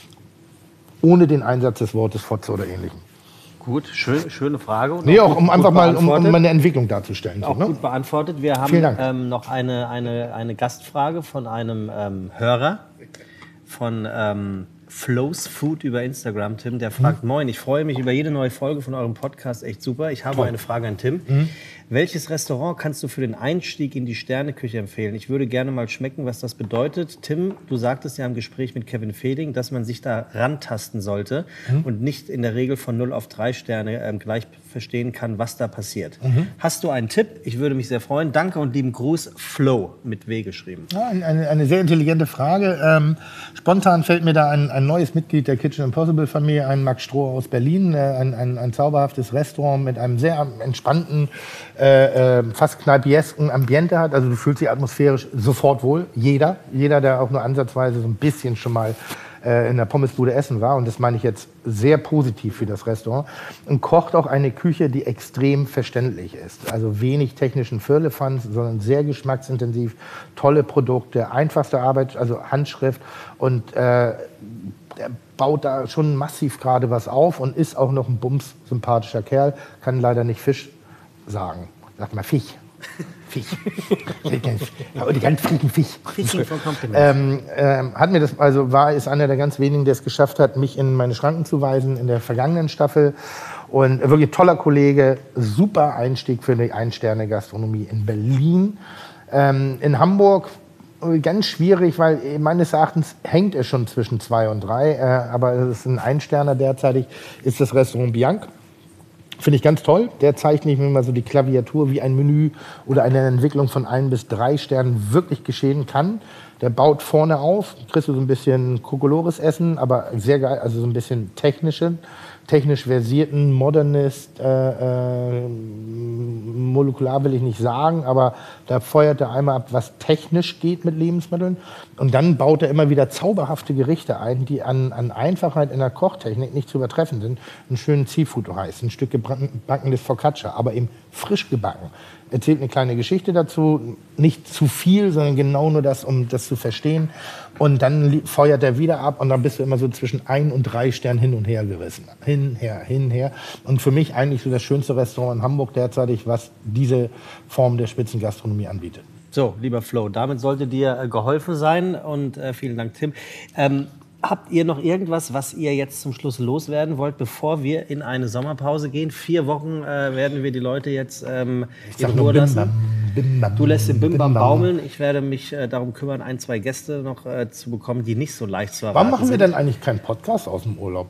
Ohne den Einsatz des Wortes Fotze oder Ähnlichem. Gut, schön, schöne Frage. Und nee, auch, gut, um einfach mal um, beantwortet. um eine Entwicklung darzustellen. Auch so, ne? gut beantwortet. Wir haben Vielen Dank. ähm, noch eine, eine, eine Gastfrage von einem ähm, Hörer von ähm, Flows Food über Instagram, Tim. Der fragt, mhm. moin, ich freue mich über jede neue Folge von eurem Podcast, echt super. Ich habe Toll. eine Frage an Tim. Mhm. Welches Restaurant kannst du für den Einstieg in die Sterneküche empfehlen? Ich würde gerne mal schmecken, was das bedeutet. Tim, du sagtest ja im Gespräch mit Kevin Fehling, dass man sich da rantasten sollte mhm. und nicht in der Regel von null auf drei Sterne ähm, gleich verstehen kann, was da passiert. Mhm. Hast du einen Tipp? Ich würde mich sehr freuen. Danke und lieben Gruß, Flo, mit W geschrieben. Ja, eine, eine sehr intelligente Frage. Ähm, spontan fällt mir da ein, ein neues Mitglied der Kitchen Impossible Familie ein, Max Stroh aus Berlin. Äh, ein, ein, ein zauberhaftes Restaurant mit einem sehr entspannten, Äh, äh, fast kneipiesken Ambiente hat. Also du fühlst dich atmosphärisch sofort wohl. Jeder, jeder, der auch nur ansatzweise so ein bisschen schon mal äh, in der Pommesbude essen war. Und das meine ich jetzt sehr positiv für das Restaurant. Und kocht auch eine Küche, die extrem verständlich ist. Also wenig technischen Firlefanz, sondern sehr geschmacksintensiv. Tolle Produkte, einfachste Arbeit, also Handschrift. Und äh, der baut da schon massiv gerade was auf und ist auch noch ein bums sympathischer Kerl. Kann leider nicht Fisch sagen. Sag mal Fisch. Fisch. Die ganz frieden Fisch. ähm, ähm, hat mir das, also war, ist einer der ganz wenigen, der es geschafft hat, mich in meine Schranken zu weisen in der vergangenen Staffel. Und wirklich toller Kollege, super Einstieg für die Ein-Sterne-Gastronomie in Berlin. Ähm, in Hamburg ganz schwierig, weil meines Erachtens hängt es schon zwischen zwei und drei. Äh, aber es ist ein Ein-Sterner derzeitig, ist das Restaurant Bianc. Finde ich ganz toll. Der zeichnet mir mal so die Klaviatur, wie ein Menü oder eine Entwicklung von ein bis drei Sternen wirklich geschehen kann. Der baut vorne auf, kriegst du so ein bisschen Kokolores essen, aber sehr geil, also so ein bisschen technischen, technisch versierten, Modernist, äh, äh, molekular will ich nicht sagen, aber da feuert er einmal ab, was technisch geht mit Lebensmitteln. Und dann baut er immer wieder zauberhafte Gerichte ein, die an, an Einfachheit in der Kochtechnik nicht zu übertreffen sind. Einen schönen Seafood-Reis, ein Stück gebackenes Focaccia, aber eben frisch gebacken. Erzählt eine kleine Geschichte dazu, nicht zu viel, sondern genau nur das, um das zu verstehen. Und dann feuert er wieder ab und dann bist du immer so zwischen ein und drei Sternen hin und her gerissen. Hin, her, hin, her. Und für mich eigentlich so das schönste Restaurant in Hamburg derzeitig, was diese Form der Spitzengastronomie anbietet. So, lieber Flo, damit sollte dir äh, geholfen sein und äh, vielen Dank, Tim. Ähm, Habt ihr noch irgendwas, was ihr jetzt zum Schluss loswerden wollt, bevor wir in eine Sommerpause gehen? Vier Wochen äh, werden wir die Leute jetzt ähm, in Ruhe lassen. Bim, bam, du lässt den Bimbam baumeln. Ich werde mich äh, darum kümmern, ein, zwei Gäste noch äh, zu bekommen, die nicht so leicht zu erwarten sind. Warum machen wir sind. denn eigentlich keinen Podcast aus dem Urlaub?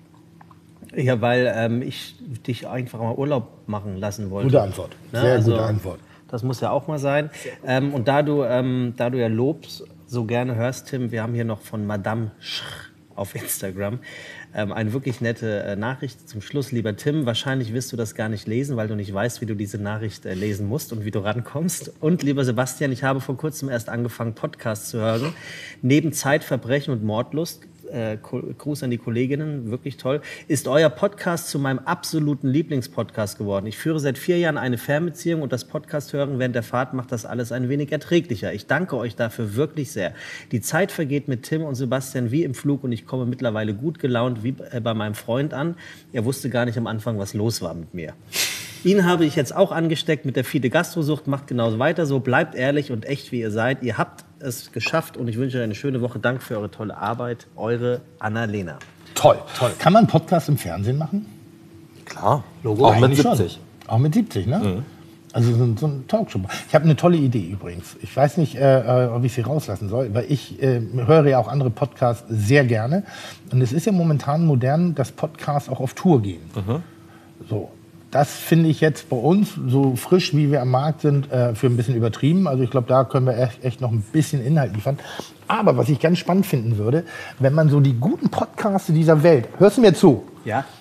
Ja, weil ähm, ich dich einfach mal Urlaub machen lassen wollte. Gute Antwort. Sehr Na, also, gute Antwort. Das muss ja auch mal sein. Ähm, und da du, ähm, da du ja Lobs so gerne hörst, Tim, wir haben hier noch von Madame Sch auf Instagram ähm, eine wirklich nette äh, Nachricht zum Schluss. Lieber Tim, wahrscheinlich wirst du das gar nicht lesen, weil du nicht weißt, wie du diese Nachricht äh, lesen musst und wie du rankommst. Und lieber Sebastian, ich habe vor kurzem erst angefangen, Podcasts zu hören. Neben Zeitverbrechen und Mordlust, äh, Gruß an die Kolleginnen, wirklich toll, ist euer Podcast zu meinem absoluten Lieblingspodcast geworden. Ich führe seit vier Jahren eine Fernbeziehung und das Podcast-Hören während der Fahrt macht das alles ein wenig erträglicher. Ich danke euch dafür wirklich sehr. Die Zeit vergeht mit Tim und Sebastian wie im Flug und ich komme mittlerweile gut gelaunt wie bei meinem Freund an. Er wusste gar nicht am Anfang, was los war mit mir. Ihn habe ich jetzt auch angesteckt mit der Fide Gastrosucht. Macht genauso weiter so. Bleibt ehrlich und echt, wie ihr seid. Ihr habt es geschafft und ich wünsche euch eine schöne Woche. Danke für eure tolle Arbeit. Eure Annalena. Toll, toll. Kann man einen Podcast im Fernsehen machen? Klar. Logo. Auch mit siebzig. Schon. Auch mit siebzig, ne? Mhm. Also so, so ein Talkshow. Ich habe eine tolle Idee übrigens. Ich weiß nicht, äh, ob ich sie rauslassen soll, weil ich äh, höre ja auch andere Podcasts sehr gerne. Und es ist ja momentan modern, dass Podcasts auch auf Tour gehen. Mhm. So. Das finde ich jetzt bei uns, so frisch wie wir am Markt sind, äh, für ein bisschen übertrieben. Also ich glaube, da können wir echt, echt noch ein bisschen Inhalt liefern. Aber was ich ganz spannend finden würde, wenn man so die guten Podcasts dieser Welt, hörst du mir zu? Ja.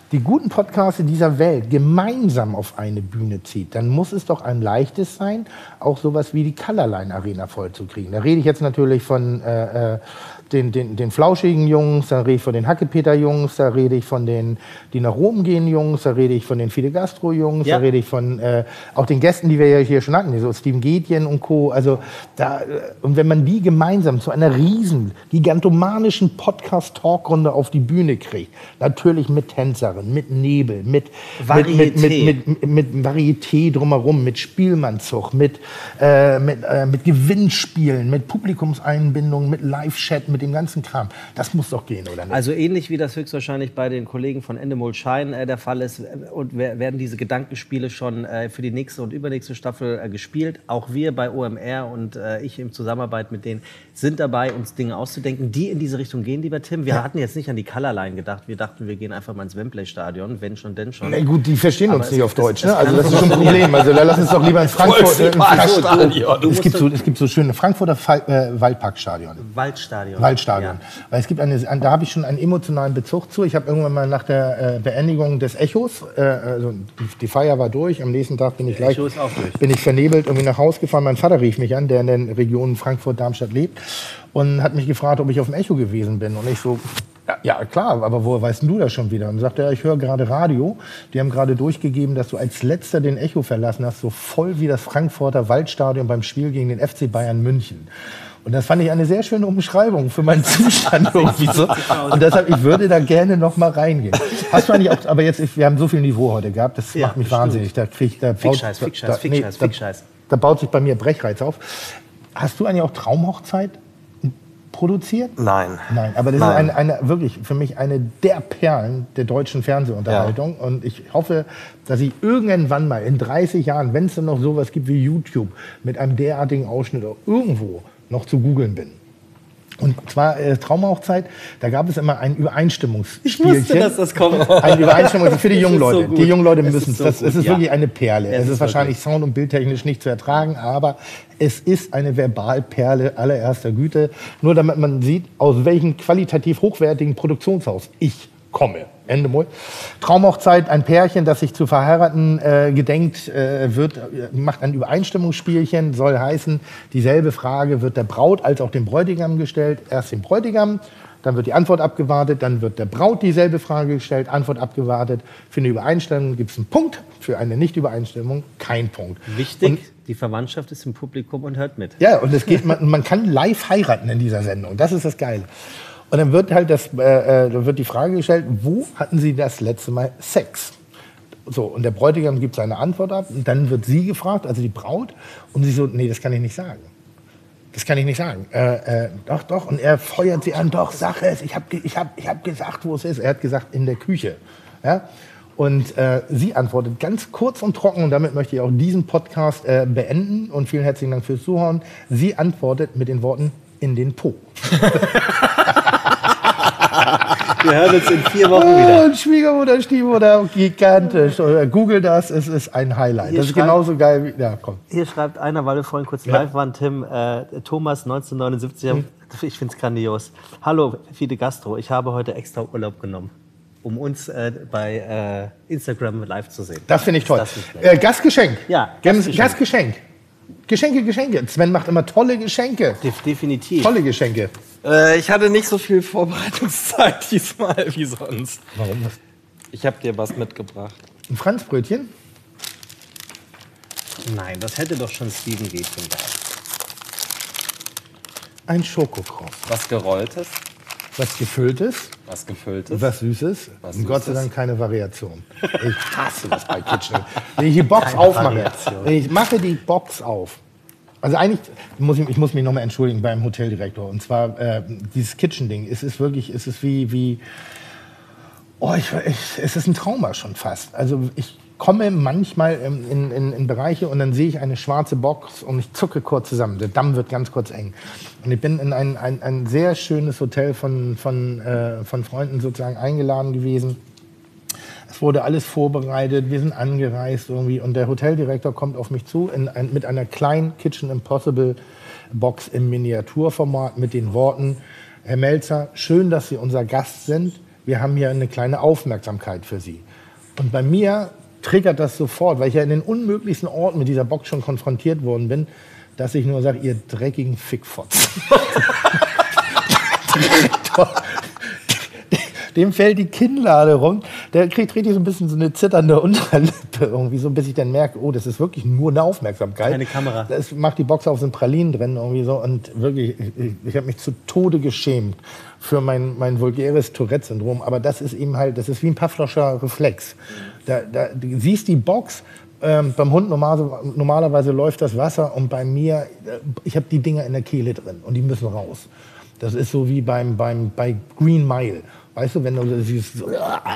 die guten Podcaster dieser Welt gemeinsam auf eine Bühne zieht, dann muss es doch ein leichtes sein, auch sowas wie die Colorline Arena vollzukriegen. Da rede ich jetzt natürlich von äh, äh, den, den, den flauschigen Jungs, da rede ich von den Hackepeter-Jungs, da rede ich von den, die nach Rom gehen Jungs, da rede ich von den Fide Gastro-Jungs, ja. da rede ich von äh, auch den Gästen, die wir ja hier schon hatten, so Steven Gätjen und Co. Also da, und wenn man die gemeinsam zu einer riesen, gigantomanischen Podcast-Talkrunde auf die Bühne kriegt, natürlich mit Tänzerin, mit Nebel, mit Varieté, mit, mit, mit, mit, mit Varieté drumherum, mit Spielmannzug, mit, äh, mit, äh, mit Gewinnspielen, mit Publikumseinbindung, mit Live-Chat, mit dem ganzen Kram. Das muss doch gehen, oder nicht? Also ähnlich wie das höchstwahrscheinlich bei den Kollegen von Endemol Shine äh, der Fall ist, und werden diese Gedankenspiele schon äh, für die nächste und übernächste Staffel äh, gespielt. Auch wir bei O M R und äh, ich in Zusammenarbeit mit denen sind dabei, uns Dinge auszudenken, die in diese Richtung gehen, lieber Tim. Wir ja. hatten jetzt nicht an die Colorline gedacht. Wir dachten, wir gehen einfach mal ins Wembley-Stadion, wenn schon, denn schon. Na gut, die verstehen Aber uns nicht es, auf Deutsch, es, ne? Also das ist schon ein Problem. Also da lass uns doch lieber in Frankfurt. Äh, Frankfurt es, gibt so, es gibt so schöne Frankfurter Fall, äh, Waldparkstadion. Waldstadion. Waldstadion. Ja. Weil es gibt eine, da habe ich schon einen emotionalen Bezug zu. Ich habe irgendwann mal nach der äh, Beendigung des Echos, äh, also die, die Feier war durch, am nächsten Tag bin ich gleich, bin ich vernebelt irgendwie nach Hause gefahren. Mein Vater rief mich an, der in den Regionen Frankfurt-Darmstadt lebt, und hat mich gefragt, ob ich auf dem Echo gewesen bin. Und ich so, ja, ja klar, aber woher weißt du das schon wieder? Und sagte er, ich höre gerade Radio. Die haben gerade durchgegeben, dass du als Letzter den Echo verlassen hast, so voll wie das Frankfurter Waldstadion beim Spiel gegen den F C Bayern München. Und das fand ich eine sehr schöne Umschreibung für meinen Zustand irgendwie so. Und deshalb, ich würde da gerne noch mal reingehen. Hast du eigentlich auch, aber jetzt, wir haben so viel Niveau heute gehabt, das ja, macht mich stimmt. wahnsinnig. Da krieg, da baut, Fickscheiß, Fickscheiß, da, Fickscheiß, nee, Fickscheiß. Da, da baut sich bei mir Brechreiz auf. Hast du eigentlich auch Traumhochzeit produziert? Nein. Nein, aber das Nein. ist eine, eine, wirklich für mich eine der Perlen der deutschen Fernsehunterhaltung. Ja. Und ich hoffe, dass ich irgendwann mal in dreißig Jahren, wenn es dann noch sowas gibt wie YouTube, mit einem derartigen Ausschnitt irgendwo noch zu googeln bin. Und zwar äh, Traumhochzeit, da gab es immer ein Übereinstimmungsspielchen. Ich wusste, dass das kommt. Ein Übereinstimmung für die jungen so Leute. gut. Die jungen Leute Es müssen ist es. so Das, gut, es ist ja. wirklich eine Perle. Es Es ist, ist wahrscheinlich sound- und bildtechnisch nicht zu ertragen, aber es ist eine Verbalperle allererster Güte. Nur damit man sieht, aus welchem qualitativ hochwertigen Produktionshaus ich komme. Ende Mol. Traumhochzeit, ein Pärchen, das sich zu verheiraten äh, gedenkt, äh, wird, äh, macht ein Übereinstimmungsspielchen, soll heißen, dieselbe Frage wird der Braut als auch dem Bräutigam gestellt. Erst dem Bräutigam, dann wird die Antwort abgewartet, dann wird der Braut dieselbe Frage gestellt, Antwort abgewartet. Für eine Übereinstimmung gibt es einen Punkt, für eine Nicht-Übereinstimmung kein Punkt. Wichtig, Und, die Verwandtschaft ist im Publikum und hört mit. ja, und es geht, man, man kann live heiraten in dieser Sendung. Das ist das Geile. Und dann wird halt das, äh, dann wird die Frage gestellt, wo hatten Sie das letzte Mal Sex? So, und der Bräutigam gibt seine Antwort ab und dann wird sie gefragt, also die Braut, und sie so, nee, das kann ich nicht sagen. Das kann ich nicht sagen. Äh, äh, doch, doch. Und er feuert sie an, doch, sag es. Ich habe ich hab, ich hab gesagt, wo es ist. Er hat gesagt, in der Küche. Ja? Und äh, sie antwortet ganz kurz und trocken, und damit möchte ich auch diesen Podcast äh, beenden. Und vielen herzlichen Dank fürs Zuhören. Sie antwortet mit den Worten, in den Po. Wir hören uns in vier Wochen wieder. Und Schwiegermutter, Stiefmutter, gigantisch. Google das, es ist ein Highlight. Hier Das ist schreibt- genauso geil wie, ja, komm. Hier schreibt einer, weil wir vorhin kurz Ja. live waren, Tim, äh, Thomas neunzehnhundertneunundsiebzig, ich finde es grandios. Hallo, Fide Gastro, ich habe heute extra Urlaub genommen, um uns äh, bei äh, Instagram live zu sehen. Das finde ich toll. Ist das nicht schlecht? Äh, Gastgeschenk. Ja, Gastgeschenk. Gastgeschenk. Gastgeschenk. Geschenke, Geschenke. Sven macht immer tolle Geschenke. Def- Definitiv. Tolle Geschenke. Äh, ich hatte nicht so viel Vorbereitungszeit diesmal wie sonst. Warum das? Ich habe dir was mitgebracht. Ein Franzbrötchen? Nein, das hätte doch schon Steven Gätjen gehabt. Ein Schokokross. Was Gerolltes, Was Gefülltes, was Gefülltes. was Süßes. Was und Gott sei Süßes. Dank keine Variation. Ich hasse das bei Kitchen. Wenn ich die Box Keine aufmache, Variation. wenn ich mache die Box auf. Also eigentlich muss ich, ich muss mich nochmal entschuldigen beim Hoteldirektor. Und zwar äh, dieses Kitchen-Ding. Es ist wirklich, es ist wie, wie oh, ich, ich, es ist ein Trauma schon fast. Also ich komme manchmal in, in, in, in Bereiche und dann sehe ich eine schwarze Box und ich zucke kurz zusammen. Der Damm wird ganz kurz eng. Und ich bin in ein, ein, ein sehr schönes Hotel von, von, äh, von Freunden sozusagen eingeladen gewesen. Es wurde alles vorbereitet, wir sind angereist irgendwie und der Hoteldirektor kommt auf mich zu in ein, mit einer kleinen Kitchen Impossible Box im Miniaturformat mit den Worten: Herr Melzer, schön, dass Sie unser Gast sind. wir haben hier eine kleine Aufmerksamkeit für Sie. Und bei mir triggert das sofort, weil ich ja in den unmöglichsten Orten mit dieser Box schon konfrontiert worden bin, dass ich nur sage, ihr dreckigen Fickfotz. Dem fällt die Kinnlade rum. Der kriegt richtig so ein bisschen so eine zitternde Unterlippe irgendwie, so bis ich dann merke, oh, das ist wirklich nur eine Aufmerksamkeit. Keine Kamera. Das macht die Box auf so einen Pralinen drin irgendwie so und wirklich, ich, ich habe mich zu Tode geschämt für mein, mein vulgäres Tourette-Syndrom. Aber das ist eben halt, das ist wie ein Pavlovscher Reflex. Da, da, du siehst die Box. Ähm, beim Hund normal, normalerweise läuft das Wasser und bei mir, ich habe die Dinger in der Kehle drin und die müssen raus. Das ist so wie beim, beim, bei Green Mile. Weißt du, wenn du das siehst, so,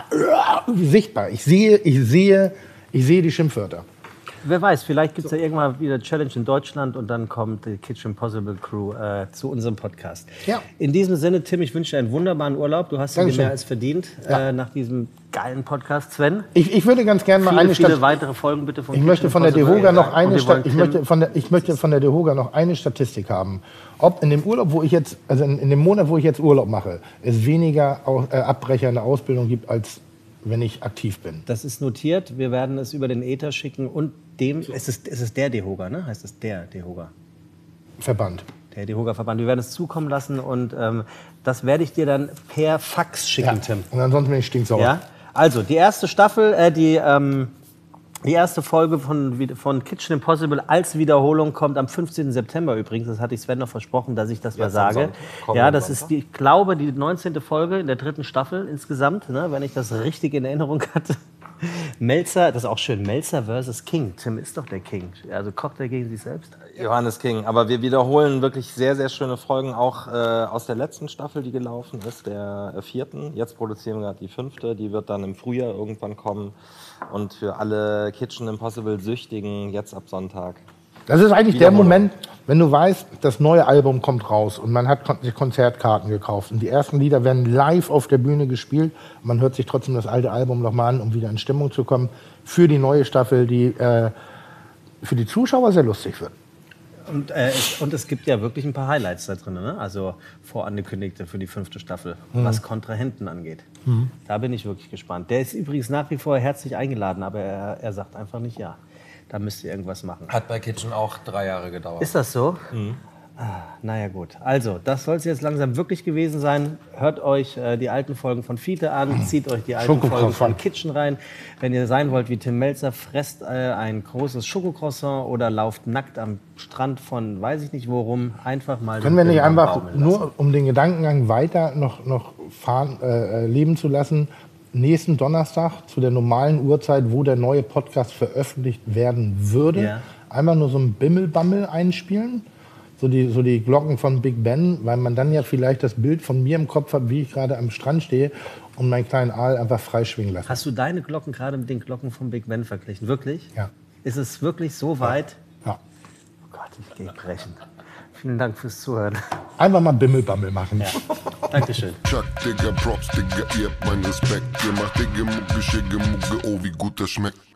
sichtbar. Ich sehe, ich sehe, ich sehe die Schimpfwörter. Wer weiß, vielleicht gibt es ja irgendwann wieder Challenge in Deutschland und dann kommt die Kitchen Impossible Crew äh, zu unserem Podcast. Ja. In diesem Sinne, Tim, ich wünsche dir einen wunderbaren Urlaub. Du hast ihn dir mehr als verdient ja. äh, nach diesem geilen Podcast. Sven? Ich, ich würde ganz gerne mal viele, eine viele Stat- weitere Folgen bitte von ich möchte von der DeHoga noch eine Sta- ich möchte von der ich möchte von der DeHoga noch eine Statistik haben. Ob in dem Urlaub, wo ich jetzt, also in, in dem Monat, wo ich jetzt Urlaub mache, es weniger Au- äh, Abbrecher in der Ausbildung gibt, als wenn ich aktiv bin. Das ist notiert. Wir werden es über den Äther schicken und dem, es ist, es ist der DeHoga, ne? Heißt es der DeHoga? Verband. Der DeHoga-Verband. Wir werden es zukommen lassen und ähm, das werde ich dir dann per Fax schicken, Ja. Tim. Und ansonsten bin ich stinksauer. Ja? Also, die erste Staffel, äh, die, ähm, die erste Folge von, von Kitchen Impossible als Wiederholung kommt am fünfzehnten September übrigens. Das hatte ich Sven noch versprochen, dass ich das mal Jetzt am sage. Sonntag. Kommenden Ja, das Sonntag. ist, die, ich glaube, die neunzehnte Folge in der dritten Staffel insgesamt, ne, wenn ich das richtig in Erinnerung hatte. Melzer, das ist auch schön, Melzer versus King. Tim ist doch der King. Also kocht er gegen sich selbst? Johannes King. Aber wir wiederholen wirklich sehr, sehr schöne Folgen, auch äh, aus der letzten Staffel, die gelaufen ist, der äh, vierten. Jetzt produzieren wir gerade die fünfte. Die wird dann im Frühjahr irgendwann kommen. Und für alle Kitchen Impossible-Süchtigen jetzt ab Sonntag. Das ist eigentlich der Wiederholung. Moment, wenn du weißt, das neue Album kommt raus und man hat kon- sich Konzertkarten gekauft und die ersten Lieder werden live auf der Bühne gespielt. Man hört sich trotzdem das alte Album nochmal an, um wieder in Stimmung zu kommen für die neue Staffel, die äh, für die Zuschauer sehr lustig wird. Und, äh, es, und es gibt ja wirklich ein paar Highlights da drin, ne? Also vorangekündigte für die fünfte Staffel, Mhm. was Kontrahenten angeht. Mhm. Da bin ich wirklich gespannt. Der ist übrigens nach wie vor herzlich eingeladen, aber er, er sagt einfach nicht ja. Da müsst ihr irgendwas machen. Hat bei Kitchen auch drei Jahre gedauert. Ist das so? Mhm. Ah, naja gut. Also, das soll es jetzt langsam wirklich gewesen sein. Hört euch äh, die alten Folgen von Fiete an, zieht euch die alten Schokocroissant. Folgen von Kitchen rein. Wenn ihr sein wollt wie Tim Melzer, fresst äh, ein großes Schokocroissant oder lauft nackt am Strand von weiß ich nicht wo rum. Einfach mal Können den wir nicht Film einfach baumeln lassen. nur, um den Gedankengang weiter noch, noch fahren, äh, leben zu lassen, nächsten Donnerstag zu der normalen Uhrzeit, wo der neue Podcast veröffentlicht werden würde, Ja. einmal nur so ein Bimmelbammel einspielen, so die, so die Glocken von Big Ben, weil man dann ja vielleicht das Bild von mir im Kopf hat, wie ich gerade am Strand stehe und meinen kleinen Aal einfach freischwingen lasse. Hast du deine Glocken gerade mit den Glocken von Big Ben verglichen? Wirklich? Ja. Ist es wirklich so weit? Ja. Oh Gott, ich gehe brechen. Vielen Dank fürs Zuhören. Einfach mal Bimmelbammel machen. Dankeschön. Chuck, Digga, Props, Digga, ihr habt meinen Respekt. Ihr macht Digga, Mucke, Schicke, Mucke, oh, wie gut das schmeckt.